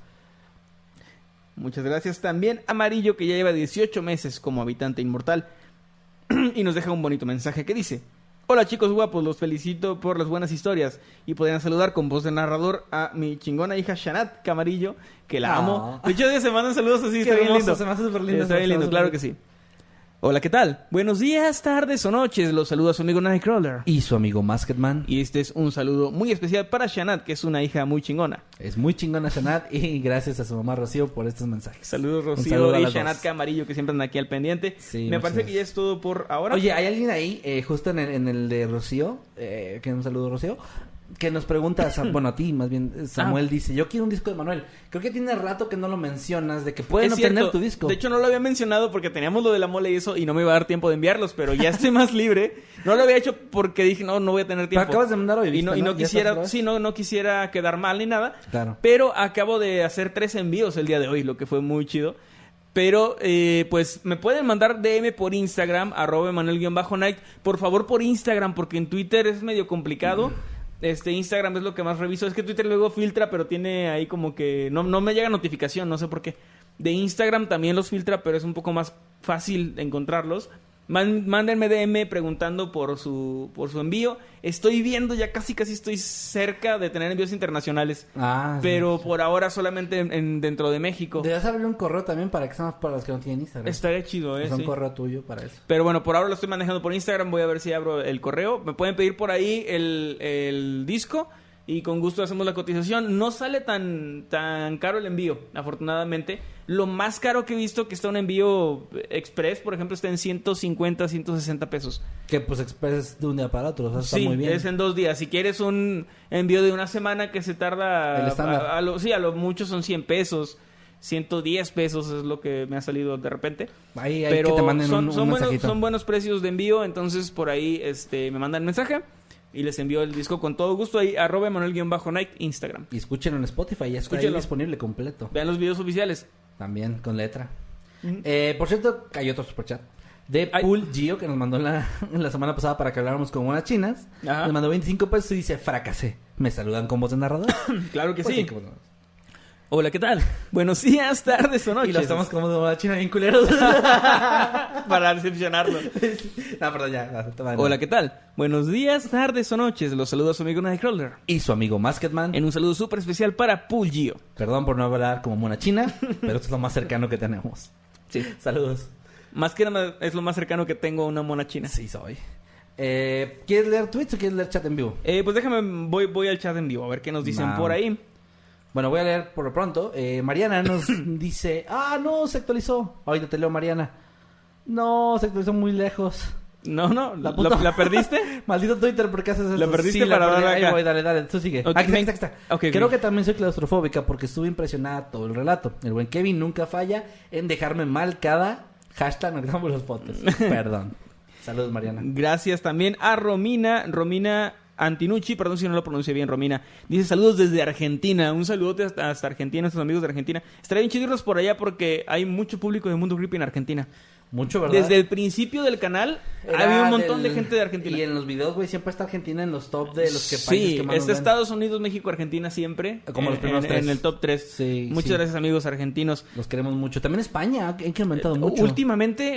Muchas gracias también a Amarillo, que ya lleva 18 meses como habitante inmortal. Y nos deja un bonito mensaje que dice: hola chicos guapos, los felicito por las buenas historias. Y podrían saludar con voz de narrador a mi chingona hija Shanat Camarillo, que la amo. De hecho, se mandan saludos así, Qué está bien hermoso, lindo. se me hace súper lindo. Está bien lindo, claro que sí. Hola, ¿qué tal? Buenos días, tardes o noches. Los saluda su amigo Nightcrawler. Y su amigo Masketman. Y este es un saludo muy especial para Shanat, que es una hija muy chingona. Es muy chingona Shanat. Y gracias a su mamá Rocío por estos mensajes. Saludos, Un Rocío saludo a y las Shanat dos. Camarillo, que siempre andan aquí al pendiente. Sí, Me muchas parece que ya gracias. es todo por ahora. Oye, ¿hay alguien ahí, justo en el de Rocío? Que un saludo, Rocío. que nos pregunta, bueno, a ti más bien, Samuel dice, yo quiero un disco de Manuel. Creo que tiene rato que no lo mencionas, de que pueden obtener tu disco. De hecho, no lo había mencionado porque teníamos lo de la mole y eso, y no me iba a dar tiempo de enviarlos, pero ya estoy más libre. No lo había hecho porque dije, no voy a tener tiempo. Pero acabas de mandar hoy, y no quisiera, no quisiera quedar mal ni nada. Claro. Pero acabo de hacer 3 envíos el día de hoy, lo que fue muy chido. Pero, pues, me pueden mandar DM por Instagram, @Emanuel_Night. Por favor, por Instagram, porque en Twitter es medio complicado. Instagram es lo que más reviso. Es que Twitter luego filtra, pero tiene ahí como que... No me llega notificación, no sé por qué. De Instagram también los filtra, pero es un poco más fácil encontrarlos. Mándenme DM preguntando por su envío. Estoy viendo, ya casi estoy cerca de tener envíos internacionales. Pero sí. Por ahora solamente dentro de México. Debes abrir un correo también para los que no tienen Instagram. Estaría chido, es un correo tuyo para eso. Pero bueno, por ahora lo estoy manejando por Instagram. Voy a ver si abro el correo. Me pueden pedir por ahí el disco. Y con gusto hacemos la cotización. No sale tan caro el envío, afortunadamente. Lo más caro que he visto que está un envío express, por ejemplo, está en 150, 160 pesos. Que pues express de un día para otro, o sea, está muy bien. Sí, es en 2 días. Si quieres un envío de una semana que se tarda... El estándar. A lo mucho son 100 pesos. 110 pesos es lo que me ha salido de repente. Ahí pero que te manden un mensajito. Son buenos precios de envío, entonces por ahí me mandan mensaje. Y les envío el disco con todo gusto ahí, @Emanuel_Night, Instagram. Y escúchenlo en Spotify, ya está ahí disponible completo. Vean los videos oficiales. También, con letra. Por cierto, hay otro superchat de Pool Gio, que nos mandó en la semana pasada para que habláramos con unas chinas. Ajá. Nos mandó 25 pesos y dice, fracasé. ¿Me saludan con voz de narrador? Claro que pues sí. Hola, ¿qué tal? Buenos días, tardes o noches. Y lo estamos como de una china bien culeros. Para decepcionarlo. No, perdón, ya. Hola, ¿qué tal? Buenos días, tardes o noches. Los saluda su amigo Nightcrawler. Y su amigo Masketman. En un saludo súper especial para Pool Gio. Perdón por no hablar como mona china, pero esto es lo más cercano que tenemos. Sí. Saludos. Masketman es lo más cercano que tengo a una mona china. Sí, soy. ¿Quieres leer tweets o quieres leer chat en vivo? Pues déjame, voy al chat en vivo a ver qué nos dicen por ahí. Bueno, voy a leer por lo pronto. Mariana nos dice... no, se actualizó. Ahorita te leo, Mariana. No, se actualizó muy lejos. No, ¿la perdiste? Maldito Twitter, ¿por qué haces eso? La perdiste para darle acá. Ahí voy, dale, tú sigue. Okay, aquí está. Okay, creo que también soy claustrofóbica porque estuve impresionada todo el relato. El buen Kevin nunca falla en dejarme mal cada hashtag Noctámbulos los fotos. Perdón. Saludos, Mariana. Gracias también a Romina Antinucci, perdón si no lo pronuncié bien, Romina. Dice, saludos desde Argentina. Un saludote hasta Argentina, nuestros amigos de Argentina. Estaría bien chido irnos por allá porque hay mucho público de Mundo Creepy en Argentina. Mucho, ¿verdad? Desde el principio del canal había un montón de gente de Argentina. Y en los videos, güey, siempre está Argentina en los top de los que países que más está Estados Unidos, México, Argentina siempre. Como los primeros 3. En el top 3. Sí, muchas gracias, amigos argentinos. Los queremos mucho. También España ha incrementado mucho. Últimamente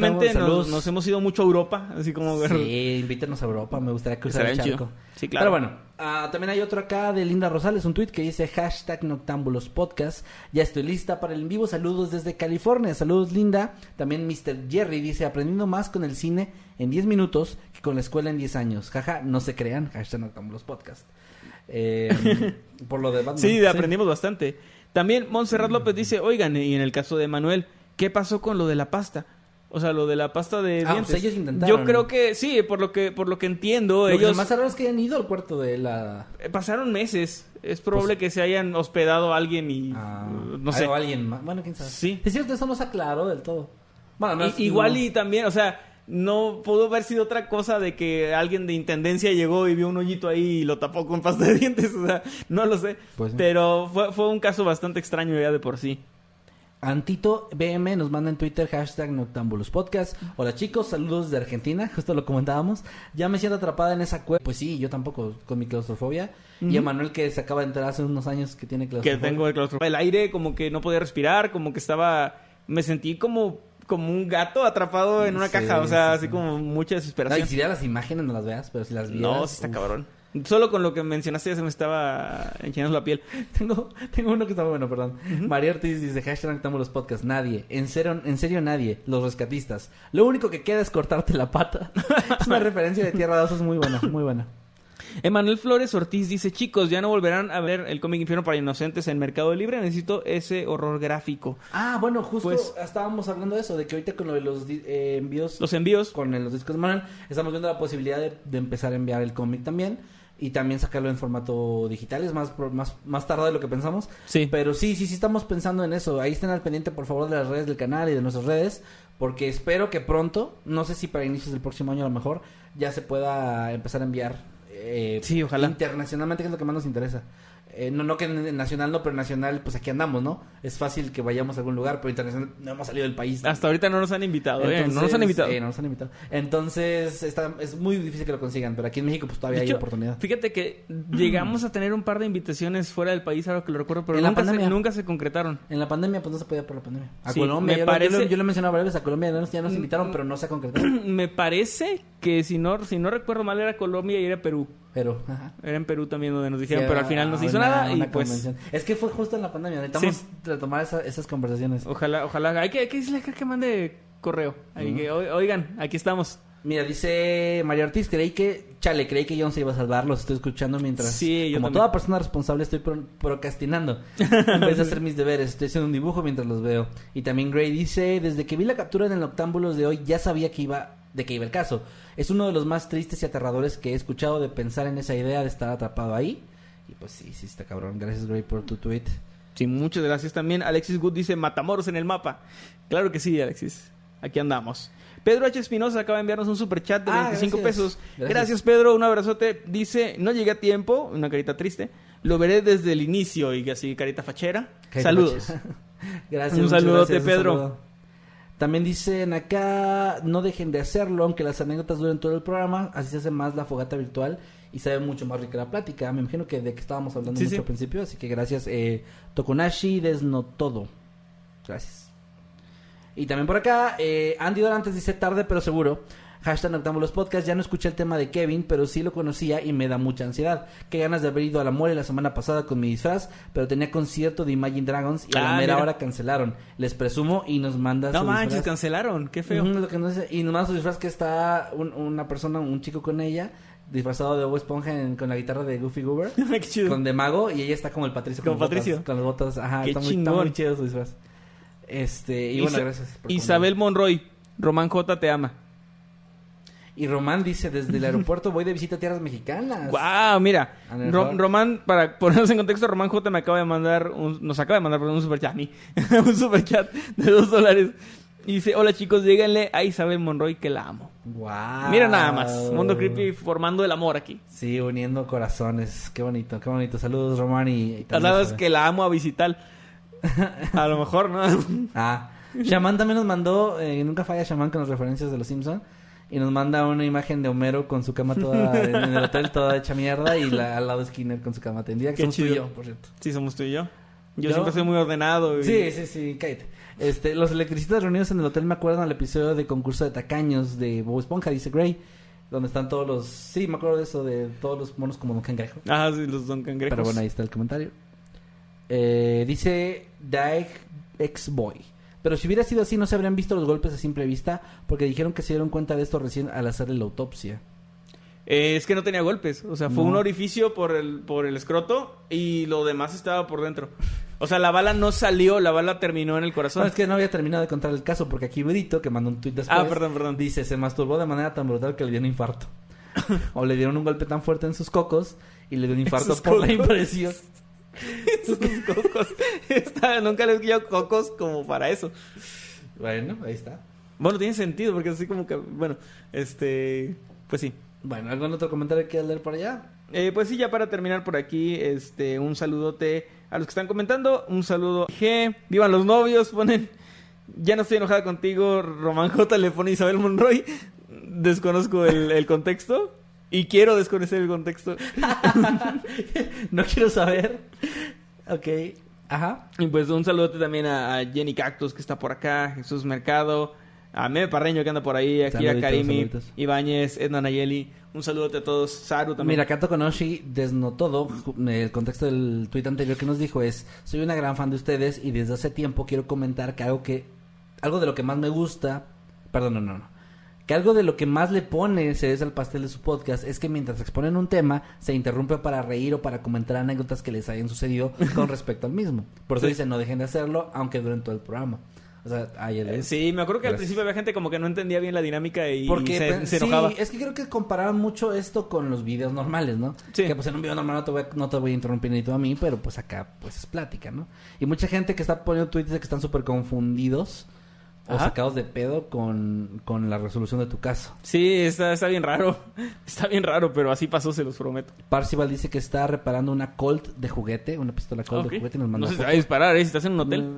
nos hemos ido mucho a Europa. Así como... Sí, invítenos a Europa. Me gustaría cruzar el charco. Sí, claro. Pero bueno, también hay otro acá de Linda Rosales, un tweet que dice #Noctámbulos Podcast. Ya estoy lista para el en vivo. Saludos desde California. Saludos, Linda. También Mr. Jerry dice, aprendiendo más con el cine en 10 minutos que con la escuela en 10 años. Jaja, no se crean. #Noctámbulos Podcast. Por lo de Batman. Sí, aprendimos bastante. También Montserrat López dice, oigan, y en el caso de Manuel, ¿qué pasó con lo de la pasta? O sea, lo de la pasta de dientes. Pues ellos intentaron. Yo creo que sí, por lo que entiendo, ellos... Lo más raro es que hayan ido al cuarto de la... Pasaron meses. Es probable que se hayan hospedado a alguien y... no sé. O alguien más. Bueno, quién sabe. Sí. Es cierto, eso no se aclaró del todo. Bueno, igual y también, o sea... No pudo haber sido otra cosa de que alguien de intendencia llegó y vio un hoyito ahí y lo tapó con pasta de dientes. O sea, no lo sé. Pues sí. Pero fue un caso bastante extraño ya de por sí. Antito BM nos manda en Twitter #Noctámbulos Podcast. Hola chicos, saludos de Argentina, justo lo comentábamos. Ya me siento atrapada en esa cueva. Pues sí, yo tampoco, con mi claustrofobia. Y Emanuel, que se acaba de enterar hace unos años que tiene claustrofobia. Que tengo claustrofobia. El aire como que no podía respirar, como que estaba... Me sentí como un gato atrapado en una caja, o sea, así como mucha desesperación. No, y si ya las imágenes no las veas, pero si las vieras... No, sí está cabrón. Solo con lo que mencionaste ya se me estaba enchinando la piel. Tengo uno que está muy bueno, perdón. María Ortiz dice, #Noctámbulos Podcast. Nadie, en serio nadie, los rescatistas. Lo único que queda es cortarte la pata. Es una referencia de Tierra de Osos muy buena, muy buena. Emanuel Flores Ortiz dice, chicos, ya no volverán a ver el cómic Infierno para Inocentes en Mercado Libre, necesito ese horror gráfico. Bueno, justo estábamos hablando de eso, de que ahorita con lo de los envíos... Los envíos. Con los discos de Manuel, estamos viendo la posibilidad de empezar a enviar el cómic también. y también sacarlo en formato digital. Es más tardado de lo que pensamos. Sí. Pero sí estamos pensando en eso. Ahí estén al pendiente, por favor, de las redes del canal y de nuestras redes, porque espero que pronto, no sé si para inicios del próximo año a lo mejor, ya se pueda empezar a enviar sí, ojalá. internacionalmente, que es lo que más nos interesa. No que nacional no, pero nacional, pues aquí andamos, ¿no? Es fácil que vayamos a algún lugar, pero internacional no hemos salido del país. Hasta ahorita no nos han invitado, Entonces, no nos han invitado. No nos han invitado. Entonces, es muy difícil que lo consigan, pero aquí en México pues todavía De hay hecho, oportunidad. Fíjate que llegamos a tener un par de invitaciones fuera del país, ahora que lo recuerdo, pero En la nunca se concretaron. En la pandemia, pues no se podía por la pandemia. A Sí, Colombia, me parece- yo lo he mencionado varias veces, a Colombia ya nos invitaron, pero no se ha concretado. Me parece que si no recuerdo mal era Colombia y era Perú. Pero, ajá. Era en Perú también donde nos dijeron, Sí, pero al final no se hizo una- nada y una pues convención. Es que fue justo en la pandemia, necesitamos Sí. retomar esas conversaciones. ojalá, hay que decirle que mande correo. Ahí que, oigan, aquí estamos. Mira, dice María Ortiz, creí que John se iba a salvar, los estoy escuchando mientras, Sí, yo como también. toda persona responsable, estoy procrastinando en vez de hacer mis deberes, estoy haciendo un dibujo mientras los veo. Y también Gray dice, desde que vi la captura en el Noctámbulos de hoy, ya sabía de qué iba el caso. Es uno de los más tristes y aterradores que he escuchado de pensar en esa idea de estar atrapado ahí. Y pues sí está cabrón. Gracias, Gray, por tu tweet. Sí, muchas gracias también. Alexis Good dice, Matamoros en el mapa. Claro que sí, Alexis. Aquí andamos. Pedro H. Espinosa acaba de enviarnos un superchat de 25 gracias. pesos. Gracias, Pedro. Un abrazote. Dice, no llegué a tiempo. Una carita triste. Lo veré desde el inicio. Y así, carita fachera. Saludos. Gracias. Un muchas saludote, gracias, un Pedro. saludo. También dicen acá, no dejen de hacerlo, aunque las anécdotas duren todo el programa, así se hace más la fogata virtual y sabe mucho más rica la plática. Me imagino que de que estábamos hablando Sí, mucho sí. al principio, así que gracias. Tokonashi Desnotodo. Gracias. Y también por acá, Andy Dorantes dice tarde pero seguro. Hashtag Noctámbulos Podcast. Ya no escuché el tema de Kevin, pero sí lo conocía y me da mucha ansiedad. Qué ganas de haber ido a la mole la semana pasada con mi disfraz, pero tenía concierto de Imagine Dragons y a la mera mira. hora cancelaron. Les presumo y nos manda No su manches, disfraz. cancelaron. Qué feo. Ujú, lo que nos dice. Y nos manda su disfraz que está una persona, un chico con ella, disfrazado de Bob Esponja con la guitarra de Goofy Goober. Qué chido. Con de mago y ella está como el Patricio. Como con las Patricio. botas, con las botas. Ajá, Qué está chingón. muy chido su disfraz. Y bueno, gracias. por Isabel Monroy. Román J te ama. Y Román dice, desde el aeropuerto voy de visita a tierras mexicanas. Wow, mira. A lo mejor. Román, para ponernos en contexto, Román J nos acaba de mandar un superchat a mí. Un superchat de $2. Y dice, hola chicos, díganle a Isabel Monroy que la amo. Wow. Mira nada más, Mundo Creepy formando el amor aquí. Sí, uniendo corazones. Qué bonito, qué bonito. Saludos, Román y Las también es que la amo a visitar. A lo mejor, ¿no? Shaman también nos mandó, nunca falla Shaman con las referencias de los Simpson. Y nos manda una imagen de Homero con su cama toda en el hotel, toda hecha mierda. Y al lado Skinner con su cama tendida. Que Qué somos tú y chido. yo, por cierto. Sí, somos tú y yo. Yo siempre soy muy ordenado. Y... Sí, cállate. Los electricistas reunidos en el hotel me acuerdan al episodio de concurso de tacaños de Bob Esponja, dice Gray. Donde están todos los... Sí, me acuerdo de eso, de todos los monos como Don Cangrejo. Ah, sí, los Don Cangrejos. Pero bueno, ahí está el comentario. Dice Daeg X-Boy. Pero si hubiera sido así, no se habrían visto los golpes a simple vista, porque dijeron que se dieron cuenta de esto recién al hacerle la autopsia. Es que no tenía golpes. O sea, fue No. un orificio por el escroto y lo demás estaba por dentro. O sea, la bala no salió, la bala terminó en el corazón. No, es que no había terminado de contar el caso, porque aquí Brito, que mandó un tuit después... Perdón. Dice, se masturbó de manera tan brutal que le dio un infarto. O le dieron un golpe tan fuerte en sus cocos y le dio un infarto sus por la cocos. impresión. Sus cocos. Nunca les he escuchado cocos como para eso. Bueno, ahí está. Bueno, tiene sentido porque así como que... Bueno, pues sí. Bueno, ¿algún otro comentario que quieras leer por allá? Pues sí, ya para terminar por aquí, un saludote a los que están comentando. Un saludo. Vivan los novios, ponen... Ya no estoy enojada contigo, Román J. le pone Isabel Monroy. Desconozco el contexto. Y quiero desconocer el contexto. No quiero saber. Ok. Ajá. Y pues un saludote también a Jenny Cactus, que está por acá. Jesús Mercado. A Meme Parreño, que anda por ahí. Akira Saluditos, Karimi. saluditos. Ibáñez. Edna Nayeli. Un saludote a todos. Saru también. Mira, Kato Konoshi desnotó el contexto del tuit anterior que nos dijo es: soy una gran fan de ustedes y desde hace tiempo quiero comentar que algo de lo que más me gusta, que algo de lo que más le pone cereza al pastel de su podcast es que mientras exponen un tema se interrumpe para reír o para comentar anécdotas que les hayan sucedido con respecto al mismo. Por eso Sí. dice, no dejen de hacerlo aunque duren todo el programa. O sea, ayer es. Sí, me acuerdo que al Gracias. principio había gente como que no entendía bien la dinámica y Porque se enojaba. sí, es que creo que comparaban mucho esto con los videos normales, ¿no? Sí. Que pues en un video normal no te voy a interrumpir ni tú a mí, pero pues acá pues es plática, ¿no? Y mucha gente que está poniendo tweets de que están súper confundidos o Ajá. sacados de pedo con la resolución de tu caso. Sí, está bien raro. Está bien raro, pero así pasó, se los prometo. Parcival dice que está reparando una Colt de juguete, una pistola Colt Ok. de juguete y nos No manda se te foto. va a disparar, si estás en un hotel.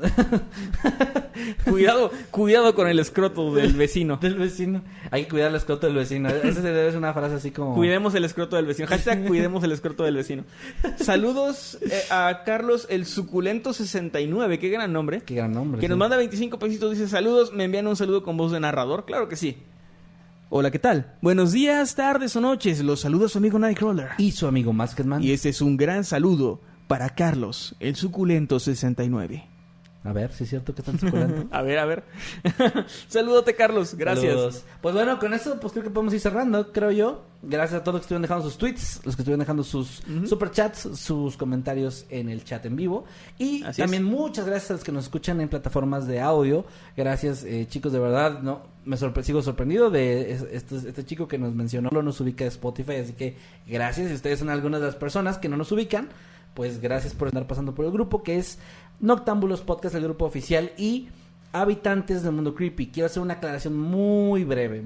Cuidado con el escroto del vecino. Del vecino. Hay que cuidar el escroto del vecino. Esa debe ser una frase así como... Cuidemos el escroto del vecino. Hashtag cuidemos el escroto del vecino. Saludos a Carlos el Suculento 69. Qué gran nombre. Qué gran nombre. Que sí. nos manda 25 pesitos. Dice, saludos, me envían un saludo con voz de narrador. Claro que sí. Hola, ¿qué tal? Buenos días, tardes o noches. Los saluda su amigo Nightcrawler. Y su amigo Masketman. Y este es un gran saludo para Carlos el Suculento 69. A ver, si es cierto que están suculento. A ver. Salúdote, Carlos. Gracias. Saludos. Pues bueno, con eso pues creo que podemos ir cerrando, creo yo. Gracias a todos los que estuvieron dejando sus tweets, los que estuvieron dejando sus superchats, sus comentarios en el chat en vivo. Y Así también es. muchas gracias a los que nos escuchan en plataformas de audio. Gracias, chicos, de verdad, no me sigo sorprendido de este chico que nos mencionó, no nos ubica de Spotify, así que gracias. Si ustedes son algunas de las personas que no nos ubican, pues gracias por estar pasando por el grupo, que es Noctámbulos Podcast, el grupo oficial, y Habitantes del Mundo Creepy. Quiero hacer una aclaración muy breve.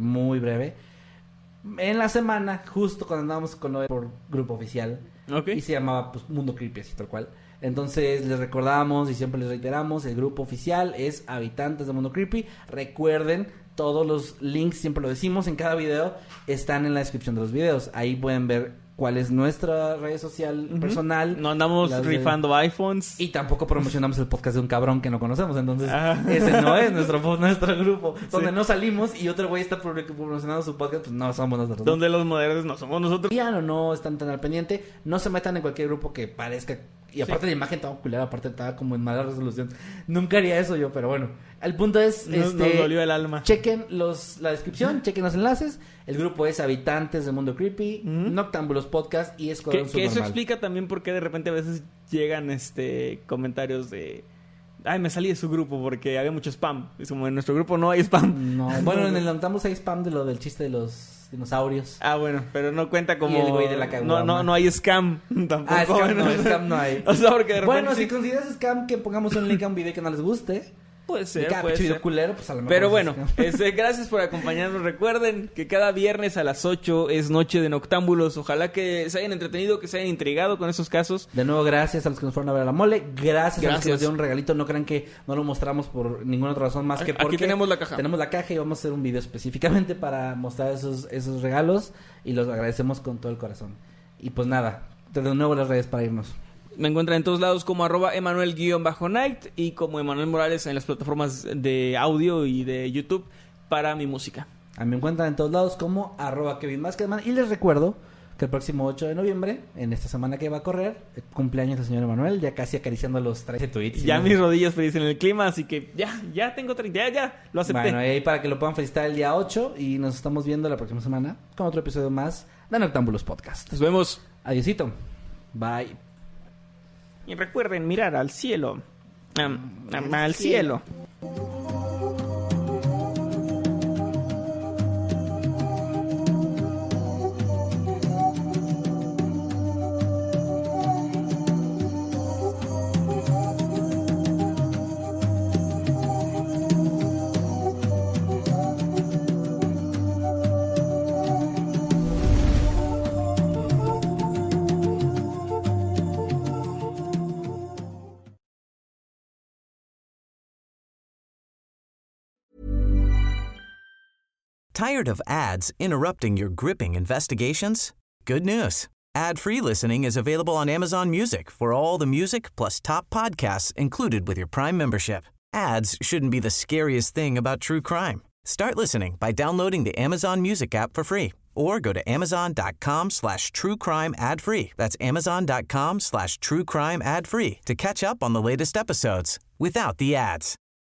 En la semana, justo cuando andábamos con lo por grupo oficial, Ok. y se llamaba pues Mundo Creepy, así tal cual. Entonces les recordamos y siempre les reiteramos, el grupo oficial es Habitantes del Mundo Creepy. Recuerden, todos los links, siempre lo decimos en cada video, están en la descripción de los videos. Ahí pueden ver cuál es nuestra red social personal. No andamos las de- rifando iPhones. Y tampoco promocionamos el podcast de un cabrón que no conocemos. Entonces, Ah. ese no es nuestro grupo. Donde no salimos y otro güey está promocionando su podcast, pues no somos nosotros. ¿no? Donde los modernos no somos nosotros. Ya no están tan al pendiente. No se metan en cualquier grupo que parezca. Y aparte la imagen estaba culera, aparte estaba como en mala resolución. Nunca haría eso yo, pero bueno. El punto es, Nos dolió el alma. chequen la descripción, chequen los enlaces. El grupo es Habitantes del Mundo Creepy, Noctámbulos Podcast y Escuadrón Que eso Subnormal. explica también por qué de repente a veces llegan comentarios de... Ay, me salí de su grupo porque había mucho spam. Es como en nuestro grupo no hay spam. No, bueno, en el Noctámbulos hay spam de lo del chiste de los dinosaurios. Ah, bueno, pero no cuenta como... Y el güey de la caguama. no hay scam tampoco. Ah, scam no hay. O sea, porque de repente Bueno, sí si consideras scam que pongamos un link a un video que no les guste, puede de ser, cada puede pinche video ser. culero, pues a lo mejor Pero es bueno, scam. gracias por acompañarnos. Recuerden que cada viernes a las 8 es Noche de Noctámbulos. Ojalá que se hayan entretenido, que se hayan intrigado con esos casos. De nuevo, gracias a los que nos fueron a ver a la mole. Gracias a los que Gracias. nos dieron un regalito. No crean que no lo mostramos por ninguna otra razón más que Aquí porque tenemos la caja. Tenemos la caja y vamos a hacer un video específicamente para mostrar esos regalos. Y los agradecemos con todo el corazón. Y pues nada, de nuevo las redes para irnos. Me encuentran en todos lados como @Emanuel_Night y como Emanuel Morales en las plataformas de audio y de YouTube para mi música. A mí me encuentran en todos lados como @Kevin Maskedman. Y les recuerdo que el próximo 8 de noviembre, en esta semana que va a correr, el cumpleaños del señor Emanuel, ya casi acariciando los 13 tweets. Ya mis rodillas predicen el clima, así que ya tengo 30, ya, lo acepté. Bueno, y ahí para que lo puedan felicitar el día 8 y nos estamos viendo la próxima semana con otro episodio más de Noctámbulos Podcast. Nos vemos. Adiósito. Bye. Y recuerden mirar al cielo. Al cielo. Tired of ads interrupting your gripping investigations? Good news. Ad-free listening is available on Amazon Music for all the music plus top podcasts included with your Prime membership. Ads shouldn't be the scariest thing about true crime. Start listening by downloading the Amazon Music app for free or go to amazon.com/truecrime ad-free. That's amazon.com/truecrime ad-free to catch up on the latest episodes without the ads.